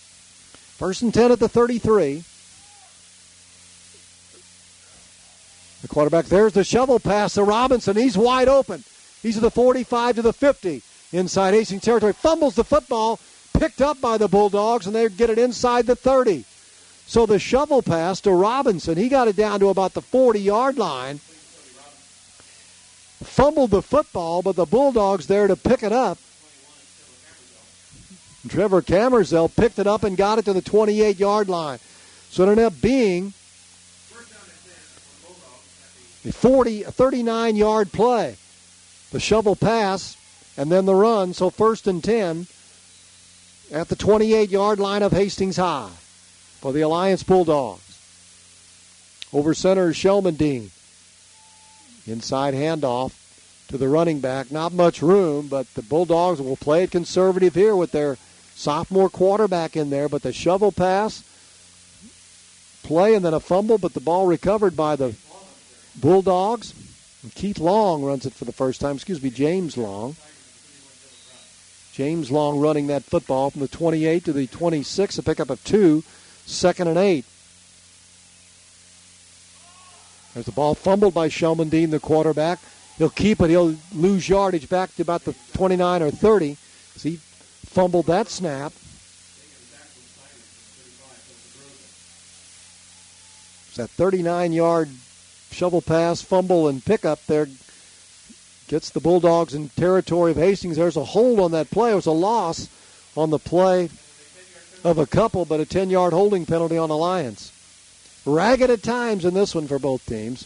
1st and 10 at the 33. The quarterback, there's the shovel pass to Robinson. He's wide open. He's at the 45 to the 50. Inside Hastings territory. Fumbles the football. Picked up by the Bulldogs, and they get it inside the 30. So the shovel pass to Robinson, he got it down to about the 40-yard line. Fumbled the football, but the Bulldogs there to pick it up. Trevor Camerzell picked it up and got it to the 28-yard line. So it ended up being a 39-yard play. The shovel pass and then the run, so 1st and 10 at the 28-yard line of Hastings High for the Alliance Bulldogs. Over center is Shelmandine. Inside handoff to the running back. Not much room, but the Bulldogs will play it conservative here with their sophomore quarterback in there. But the shovel pass play and then a fumble, but the ball recovered by the Bulldogs. And Keith Long runs it for the first time. James Long. James Long running that football from the 28 to the 26, a pickup of 2, 2nd and 8. There's the ball fumbled by Shelmandine, the quarterback. He'll keep it. He'll lose yardage back to about the 29 or 30. So he fumbled that snap. It's that 39-yard shovel pass, fumble, and pickup there. Gets the Bulldogs in territory of Hastings. There's a hold on that play. It was a loss on the play of a couple, but a 10-yard holding penalty on Alliance. Ragged at times in this one for both teams.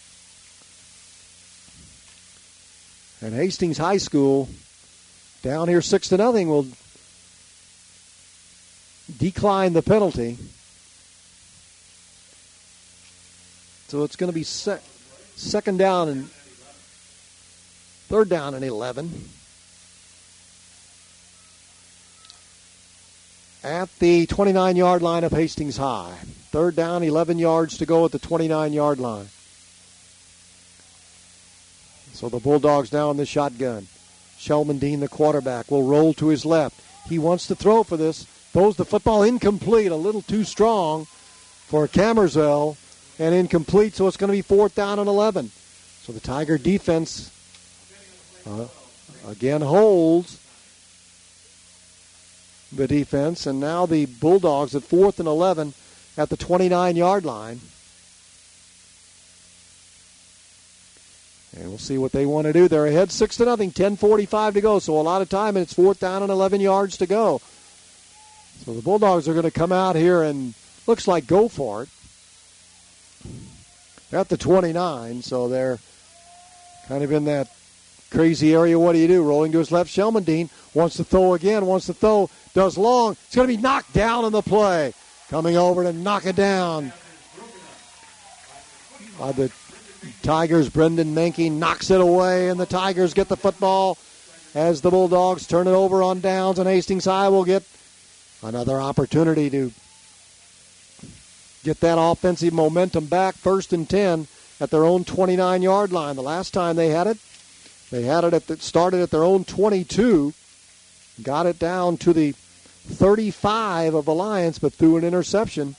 And Hastings High School down here 6-0 will decline the penalty. So it's going to be third down and 11. At the 29-yard line of Hastings High. 3rd down, 11 yards to go at the 29-yard line. So the Bulldogs now in the shotgun. Shelmandine, the quarterback, will roll to his left. He wants to throw for this. Throws the football incomplete, a little too strong for Camerzell, and incomplete, so it's going to be 4th down and 11. So the Tiger defense again holds the defense, and now the Bulldogs at 4th and 11 at the 29-yard line. And we'll see what they want to do. They're ahead 6-0, 10:45 to go, so a lot of time, and it's 4th down and 11 yards to go. So the Bulldogs are going to come out here and looks like go for it at the 29, so they're kind of in that crazy area. What do you do? Rolling to his left. Shelmandine wants to throw again, does long. It's going to be knocked down on the play. Coming over to knock it down by the Tigers. Brendan Menke knocks it away, and the Tigers get the football as the Bulldogs turn it over on downs, and Hastings High will get another opportunity to get that offensive momentum back. 1st and 10 at their own 29-yard line. The last time they had it started at their own 22, got it down to the 35 of Alliance, but threw an interception.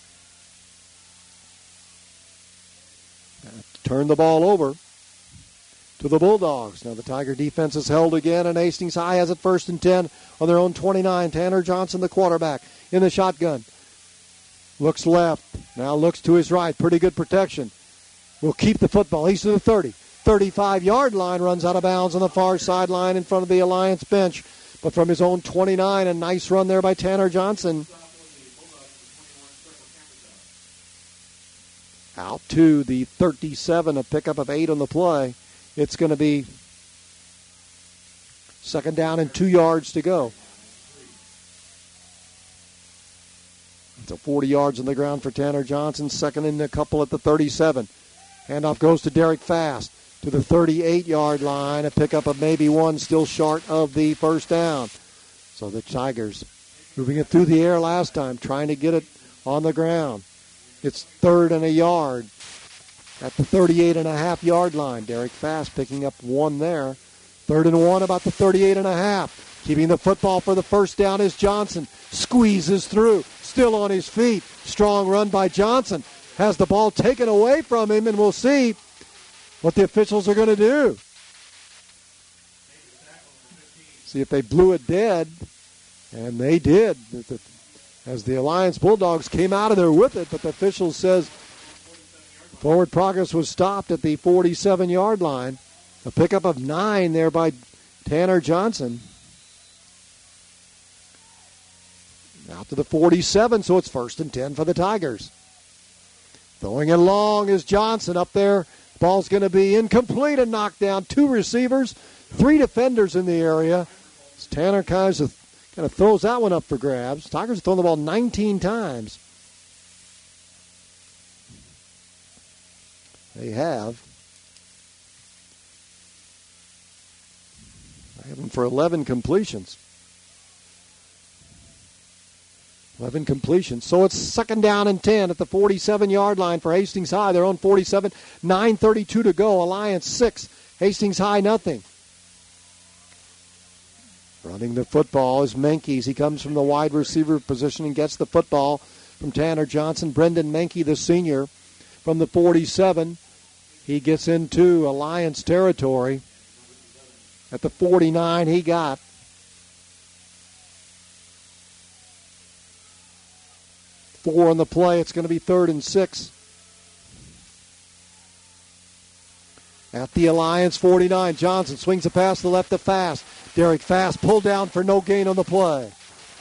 Turned the ball over to the Bulldogs. Now the Tiger defense is held again, and Hastings High has it 1st and 10 on their own 29. Tanner Johnson, the quarterback, in the shotgun. Looks left, now looks to his right. Pretty good protection. Will keep the football. He's to the 30. 35-yard line, runs out of bounds on the far sideline in front of the Alliance bench. But from his own 29, a nice run there by Tanner Johnson. Out to the 37, a pickup of 8 on the play. It's going to be 2nd down and 2 yards to go. So 40 yards on the ground for Tanner Johnson. 2nd and a couple at the 37. Handoff goes to Derek Fast to the 38-yard line. A pickup of maybe 1, still short of the 1st down. So the Tigers moving it through the air last time, trying to get it on the ground. It's 3rd and a yard at the 38.5-yard line. Derek Fast picking up 1 there. 3rd and 1 about the 38.5. Keeping the football for the 1st down is Johnson. Squeezes through. Still on his feet. Strong run by Johnson. Has the ball taken away from him, and we'll see what the officials are going to do. See if they blew it dead, and they did. As the Alliance Bulldogs came out of there with it, but the official says forward progress was stopped at the 47-yard line. A pickup of 9 there by Tanner Johnson. Out to the 47, so it's 1st and 10 for the Tigers. Throwing it long is Johnson up there. Ball's going to be incomplete and knocked down. 2 receivers, 3 defenders in the area. Tanner kind of throws that one up for grabs. Tigers have thrown the ball 19 times. They have. I have them for 11 completions. 11 completions. So it's 2nd down and 10 at the 47-yard line for Hastings High. They're on 47. 9:32 to go. Alliance 6. Hastings High nothing. Running the football is Menkes. He comes from the wide receiver position and gets the football from Tanner Johnson. Brendan Menke, the senior, from the 47. He gets into Alliance territory. At the 49, he got 4 on the play. It's going to be 3rd and 6. At the Alliance 49, Johnson swings a pass to the left to Fast. Derek Fast pulled down for no gain on the play.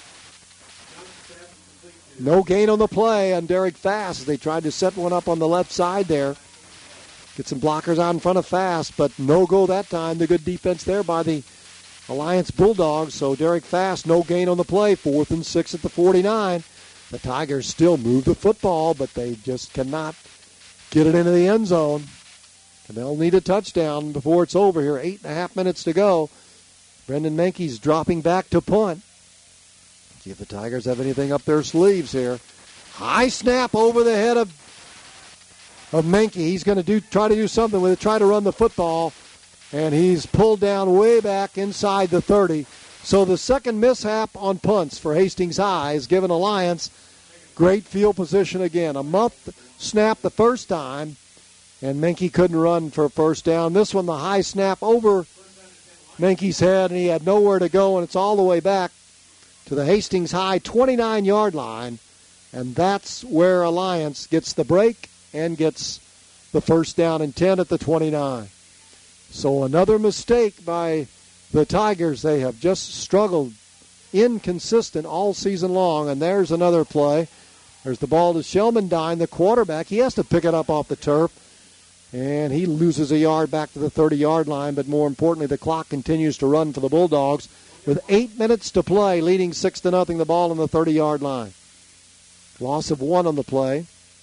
No gain on the play on Derek Fast. They tried to set one up on the left side there. Get some blockers out in front of Fast, but no go that time. The good defense there by the Alliance Bulldogs. So Derek Fast, no gain on the play. 4th and 6 at the 49. The Tigers still move the football, but they just cannot get it into the end zone. And they'll need a touchdown before it's over here. 8.5 minutes to go. Brendan Menke's dropping back to punt. See if the Tigers have anything up their sleeves here. High snap over the head of Menke. He's going to try to do something with it, try to run the football. And he's pulled down way back inside the 30. So the second mishap on punts for Hastings High has given Alliance great field position again. A muffed snap the first time, and Menke couldn't run for a first down. This one, the high snap over Menke's head, and he had nowhere to go, and it's all the way back to the Hastings High 29-yard line, and that's where Alliance gets the break and gets the 1st down and 10 at the 29. So another mistake by the Tigers. They have just struggled, inconsistent all season long, and there's another play. There's the ball to Shelmandine, the quarterback. He has to pick it up off the turf, and he loses a yard back to the 30-yard line, but more importantly, the clock continues to run for the Bulldogs with 8 minutes to play, leading 6-0, the ball on the 30-yard line. Loss of 1 on the play.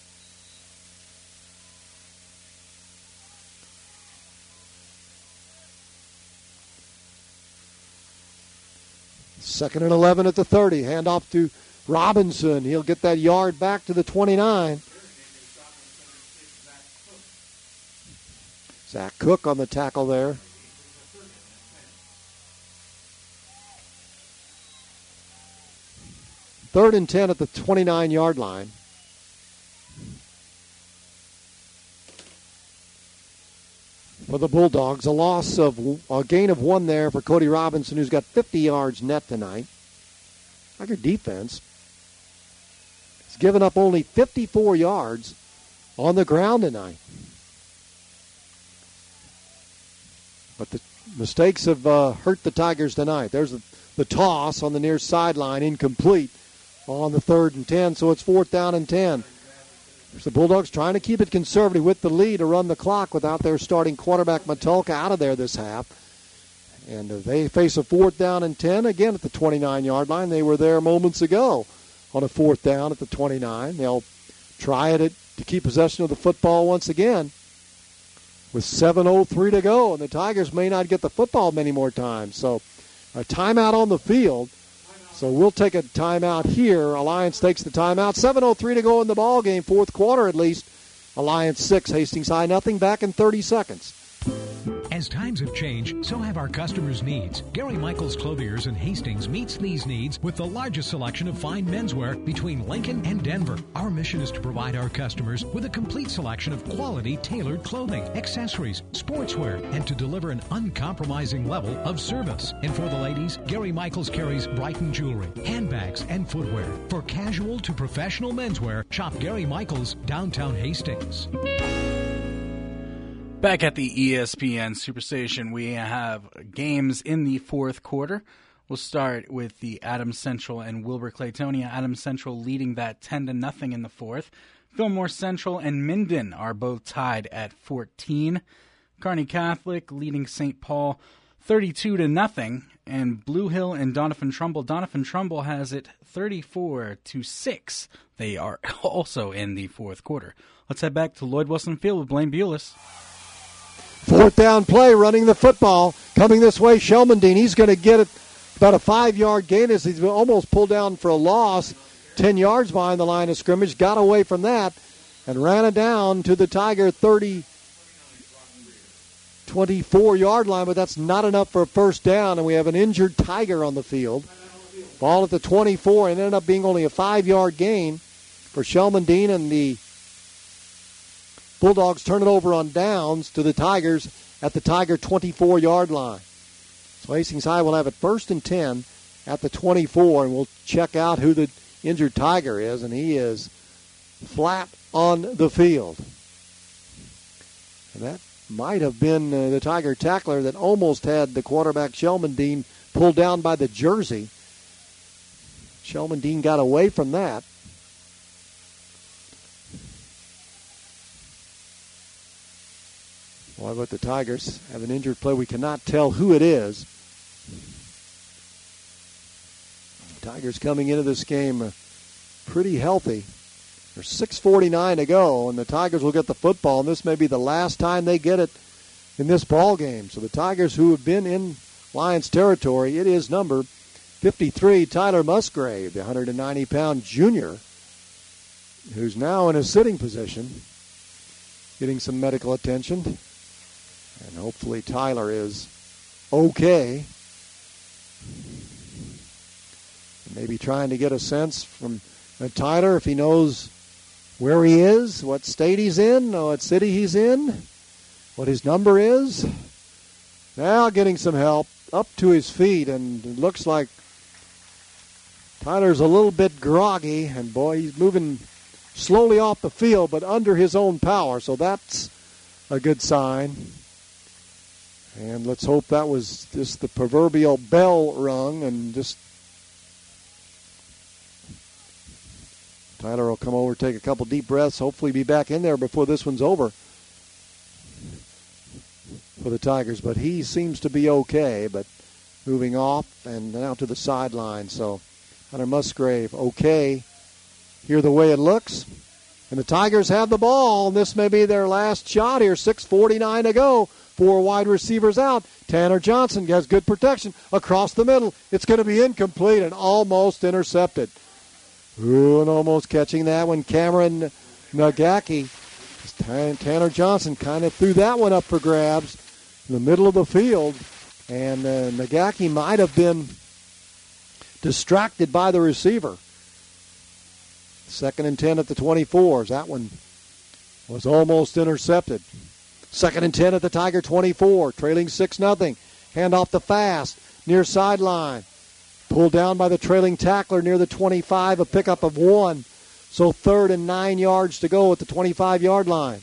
Second and 11 at the 30. Handoff to Robinson. He'll get that yard back to the 29. Zach Cook on the tackle there. Third and 10 at the 29-yard line. For the Bulldogs, a gain of 1 there for Cody Robinson, who's got 50 yards net tonight. Tiger defense has given up only 54 yards on the ground tonight. But the mistakes have hurt the Tigers tonight. There's the toss on the near sideline, incomplete on the 3rd and 10, so it's 4th down and 10. The Bulldogs trying to keep it conservative with the lead to run the clock without their starting quarterback Matulka out of there this half. And they face a 4th down and 10 again at the 29-yard line. They were there moments ago on a 4th down at the 29. They'll try it to keep possession of the football once again with 7:03 to go. And the Tigers may not get the football many more times. So a timeout on the field. So we'll take a timeout here. Alliance takes the timeout. 7:03 to go in the ball game, 4th quarter at least. Alliance 6, Hastings High nothing. Back in 30 seconds. As times have changed, so have our customers' needs. Gary Michaels Clothiers in Hastings meets these needs with the largest selection of fine menswear between Lincoln and Denver. Our mission is to provide our customers with a complete selection of quality tailored clothing, accessories, sportswear, and to deliver an uncompromising level of service. And for the ladies, Gary Michaels carries Brighton jewelry, handbags, and footwear. For casual to professional menswear, shop Gary Michaels, downtown Hastings. Back at the ESPN Superstation, we have games in the fourth quarter. We'll start with the Adams Central and Wilbur Claytonia. Adams Central leading that 10-0 in the fourth. Fillmore Central and Minden are both tied at 14. Kearney Catholic leading St. Paul 32-0. And Blue Hill and Doniphan Trumbull. Doniphan Trumbull has it 34-6. They are also in the fourth quarter. Let's head back to Lloyd Wilson Field with Blaine Bulis. Fourth down play, running the football. Coming this way, Shelmandine. He's going to get it about a 5-yard gain as he's almost pulled down for a loss. 10 yards behind the line of scrimmage. Got away from that and ran it down to the Tiger 24-yard line, but that's not enough for a first down, and we have an injured Tiger on the field. Ball at the 24, and ended up being only a 5-yard gain for Shelmandine, and the Bulldogs turn it over on downs to the Tigers at the Tiger 24-yard line. So Hastings High will have it 1st and 10 at the 24, and we'll check out who the injured Tiger is, and he is flat on the field. And that might have been the Tiger tackler that almost had the quarterback Shelmandine pulled down by the jersey. Shelmandine got away from that. Boy, but the Tigers have an injured player. We cannot tell who it is. The Tigers coming into this game pretty healthy. There's 6:49 to go, and the Tigers will get the football, and this may be the last time they get it in this ball game. So the Tigers, who have been in Lions territory, it is number 53, Tyler Musgrave, the 190-pound junior, who's now in a sitting position, getting some medical attention. And hopefully Tyler is okay. Maybe trying to get a sense from Tyler if he knows where he is, what state he's in, what city he's in, what his number is. Now getting some help up to his feet, and it looks like Tyler's a little bit groggy, and boy, he's moving slowly off the field, but under his own power, so that's a good sign. And let's hope that was just the proverbial bell rung, and just Tyler will come over, take a couple deep breaths, hopefully be back in there before this one's over for the Tigers. But he seems to be okay, but moving off and now to the sideline. So Hunter Musgrave okay here the way it looks. And the Tigers have the ball, and this may be their last shot here. 6:49 to go. 4 wide receivers out. Tanner Johnson has good protection across the middle. It's going to be incomplete and almost intercepted. Ooh, and almost catching that one, Cameron Nagaki. Tanner Johnson kind of threw that one up for grabs in the middle of the field, and Nagaki might have been distracted by the receiver. 2nd and 10 at the 24s. That one was almost intercepted. 2nd and 10 at the Tiger 24, trailing 6-0. Handoff to Fast, near sideline. Pulled down by the trailing tackler near the 25, a pickup of 1. So 3rd and 9 yards to go at the 25-yard line.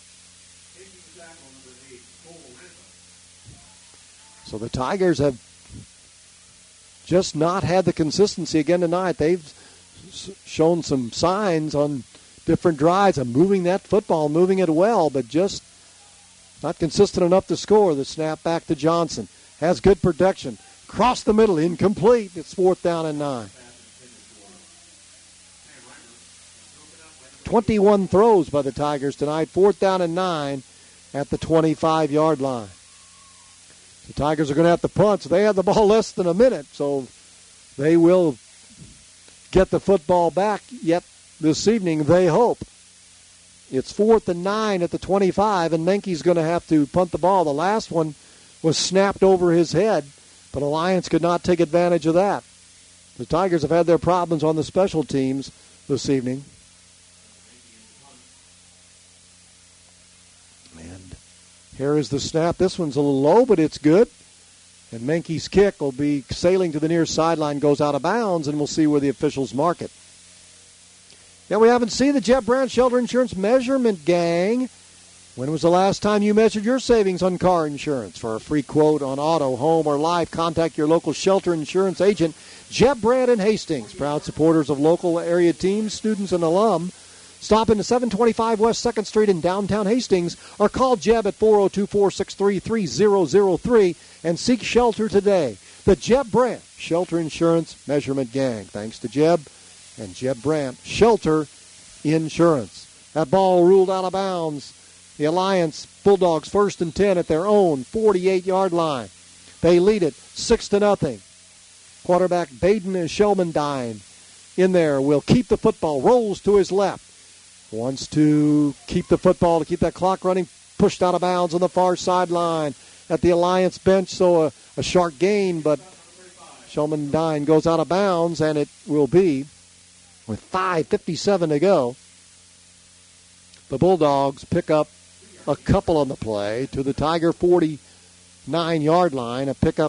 So the Tigers have just not had the consistency again tonight. They've shown some signs on different drives of moving that football, moving it well, but just not consistent enough to score. The snap back to Johnson. Has good protection. Across the middle, incomplete. It's 4th down and 9. 21 throws by the Tigers tonight. 4th down and 9 at the 25-yard line. The Tigers are going to have to punt, so they have the ball less than a minute, so they will get the football back yet this evening, they hope. It's 4th and 9 at the 25, and Menke's going to have to punt the ball. The last one was snapped over his head, but Alliance could not take advantage of that. The Tigers have had their problems on the special teams this evening. And here is the snap. This one's a little low, but it's good. And Menke's kick will be sailing to the near sideline, goes out of bounds, and we'll see where the officials mark it. Yeah, we haven't seen the Jeb Brandt Shelter Insurance Measurement Gang. When was the last time you measured your savings on car insurance? For a free quote on auto, home, or life, contact your local shelter insurance agent, Jeb Brandt in Hastings. Proud supporters of local area teams, students, and alum. Stop into 725 West 2nd Street in downtown Hastings or call Jeb at 402-463-3003 and seek shelter today. The Jeb Brandt Shelter Insurance Measurement Gang. Thanks to Jeb and Jeb Brandt Shelter Insurance. That ball ruled out of bounds. The Alliance Bulldogs 1st and 10 at their own 48-yard line. They lead it 6-0. Quarterback Baden Shelmandine in there will keep the football. Rolls to his left. Wants to keep the football to keep that clock running. Pushed out of bounds on the far sideline at the Alliance bench. So a short gain, but Shelmandine goes out of bounds, and it will be with 5:57 to go. The Bulldogs pick up a couple on the play to the Tiger 49-yard line. A pickup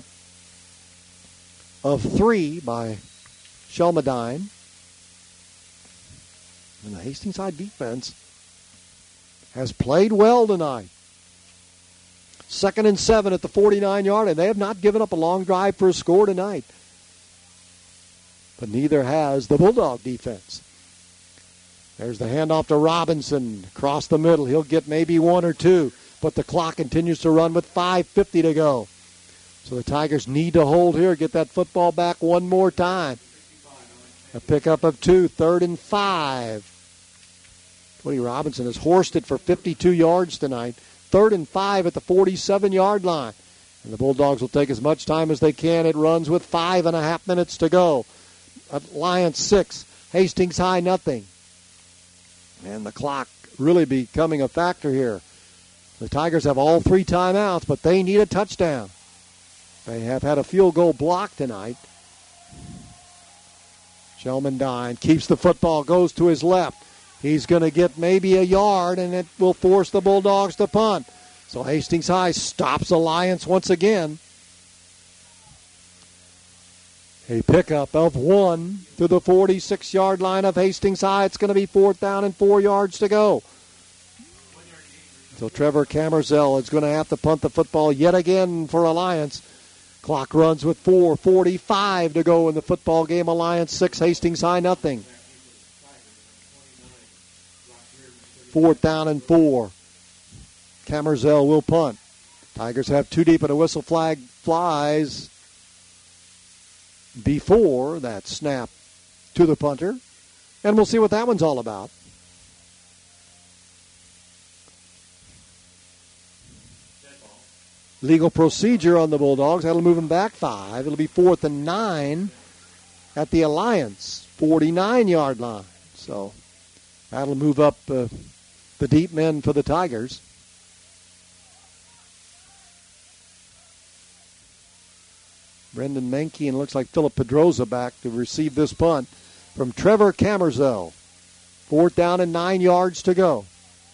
of 3 by Shelmandine. And the Hastings High defense has played well tonight. 2nd and 7 at the 49-yard, and they have not given up a long drive for a score tonight. But neither has the Bulldog defense. There's the handoff to Robinson across the middle. He'll get maybe 1 or 2, but the clock continues to run with 5:50 to go. So the Tigers need to hold here, get that football back one more time. A pickup of 2, 3rd and 5. Woody Robinson has horsed it for 52 yards tonight. 3rd and 5 at the 47-yard line. And the Bulldogs will take as much time as they can. It runs with 5.5 minutes to go. Alliance 6, Hastings High nothing. And the clock really becoming a factor here. The Tigers have all 3 timeouts, but they need a touchdown. They have had a field goal block tonight. Shelmandine keeps the football, goes to his left. He's going to get maybe a yard, and it will force the Bulldogs to punt. So Hastings High stops Alliance once again. A pickup of 1 to the 46-yard line of Hastings High. It's going to be 4th down and 4 yards to go. So Trevor Camerzell is going to have to punt the football yet again for Alliance. Clock runs with 4:45 to go in the football game. Alliance 6, Hastings High nothing. 4th down and 4. Camerzell will punt. Tigers have 2 deep and a whistle flag flies before that snap to the punter. And we'll see what that one's all about. Legal procedure on the Bulldogs. That'll move them back 5. It'll be 4th and 9 at the Alliance 49-yard line. So that'll move up the deep men for the Tigers. Brendan Menke and looks like Philip Pedroza back to receive this punt from Trevor Camerzell. 4th down and 9 yards to go.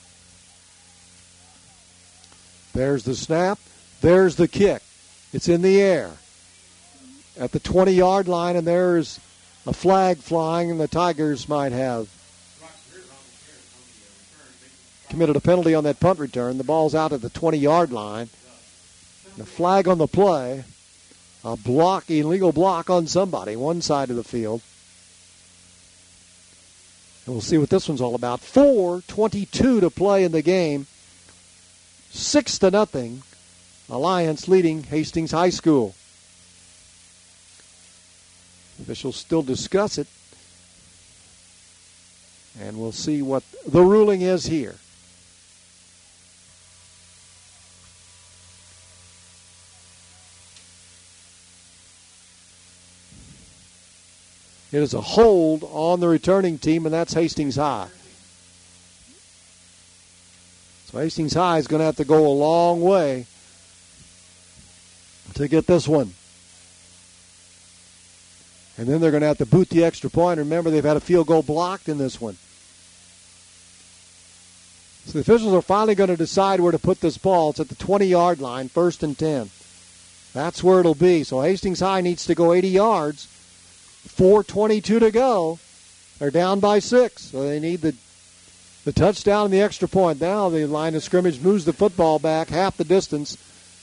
There's the snap. There's the kick. It's in the air at the 20-yard line, and there's a flag flying, and the Tigers might have committed a penalty on that punt return. The ball's out at the 20-yard line. The flag on the play, a block, illegal block on somebody, one side of the field. And we'll see what this one's all about. 4:22 to play in the game. 6-0. Alliance leading Hastings High School. Officials still discuss it. And we'll see what the ruling is here. It is a hold on the returning team, and that's Hastings High. So Hastings High is going to have to go a long way to get this one. And then they're going to have to boot the extra point. Remember, they've had a field goal blocked in this one. So the officials are finally going to decide where to put this ball. It's at the 20-yard line, 1st and 10. That's where it'll be. So Hastings High needs to go 80 yards. 4:22 to go. They're down by 6. So they need the touchdown and the extra point. Now the line of scrimmage moves the football back half the distance.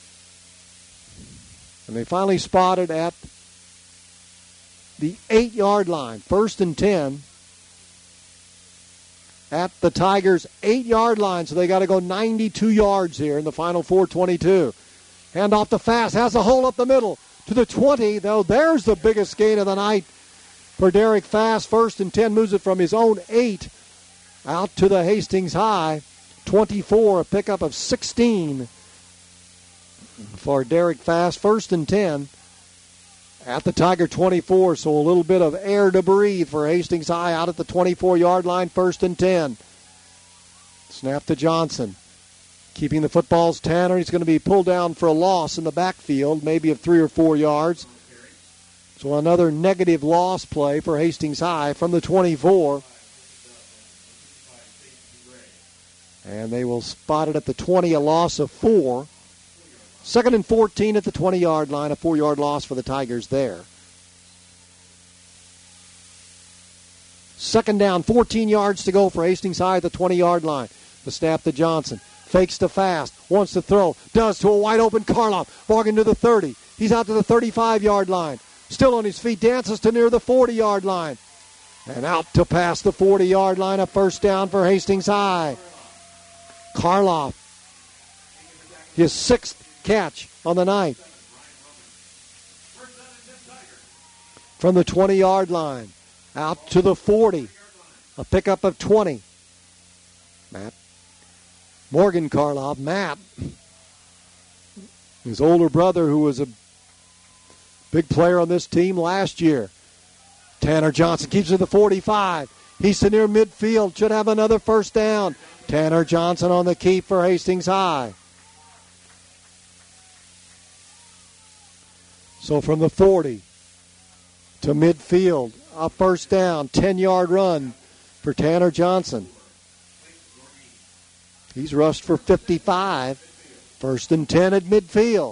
And they finally spotted at the 8-yard line, 1st and 10. At the Tigers' 8-yard line, so they got to go 92 yards here in the final 4:22. Hand off to Fast, has a hole up the middle to the 20, though there's the biggest gain of the night for Derek Fast. 1st and 10, moves it from his own 8 out to the Hastings High 24, a pickup of 16 for Derek Fast. 1st and 10 at the Tiger 24, so a little bit of air to breathe for Hastings High out at the 24-yard line, 1st and 10. Snap to Johnson. Keeping the football's Tanner. He's going to be pulled down for a loss in the backfield, maybe of 3 or 4 yards. So another negative loss play for Hastings High from the 24. And they will spot it at the 20, a loss of 4. 2nd and 14 at the 20-yard line, a 4-yard loss for the Tigers there. 2nd down, 14 yards to go for Hastings High at the 20-yard line. The snap to Johnson. Fakes to Fast. Wants to throw. Does to a wide-open Karloff. Morgan to the 30. He's out to the 35-yard line. Still on his feet. Dances to near the 40-yard line. And out to past the 40-yard line. A 1st down for Hastings High. Karloff. His 6th catch on the night. From the 20-yard line. Out to the 40. A pickup of 20. Morgan Karloff, Matt, his older brother who was a big player on this team last year. Tanner Johnson keeps it to the 45. He's to near midfield, should have another 1st down. Tanner Johnson on the keep for Hastings High. So from the 40 to midfield, a 1st down, 10-yard run for Tanner Johnson. He's rushed for 55. 1st and 10 at midfield.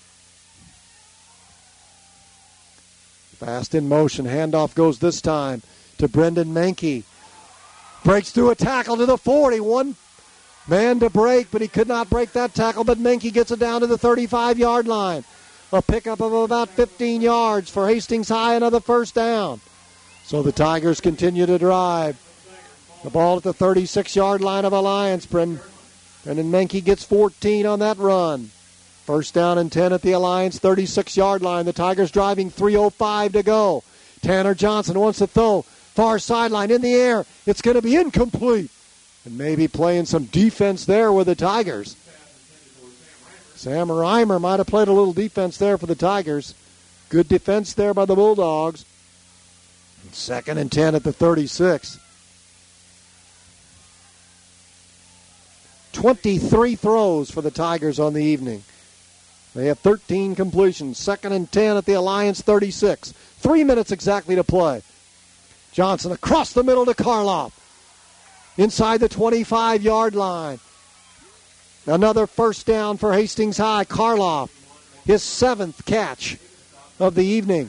Fast in motion. Handoff goes this time to Brendan Mankey. Breaks through a tackle to the 40. One man to break, but he could not break that tackle. But Mankey gets it down to the 35-yard line. A pickup of about 15 yards for Hastings High. Another 1st down. So the Tigers continue to drive. The ball at the 36-yard line of Alliance. Brendan Mankey gets 14 on that run. 1st down and 10 at the Alliance 36-yard line. The Tigers driving, 3:05 to go. Tanner Johnson wants to throw. Far sideline in the air. It's going to be incomplete. And maybe playing some defense there with the Tigers. Sam Reimer might have played a little defense there for the Tigers. Good defense there by the Bulldogs. 2nd and 10 at the 36. 23 throws for the Tigers on the evening. They have 13 completions. 2nd and 10 at the Alliance 36. 3 minutes exactly to play. Johnson across the middle to Karloff. Inside the 25-yard line. Another 1st down for Hastings High. Karloff, his 7th catch of the evening.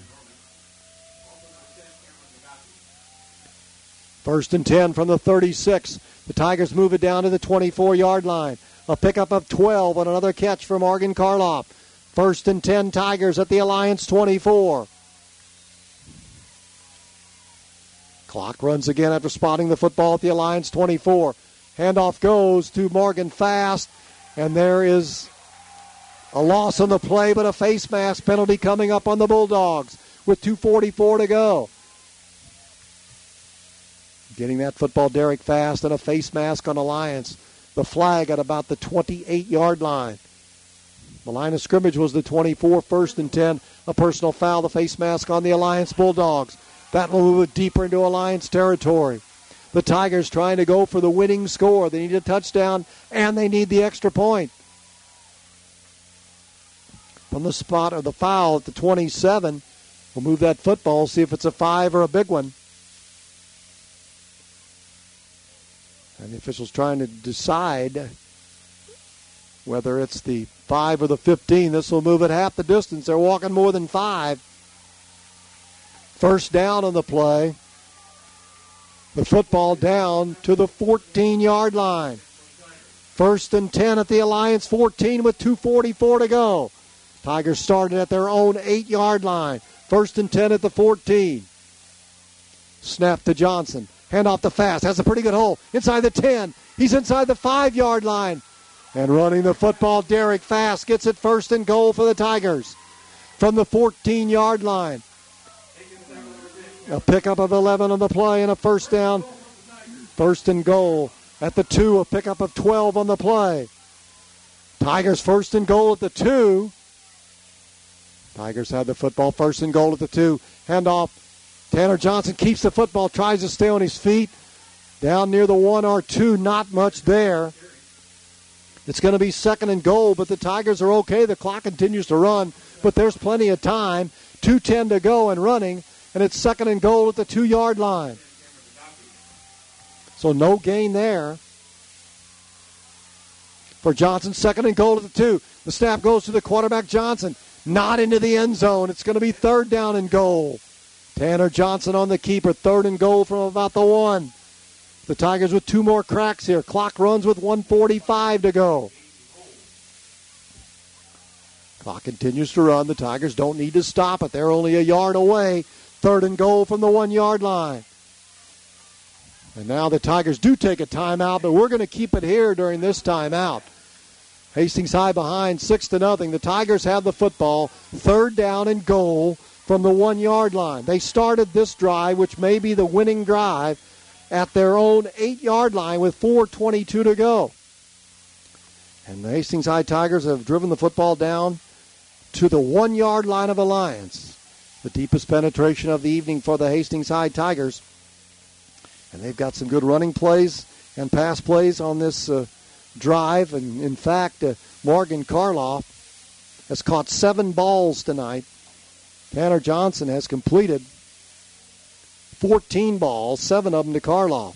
1st and 10 from the 36. The Tigers move it down to the 24-yard line. A pickup of 12 on another catch from Morgan Karloff. 1st and 10 Tigers at the Alliance 24. Clock runs again after spotting the football at the Alliance 24. Handoff goes to Morgan Fast. And there is a loss on the play, but a face mask penalty coming up on the Bulldogs with 2:44 to go. Getting that football, Derek Fast, and a face mask on Alliance. The flag at about the 28-yard line. The line of scrimmage was the 24, 1st and 10. A personal foul, the face mask on the Alliance Bulldogs. That will move it deeper into Alliance territory. The Tigers trying to go for the winning score. They need a touchdown, and they need the extra point. From the spot of the foul at the 27, we'll move that football, see if it's a 5 or a big one. And the officials trying to decide whether it's the 5 or the 15. This will move it half the distance. They're walking more than 5. First down on the play. The football down to the 14-yard line. 1st and 10 at the Alliance 14 with 2:44 to go. Tigers started at their own 8-yard line. 1st and 10 at the 14. Snap to Johnson. Hand off to Fast. Has a pretty good hole. Inside the 10. He's inside the 5-yard line. And running the football, Derek Fast gets it 1st and goal for the Tigers. From the 14-yard line. A pickup of 11 on the play and a first down. 1st and goal at the 2. A pickup of 12 on the play. Tigers 1st and goal at the 2. Tigers have the football, 1st and goal at the 2. Handoff. Tanner Johnson keeps the football, tries to stay on his feet. Down near the 1 or 2, not much there. It's going to be 2nd and goal, but the Tigers are okay. The clock continues to run, but there's plenty of time. 2:10 to go and running, and it's 2nd and goal at the 2-yard line. So no gain there for Johnson. 2nd and goal at the 2. The snap goes to the quarterback, Johnson. Not into the end zone. It's going to be 3rd down and goal. Tanner Johnson on the keeper. 3rd and goal from about the 1. The Tigers with 2 more cracks here. Clock runs with 1:45 to go. Clock continues to run. The Tigers don't need to stop it. They're only a yard away. 3rd and goal from the 1-yard line. And now the Tigers do take a timeout, but we're going to keep it here during this timeout. Hastings High behind 6-0. The Tigers have the football. 3rd down and goal from the 1-yard line. They started this drive, which may be the winning drive, at their own 8-yard line with 4:22 to go. And the Hastings High Tigers have driven the football down to the 1-yard line of Alliance. The deepest penetration of the evening for the Hastings High Tigers. And they've got some good running plays and pass plays on this drive. And in fact, Morgan Karloff has caught 7 balls tonight. Tanner Johnson has completed 14 balls, 7 of them to Karloff.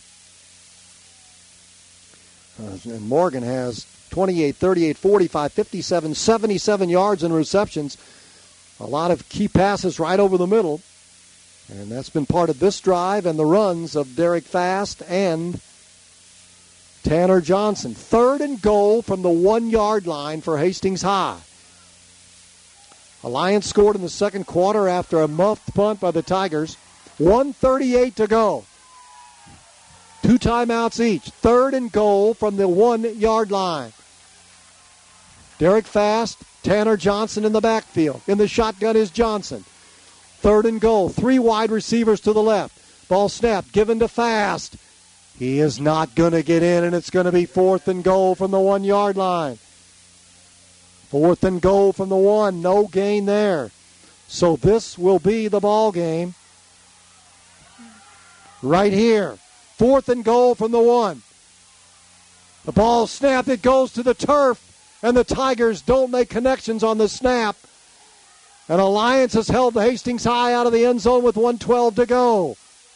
And Morgan has 28, 38, 45, 57, 77 yards in receptions. A lot of key passes right over the middle. And that's been part of this drive and the runs of Derek Fast and Tanner Johnson. 3rd and goal from the 1-yard line for Hastings High. Alliance scored in the second quarter after a muffed punt by the Tigers. 1:38 to go. 2 timeouts each. 3rd and goal from the 1-yard line. Derek Fast, Tanner Johnson in the backfield. In the shotgun is Johnson. 3rd and goal. 3 wide receivers to the left. Ball snap given to Fast. He is not going to get in, and it's going to be 4th and goal from the 1-yard line. 4th and goal from the 1. No gain there. So this will be the ball game right here. 4th and goal from the 1. The ball snapped. It goes to the turf, and the Tigers don't make connections on the snap. And Alliance has held the Hastings High out of the end zone with 1:12 to go.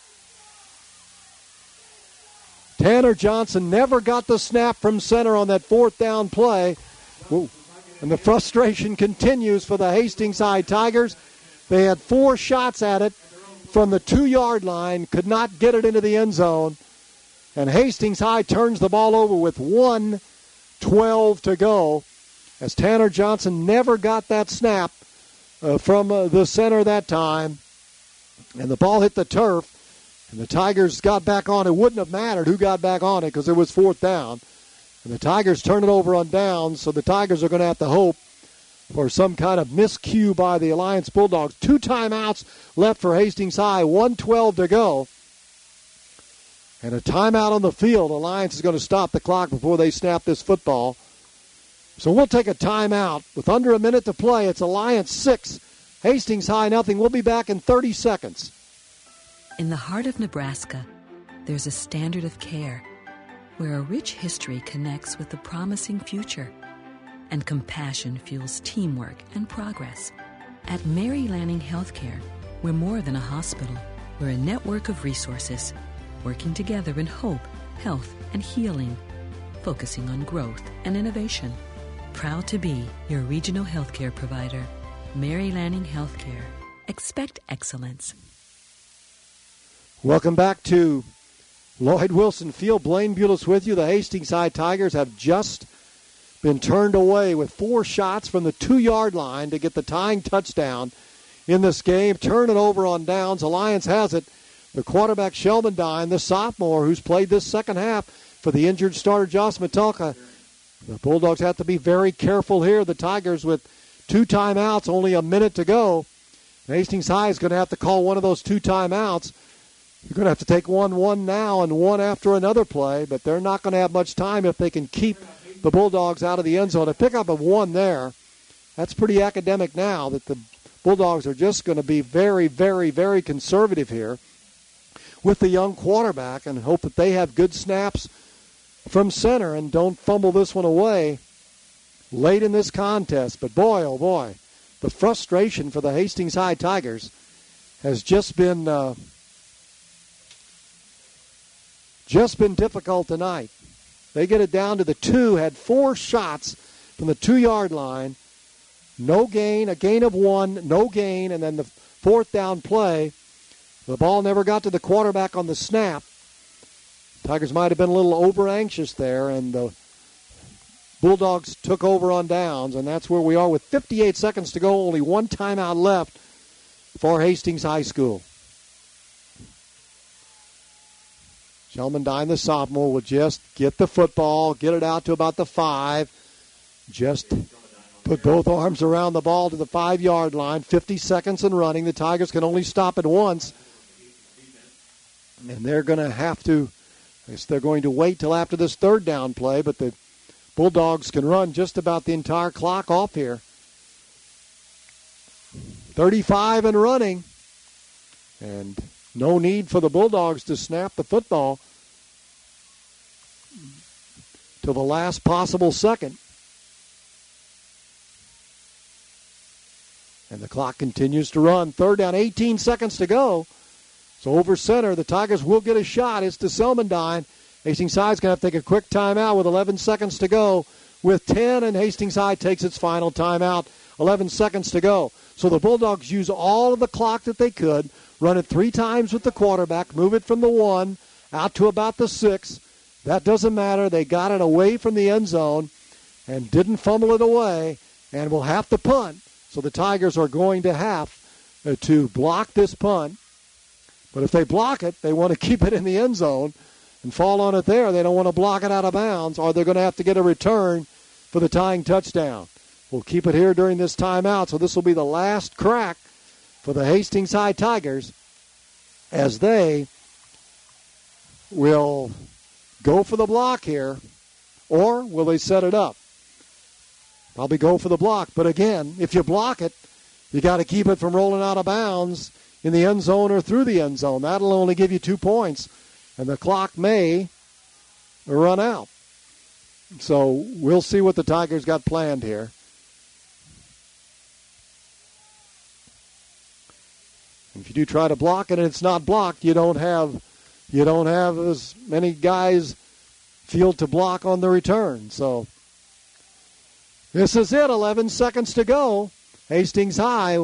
Tanner Johnson never got the snap from center on that 4th down play. Ooh. And the frustration continues for the Hastings High Tigers. They had 4 shots at it from the 2-yard line, could not get it into the end zone. And Hastings High turns the ball over with 1:12 to go, as Tanner Johnson never got that snap from the center that time. And the ball hit the turf, and the Tigers got back on. It wouldn't have mattered who got back on it because it was 4th down. And the Tigers turn it over on downs, so the Tigers are going to have to hope for some kind of miscue by the Alliance Bulldogs. 2 timeouts left for Hastings High, 1:12 to go. And a timeout on the field. Alliance is going to stop the clock before they snap this football. So we'll take a timeout. With under a minute to play, it's Alliance 6, Hastings High nothing. We'll be back in 30 seconds. In the heart of Nebraska, there's a standard of care where a rich history connects with a promising future and compassion fuels teamwork and progress. At Mary Lanning Healthcare, we're more than a hospital. We're a network of resources working together in hope, health, and healing, focusing on growth and innovation. Proud to be your regional healthcare provider. Mary Lanning Healthcare. Expect excellence. Welcome back to Lloyd Wilson Field. Blaine Bulis with you. The Hastings High Tigers have just been turned away with 4 shots from the 2-yard line to get the tying touchdown in this game. Turn it over on downs. Alliance has it. The quarterback, Shelman Dine, the sophomore who's played this second half for the injured starter, Josh Metalka. The Bulldogs have to be very careful here. The Tigers with 2 timeouts, only a minute to go. Hastings High is going to have to call one of those 2 timeouts. You're going to have to take one now and one after another play, but they're not going to have much time if they can keep the Bulldogs out of the end zone. A pickup of 1 there, that's pretty academic now that the Bulldogs are just going to be very, very, very conservative here with the young quarterback and hope that they have good snaps from center and don't fumble this one away late in this contest. But boy, oh boy, the frustration for the Hastings High Tigers has just been difficult tonight. They get it down to the 2, had 4 shots from the 2-yard line. No gain, a gain of 1, no gain, and then the 4th down play. The ball never got to the quarterback on the snap. Tigers might have been a little over-anxious there, and the Bulldogs took over on downs, and that's where we are with 58 seconds to go, only 1 timeout left for Hastings High School. Shelman Dine, the sophomore, will just get the football, get it out to about the 5. Just put both arms around the ball to the 5-yard line. 50 seconds and running. The Tigers can only stop it once. And they're going to have to, I guess they're going to wait till after this 3rd down play, but the Bulldogs can run just about the entire clock off here. 35 and running. And no need for the Bulldogs to snap the football till the last possible second. And the clock continues to run. 3rd down, 18 seconds to go. So over center, the Tigers will get a shot. It's to Selmendine. Hastings High's going to have to take a quick timeout with 11 seconds to go. With 10, and Hastings High takes its final timeout. 11 seconds to go. So the Bulldogs use all of the clock that they could. Run it 3 times with the quarterback. Move it from the 1 out to about the 6. That doesn't matter. They got it away from the end zone and didn't fumble it away and will have to punt. So the Tigers are going to have to block this punt. But if they block it, they want to keep it in the end zone and fall on it there. They don't want to block it out of bounds, or they're going to have to get a return for the tying touchdown. We'll keep it here during this timeout. So this will be the last crack for the Hastings High Tigers as they will go for the block here, or will they set it up? Probably go for the block. But again, if you block it, you got to keep it from rolling out of bounds in the end zone or through the end zone. That'll only give you 2 points, and the clock may run out. So we'll see what the Tigers got planned here. If you do try to block it and it's not blocked, you don't have as many guys field to block on the return. So this is it. 11 seconds to go. Hastings High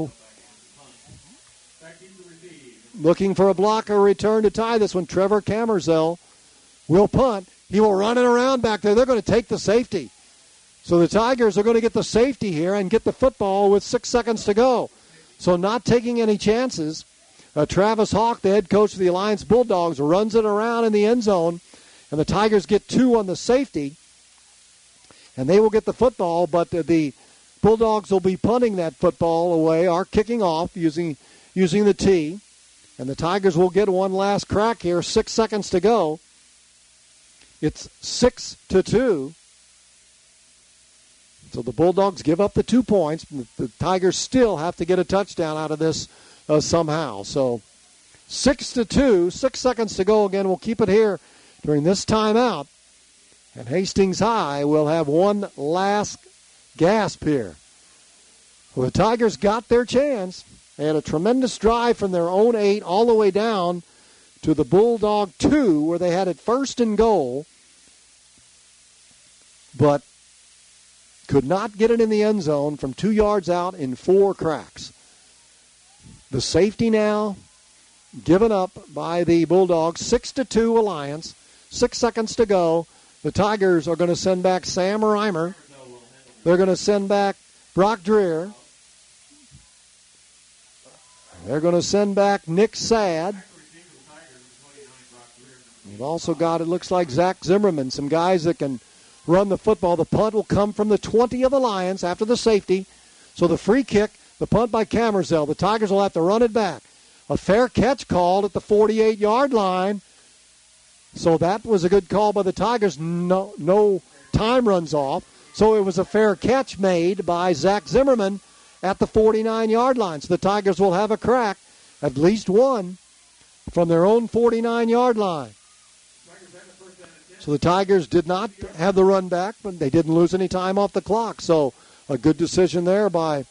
looking for a blocker return to tie this one. Trevor Camerzell will punt. He will run it around back there. They're going to take the safety. So the Tigers are going to get the safety here and get the football with 6 seconds to go. So not taking any chances. Travis Hawk, the head coach of the Alliance Bulldogs, runs it around in the end zone. And the Tigers get 2 on the safety. And they will get the football, but the Bulldogs will be punting that football away, or kicking off using the tee. And the Tigers will get one last crack here. 6 seconds to go. It's 6-2. So the Bulldogs give up the 2 points. The Tigers still have to get a touchdown out of this somehow. So 6-2, 6 seconds to go. Again, we'll keep it here during this timeout. And Hastings High will have one last gasp here. Well, the Tigers got their chance. They had a tremendous drive from their own 8 all the way down to the Bulldog 2, where they had it first and goal, but could not get it in the end zone from 2 yards out in 4 cracks. The safety now given up by the Bulldogs, 6-2 Alliance, 6 seconds to go. The Tigers are going to send back Sam Reimer. They're going to send back Brock Dreer. They're going to send back Nick Sadd. We've also got, it looks like, Zach Zimmerman, some guys that can run the football. The punt will come from the 20 of Alliance after the safety. So the free kick, the punt by Camerzell. The Tigers will have to run it back. A fair catch called at the 48-yard line. So that was a good call by the Tigers. No time runs off. So it was a fair catch made by Zach Zimmerman at the 49-yard line. So the Tigers will have a crack, at least one, from their own 49-yard line. So the Tigers did not have the run back, but they didn't lose any time off the clock. So a good decision there by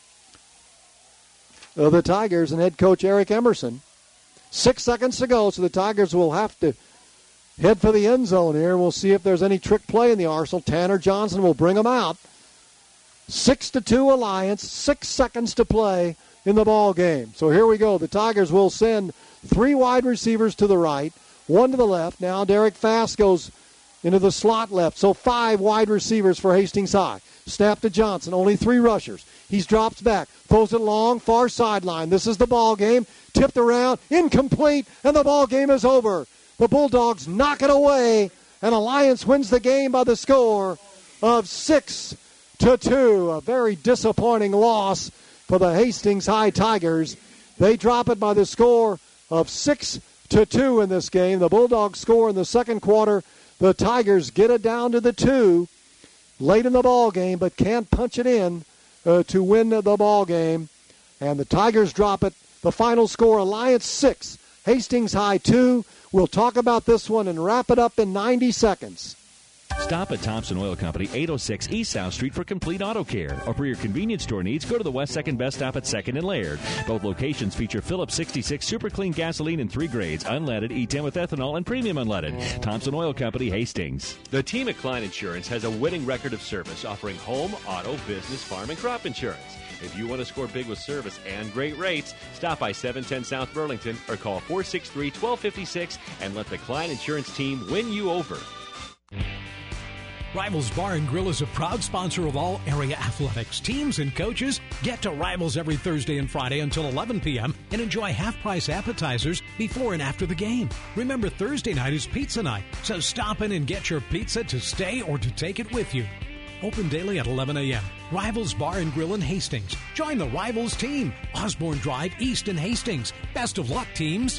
the Tigers and head coach Eric Emerson. 6 seconds to go, so the Tigers will have to head for the end zone here. We'll see if there's any trick play in the arsenal. Tanner Johnson will bring them out. 6-2 Alliance, 6 seconds to play in the ball game. So here we go. The Tigers will send 3 wide receivers to the right, 1 to the left. Now Derek Fast goes into the slot left. So 5 wide receivers for Hastings High. Snap to Johnson, only 3 rushers. He drops back, throws it long, far sideline. This is the ball game. Tipped around, incomplete, and the ball game is over. The Bulldogs knock it away, and Alliance wins the game by the score of 6-2. A very disappointing loss for the Hastings High Tigers. They drop it by the score of 6-2 in this game. The Bulldogs score in the second quarter. The Tigers get it down to the 2 late in the ball game, but can't punch it in to win the ball game. And the Tigers drop it. The final score, Alliance 6, Hastings High 2. We'll talk about this one and wrap it up in 90 seconds. Stop at Thompson Oil Company, 806 East South Street for complete auto care. Or for your convenience store needs, go to the West 2nd Best Stop at 2nd and Laird. Both locations feature Phillips 66 Super Clean gasoline in 3 grades, unleaded, E10 with ethanol, and premium unleaded. Thompson Oil Company, Hastings. The team at Klein Insurance has a winning record of service, offering home, auto, business, farm, and crop insurance. If you want to score big with service and great rates, stop by 710 South Burlington or call 463-1256 and let the Klein Insurance team win you over. Rivals Bar and Grill is a proud sponsor of all area athletics. Teams and coaches get to Rivals every Thursday and Friday until 11 p.m. and enjoy half-price appetizers before and after the game. Remember, Thursday night is pizza night, so stop in and get your pizza to stay or to take it with you. Open daily at 11 a.m. Rivals Bar and Grill in Hastings. Join the Rivals team. Osborne Drive East in Hastings. Best of luck, teams.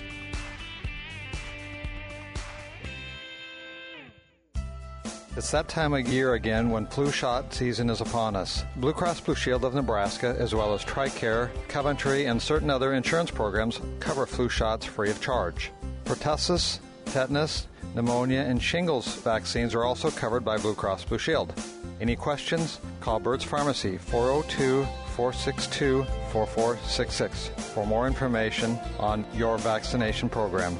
It's that time of year again when flu shot season is upon us. Blue Cross Blue Shield of Nebraska, as well as TRICARE, Coventry, and certain other insurance programs cover flu shots free of charge. Pertussis, tetanus, pneumonia, and shingles vaccines are also covered by Blue Cross Blue Shield. Any questions? Call Bird's Pharmacy, 402-462-4466 for more information on your vaccination program.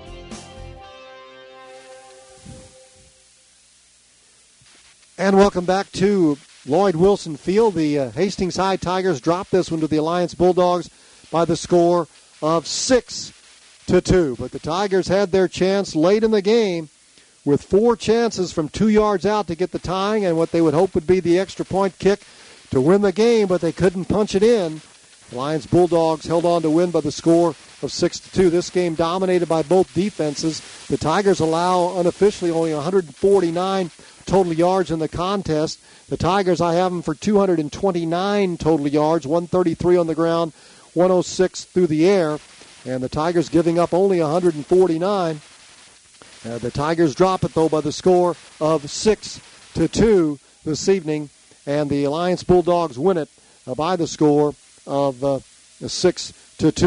And welcome back to Lloyd Wilson Field. The Hastings High Tigers dropped this one to the Alliance Bulldogs by the score of 6-2. But the Tigers had their chance late in the game with 4 chances from 2 yards out to get the tying and what they would hope would be the extra point kick to win the game, but they couldn't punch it in. The Alliance Bulldogs held on to win by the score of 6-2. This game dominated by both defenses. The Tigers allow unofficially only 149 total yards in the contest. The Tigers, I have them for 229 total yards, 133 on the ground, 106 through the air. And the Tigers giving up only 149. The Tigers drop it, though, by the score of 6-2 this evening. And the Alliance Bulldogs win it by the score of 6-2.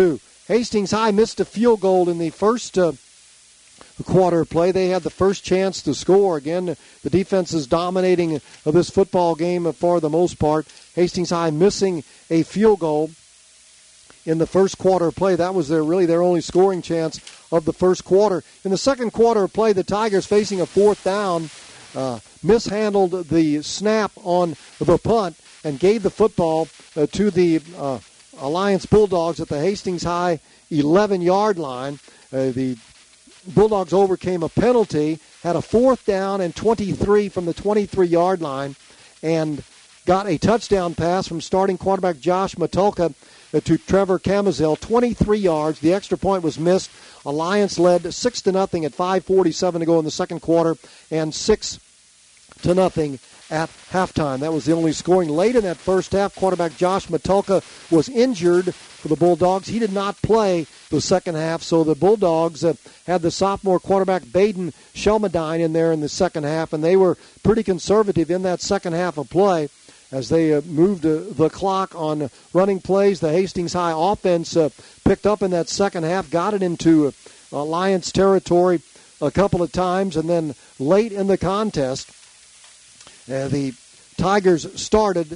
Hastings High missed a field goal in the first quarter play. They had the first chance to score. Again, the defense is dominating this football game for the most part. Hastings High missing a field goal in the first quarter play. That was their only scoring chance of the first quarter. In the second quarter play, the Tigers, facing a fourth down, mishandled the snap on the punt and gave the football to the Alliance Bulldogs at the Hastings High 11-yard line. The Bulldogs overcame a penalty, had a fourth down and 23 from the 23-yard line, and got a touchdown pass from starting quarterback Josh Matulka to Trevor Camazel, 23 yards. The extra point was missed. Alliance led 6-0 at 5:47 to go in the second quarter, and 6-0 at halftime. That was the only scoring. Late in that first half, quarterback Josh Matulka was injured for the Bulldogs. He did not play the second half, so the Bulldogs had the sophomore quarterback Baden Shelmadine in there in the second half, and they were pretty conservative in that second half of play as they moved the clock on running plays. The Hastings High offense picked up in that second half, got it into Alliance territory a couple of times, and then late in the contest, the Tigers started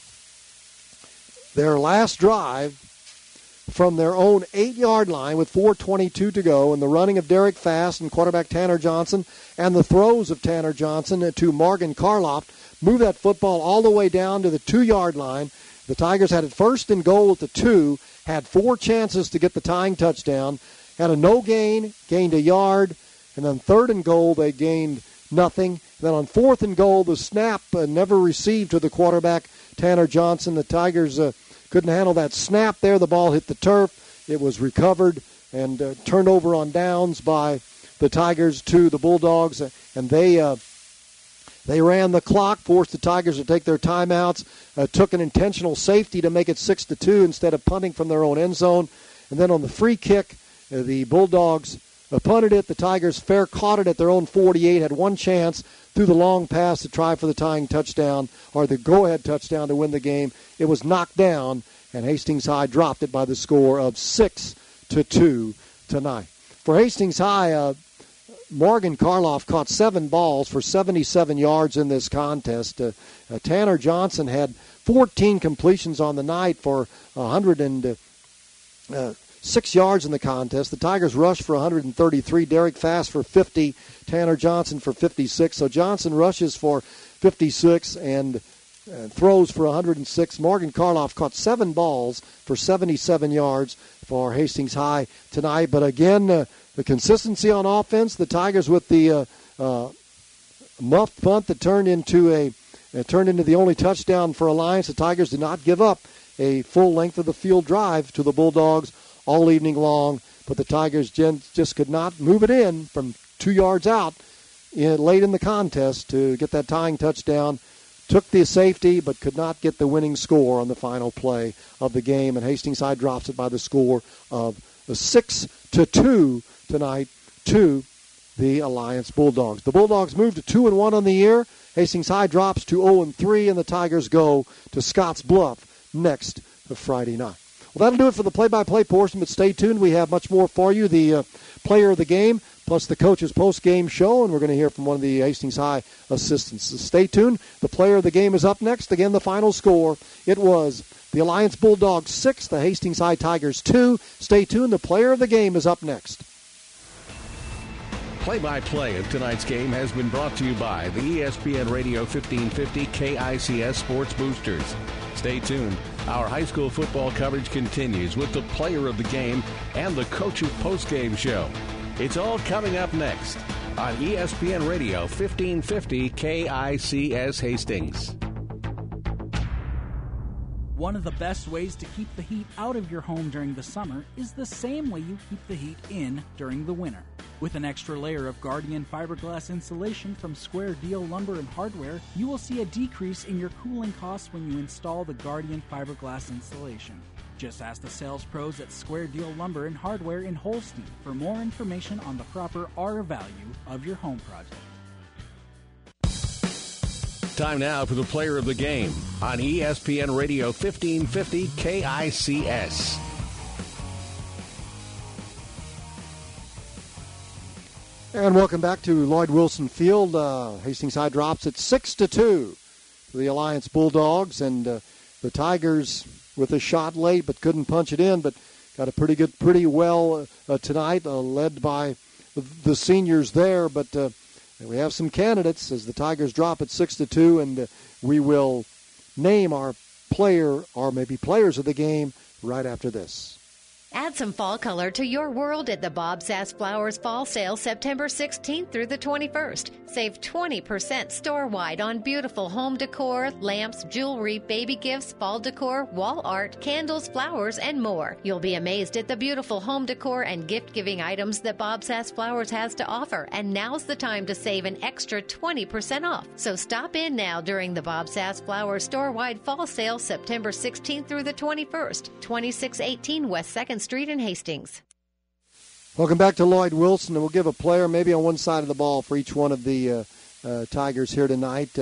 their last drive from their own 8-yard line with 4:22 to go, and the running of Derek Fast and quarterback Tanner Johnson and the throws of Tanner Johnson to Morgan Karloff moved that football all the way down to the 2-yard line. The Tigers had it first and goal at the 2, had 4 chances to get the tying touchdown, had a no gain, gained a yard, and then third and goal they gained nothing. Then on fourth and goal, the snap never received to the quarterback, Tanner Johnson. The Tigers couldn't handle that snap there. The ball hit the turf. It was recovered and turned over on downs by the Tigers to the Bulldogs, and they ran the clock, forced the Tigers to take their timeouts, took an intentional safety to make it 6-2 instead of punting from their own end zone. And then on the free kick, the Bulldogs punted it. The Tigers fair caught it at their own 48, had one chance through the long pass to try for the tying touchdown, or the go-ahead touchdown to win the game. It was knocked down, and Hastings High dropped it by the score of 6-2 tonight. For Hastings High, Morgan Karloff caught 7 balls for 77 yards in this contest. Tanner Johnson had 14 completions on the night for 106 yards in the contest. The Tigers rushed for 133. Derek Fast for 50. Tanner Johnson for 56. So Johnson rushes for 56 and throws for 106. Morgan Karloff caught 7 balls for 77 yards for Hastings High tonight. But again, the consistency on offense, the Tigers with the muffed punt that turned into the only touchdown for Alliance. The Tigers did not give up a full length of the field drive to the Bulldogs all evening long, but the Tigers just could not move it in from 2 yards out late in the contest to get that tying touchdown. Took the safety, but could not get the winning score on the final play of the game, and Hastings High drops it by the score of 6-2 tonight to the Alliance Bulldogs. The Bulldogs move to 2-1 on the year. Hastings High drops to 0-3, and the Tigers go to Scotts Bluff next Friday night. Well, that'll do it for the play-by-play portion, but stay tuned. We have much more for you. The player of the game, plus the coach's post-game show, and we're going to hear from one of the Hastings High assistants. So stay tuned. The player of the game is up next. Again, the final score, it was the Alliance Bulldogs 6, the Hastings High Tigers 2. Stay tuned. The player of the game is up next. Play-by-play of tonight's game has been brought to you by the ESPN Radio 1550 KICS Sports Boosters. Stay tuned. Our high school football coverage continues with the player of the game and the coach's post-game show. It's all coming up next on ESPN Radio 1550 KICS Hastings. One of the best ways to keep the heat out of your home during the summer is the same way you keep the heat in during the winter. With an extra layer of Guardian fiberglass insulation from Square Deal Lumber and Hardware, you will see a decrease in your cooling costs when you install the Guardian fiberglass insulation. Just ask the sales pros at Square Deal Lumber and Hardware in Holstein for more information on the proper R value of your home project. Time now for the player of the game on ESPN Radio 1550 KICS. And welcome back to Lloyd Wilson Field. Hastings High drops at 6-2 to the Alliance Bulldogs, and the Tigers with a shot late but couldn't punch it in, but got a pretty well tonight, led by the seniors there. But we have some candidates as the Tigers drop at 6-2, and we will name our player or maybe players of the game right after this. Add some fall color to your world at the Bob Sass Flowers Fall Sale September 16th through the 21st. Save 20% store-wide on beautiful home decor, lamps, jewelry, baby gifts, fall decor, wall art, candles, flowers, and more. You'll be amazed at the beautiful home decor and gift-giving items that Bob Sass Flowers has to offer, and now's the time to save an extra 20% off. So stop in now during the Bob Sass Flowers store-wide Fall Sale September 16th through the 21st, 2618 West 2nd Street in Hastings. Welcome back to Lloyd Wilson, and we'll give a player maybe on one side of the ball for each one of the Tigers here tonight.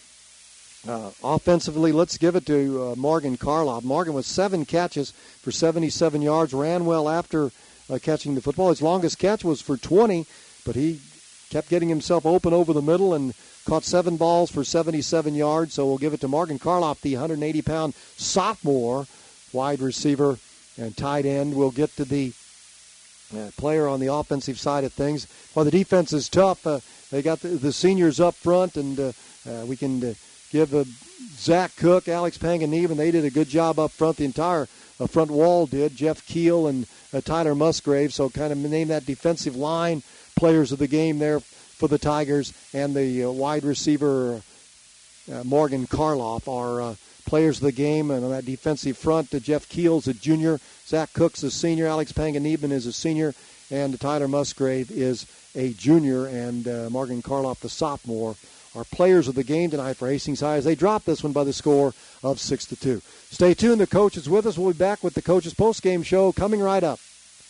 Offensively, let's give it to Morgan Karloff. Morgan with 7 catches for 77 yards, ran well after catching the football. His longest catch was for 20, but he kept getting himself open over the middle and caught 7 balls for 77 yards. So we'll give it to Morgan Karloff, the 180-pound sophomore wide receiver and tight end. We'll get to the player on the offensive side of things. Well, the defense is tough. They got the seniors up front, and we can give Zach Cook, Alex Panganiban, they did a good job up front. The entire front wall did. Jeff Keel and Tyler Musgrave. So kind of name that defensive line players of the game there for the Tigers, and the wide receiver Morgan Karloff are players of the game. And on that defensive front, Jeff Keel's a junior, Zach Cook's a senior, Alex Panganiban is a senior, and Tyler Musgrave is a junior, and Morgan Karloff, the sophomore, are players of the game tonight for Hastings High as they drop this one by the score of 6-2. Stay tuned. The coach is with us. We'll be back with the Coach's Postgame Show coming right up.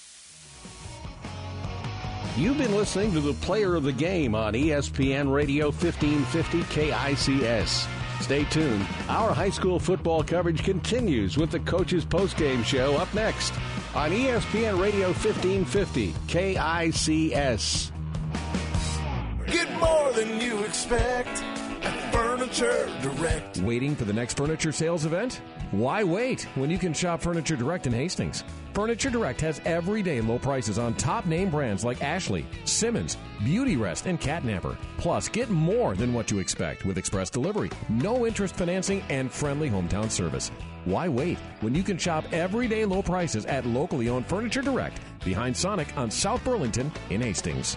You've been listening to the Player of the Game on ESPN Radio 1550 KICS. Stay tuned. Our high school football coverage continues with the Coach's Postgame Show up next on ESPN Radio 1550 KICS. Get more than you expect at Furniture Direct. Waiting for the next furniture sales event? Why wait when you can shop Furniture Direct in Hastings? Furniture Direct has everyday low prices on top name brands like Ashley, Simmons, Beauty Rest, and Catnapper. Plus, get more than what you expect with express delivery, no interest financing, and friendly hometown service. Why wait when you can shop everyday low prices at locally owned Furniture Direct behind Sonic on South Burlington in Hastings?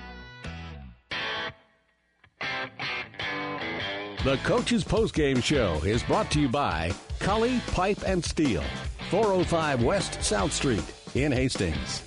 The Coach's Postgame Show is brought to you by Cully Pipe and Steel, 405 West South Street in Hastings.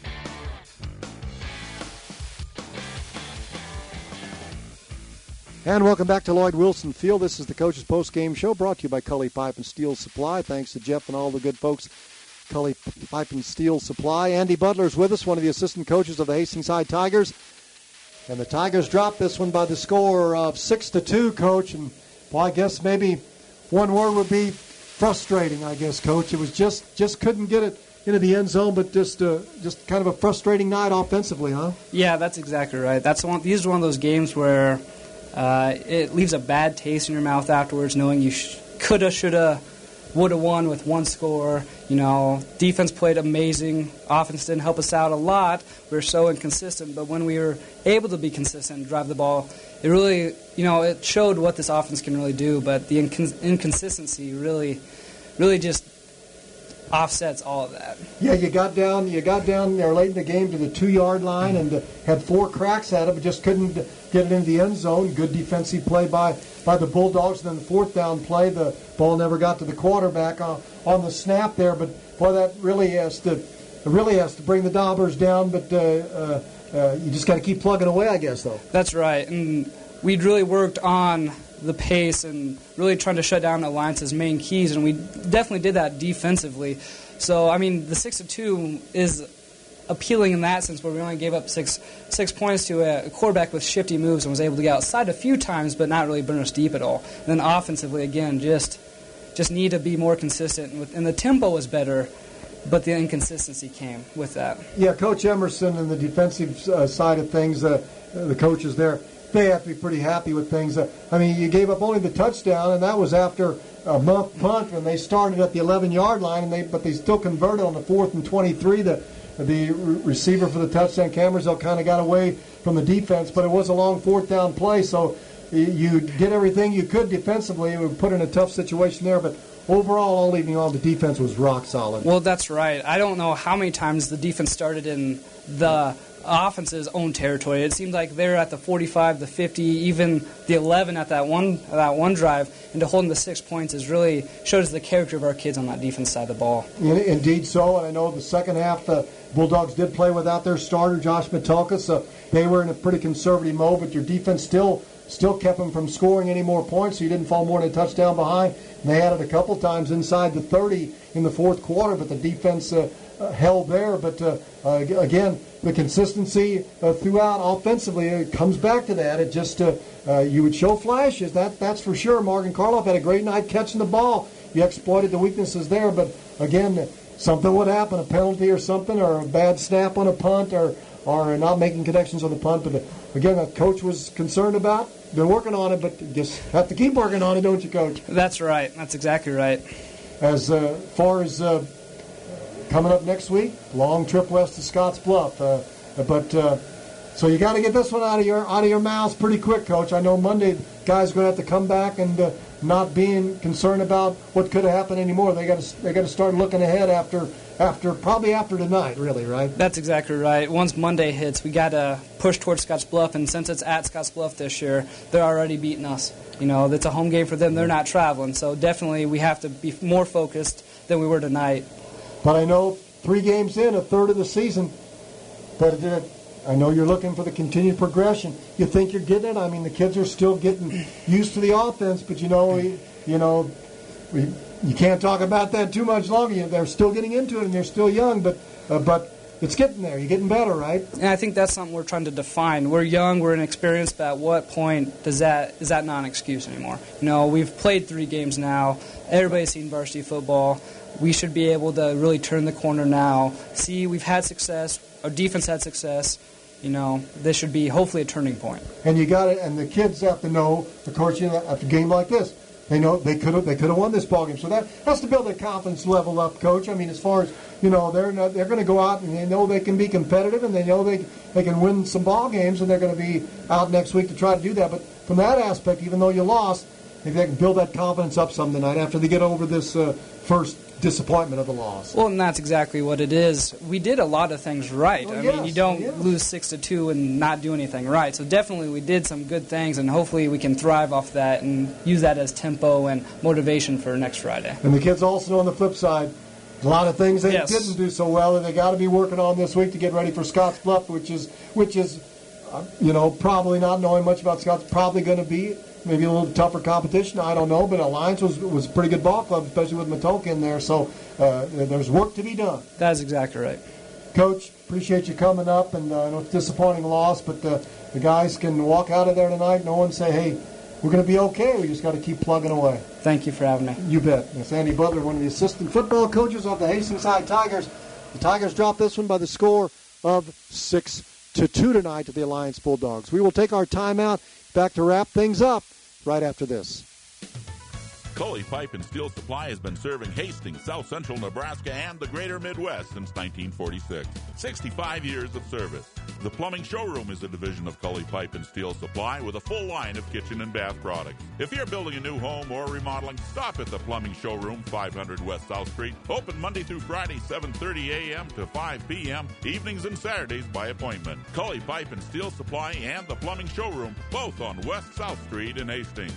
And welcome back to Lloyd Wilson Field. This is the Coach's Postgame Show brought to you by Cully Pipe and Steel Supply. Thanks to Jeff and all the good folks, Cully Pipe and Steel Supply. Andy Butler's with us, one of the assistant coaches of the Hastings High Tigers. And the Tigers dropped this one by the score of 6-2, Coach. And, well, I guess maybe one word would be frustrating, I guess, Coach. It was just couldn't get it into the end zone, but just kind of a frustrating night offensively, huh? Yeah, that's exactly right. These are one of those games where it leaves a bad taste in your mouth afterwards, knowing you coulda, shoulda, woulda won with one score. You know, defense played amazing. Offense didn't help us out a lot. We were so inconsistent, but when we were able to be consistent and drive the ball, it really, it showed what this offense can really do. But the inconsistency really just offsets all of that. Yeah, you got down there late in the game to the 2-yard line and had 4 cracks at it, but just couldn't get it into the end zone. Good defensive play by the Bulldogs. And then the 4th down play, the ball never got to the quarterback on the snap there. But boy, that really has to bring the Daubers down. But you just got to keep plugging away, I guess, though. That's right, and we'd really worked on the pace and really trying to shut down Alliance's main keys, and we definitely did that defensively. So, I mean, the 6-2 is appealing in that sense, where we only gave up six points to a quarterback with shifty moves and was able to get outside a few times, but not really burn us deep at all. And then offensively, again, just need to be more consistent, and the tempo was better. but the inconsistency came with that. Yeah, Coach Emerson and the defensive side of things, the coaches there, they have to be pretty happy with things. I mean, you gave up only the touchdown, and that was after a muff punt when they started at the 11-yard line, but they still converted on the 4th and 23. The receiver for the touchdown, Camersville, kind of got away from the defense, but it was a long 4th down play, so you did everything you could defensively. It would put in a tough situation there, but overall, all evening long, the defense was rock solid. Well, that's right. I don't know how many times the defense started in the offense's own territory. It seemed like they were at the 45, the 50, even the 11 at that one drive, and to hold them to 6 points is really shows the character of our kids on that defense side of the ball. Indeed so, and I know the second half the Bulldogs did play without their starter, Josh Metalka, so they were in a pretty conservative mode, but your defense still kept them from scoring any more points, so you didn't fall more than a touchdown behind. And they had it a couple times inside the 30 in the fourth quarter, but the defense held there. But again, the consistency throughout offensively, it comes back to that. It just you would show flashes, that's for sure. Morgan Karloff had a great night catching the ball. You exploited the weaknesses there, but again, something would happen, a penalty or something, or a bad snap on a punt, or not making connections on the punt. But again, the coach was concerned about. Been working on it, but just have to keep working on it, don't you, Coach? That's right. That's exactly right. As far as coming up next week, long trip west to Scotts Bluff. So you got to get this one out of your mouths pretty quick, Coach. I know Monday guys are going to have to come back and not being concerned about what could have happened anymore. They got to start looking ahead after tonight, really, right? That's exactly right. Once Monday hits, we got to push towards Scotts Bluff, and since it's at Scotts Bluff this year, they're already beating us. You know, it's a home game for them. They're not traveling, so definitely we have to be more focused than we were tonight. But I know 3 games in, a third of the season, but I know you're looking for the continued progression. You think you're getting it. I mean, the kids are still getting used to the offense, but you can't talk about that too much longer. They're still getting into it, and they're still young, but it's getting there. You're getting better, right? And I think that's something we're trying to define. We're young, we're inexperienced, but at what point is that not an excuse anymore? You know, we've played 3 games now. Everybody's seen varsity football. We should be able to really turn the corner now. See, we've had success. Our defense had success. You know, this should be hopefully a turning point. And you got it. And the kids have to know, of course, after a game like this, they know they could have won this ballgame. So that has to build their confidence level up, Coach. I mean, as far as they're going to go out and they know they can be competitive, and they know they can win some ball games, and they're going to be out next week to try to do that. But from that aspect, even though you lost, maybe they can build that confidence up some tonight after they get over this first disappointment of the loss. Well, and that's exactly what it is. We did a lot of things right. I mean, you don't lose 6-2 and not do anything right. So definitely we did some good things, and hopefully we can thrive off that and use that as tempo and motivation for next Friday. And the kids also know on the flip side, a lot of things they didn't do so well, and they got to be working on this week to get ready for Scotts Bluff, which is probably not knowing much about Scotts, probably going to be maybe a little tougher competition. I don't know, but Alliance was a pretty good ball club, especially with Metalka in there. So there's work to be done. That's exactly right. Coach, appreciate you coming up, and I know it's a disappointing loss, but the guys can walk out of there tonight and say, hey, we're going to be okay. We just got to keep plugging away. Thank you for having me. You bet. That's Andy Butler, one of the assistant football coaches of the Hastings High Tigers. The Tigers dropped this one by the score of 6-2 tonight to the Alliance Bulldogs. We will take our timeout. Back to wrap things up right after this. Cully Pipe and Steel Supply has been serving Hastings, South Central Nebraska, and the greater Midwest since 1946. 65 years of service. The Plumbing Showroom is a division of Cully Pipe and Steel Supply with a full line of kitchen and bath products. If you're building a new home or remodeling, stop at the Plumbing Showroom, 500 West South Street. Open Monday through Friday, 7:30 a.m. to 5 p.m., evenings and Saturdays by appointment. Cully Pipe and Steel Supply and the Plumbing Showroom, both on West South Street in Hastings.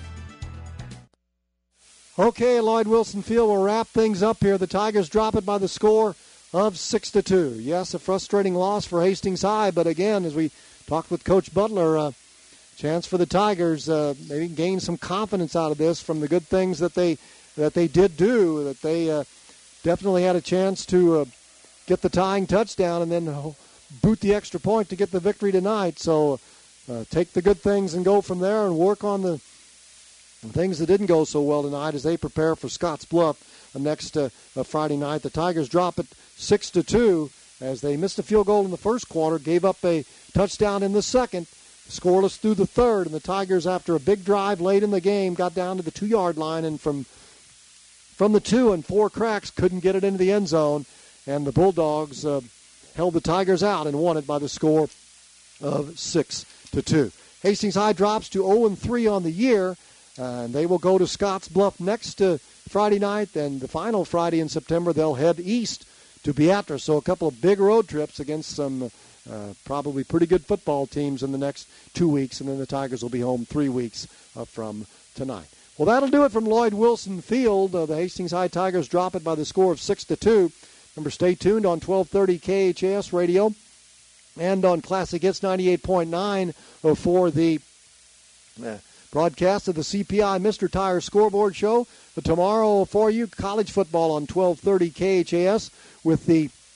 Okay, Lloyd Wilson Field will wrap things up here. The Tigers drop it by the score of 6-2. Yes, a frustrating loss for Hastings High, but again, as we talked with Coach Butler, chance for the Tigers maybe gain some confidence out of this from the good things that they did do. That they definitely had a chance to get the tying touchdown and then boot the extra point to get the victory tonight. So take the good things and go from there and work on the things that didn't go so well tonight as they prepare for Scotts Bluff next Friday night. The Tigers drop it 6-2 as they missed a field goal in the first quarter, gave up a touchdown in the second, scoreless through the third, and the Tigers, after a big drive late in the game, got down to the 2-yard line, and from the 2 and 4 cracks couldn't get it into the end zone, and the Bulldogs held the Tigers out and won it by the score of 6-2. Hastings High drops to 0-3 on the year, and they will go to Scotts Bluff next Friday night, and the final Friday in September they'll head east to Beatrice. So a couple of big road trips against some probably pretty good football teams in the next 2 weeks, and then the Tigers will be home 3 weeks from tonight. Well, that'll do it from Lloyd Wilson Field. The Hastings High Tigers drop it by the score of 6-2. Remember, stay tuned on 1230 KHAS radio and on Classic Hits 98.9 for the broadcast of the CPI Mr. Tire Scoreboard Show. But tomorrow for you, college football on 1230 KHAS with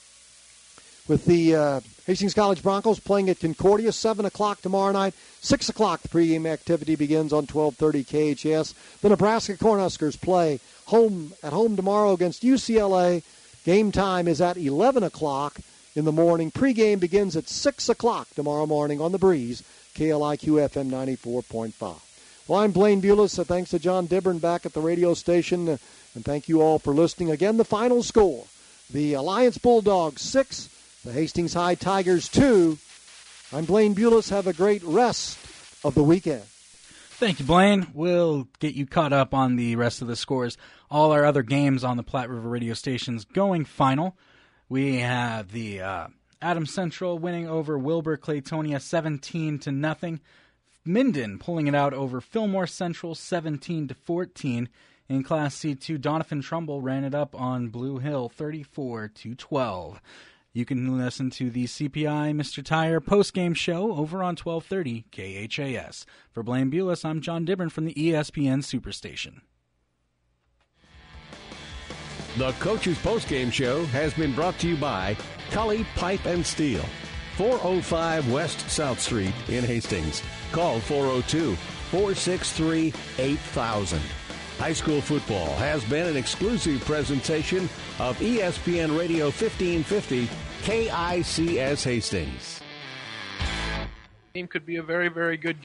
the Hastings College Broncos playing at Concordia, 7 o'clock tomorrow night. 6 o'clock the pregame activity begins on 1230 KHAS. The Nebraska Cornhuskers play at home tomorrow against UCLA. Game time is at 11 o'clock in the morning. Pregame begins at 6 o'clock tomorrow morning on The Breeze, KLIQ FM 94.5. Well, I'm Blaine Bulis. Thanks to John Dibburn back at the radio station. And thank you all for listening. Again, the final score. The Alliance Bulldogs 6, the Hastings High Tigers 2. I'm Blaine Bulis. Have a great rest of the weekend. Thank you, Blaine. We'll get you caught up on the rest of the scores. All our other games on the Platte River radio stations going final. We have the Adams Central winning over Wilbur Claytonia 17-0. Minden pulling it out over Fillmore Central 17-14. In Class C2, Doniphan Trumbull ran it up on Blue Hill 34-12. You can listen to the CPI Mr. Tire postgame show over on 1230 KHAS. For Blaine Bulis, I'm John Dibburn from the ESPN Superstation. The Coach's Postgame Show has been brought to you by Cully Pipe and Steel, 405 West South Street in Hastings. Call 402-463-8000. High school football has been an exclusive presentation of ESPN Radio 1550 KICS Hastings. Team could be a very, very good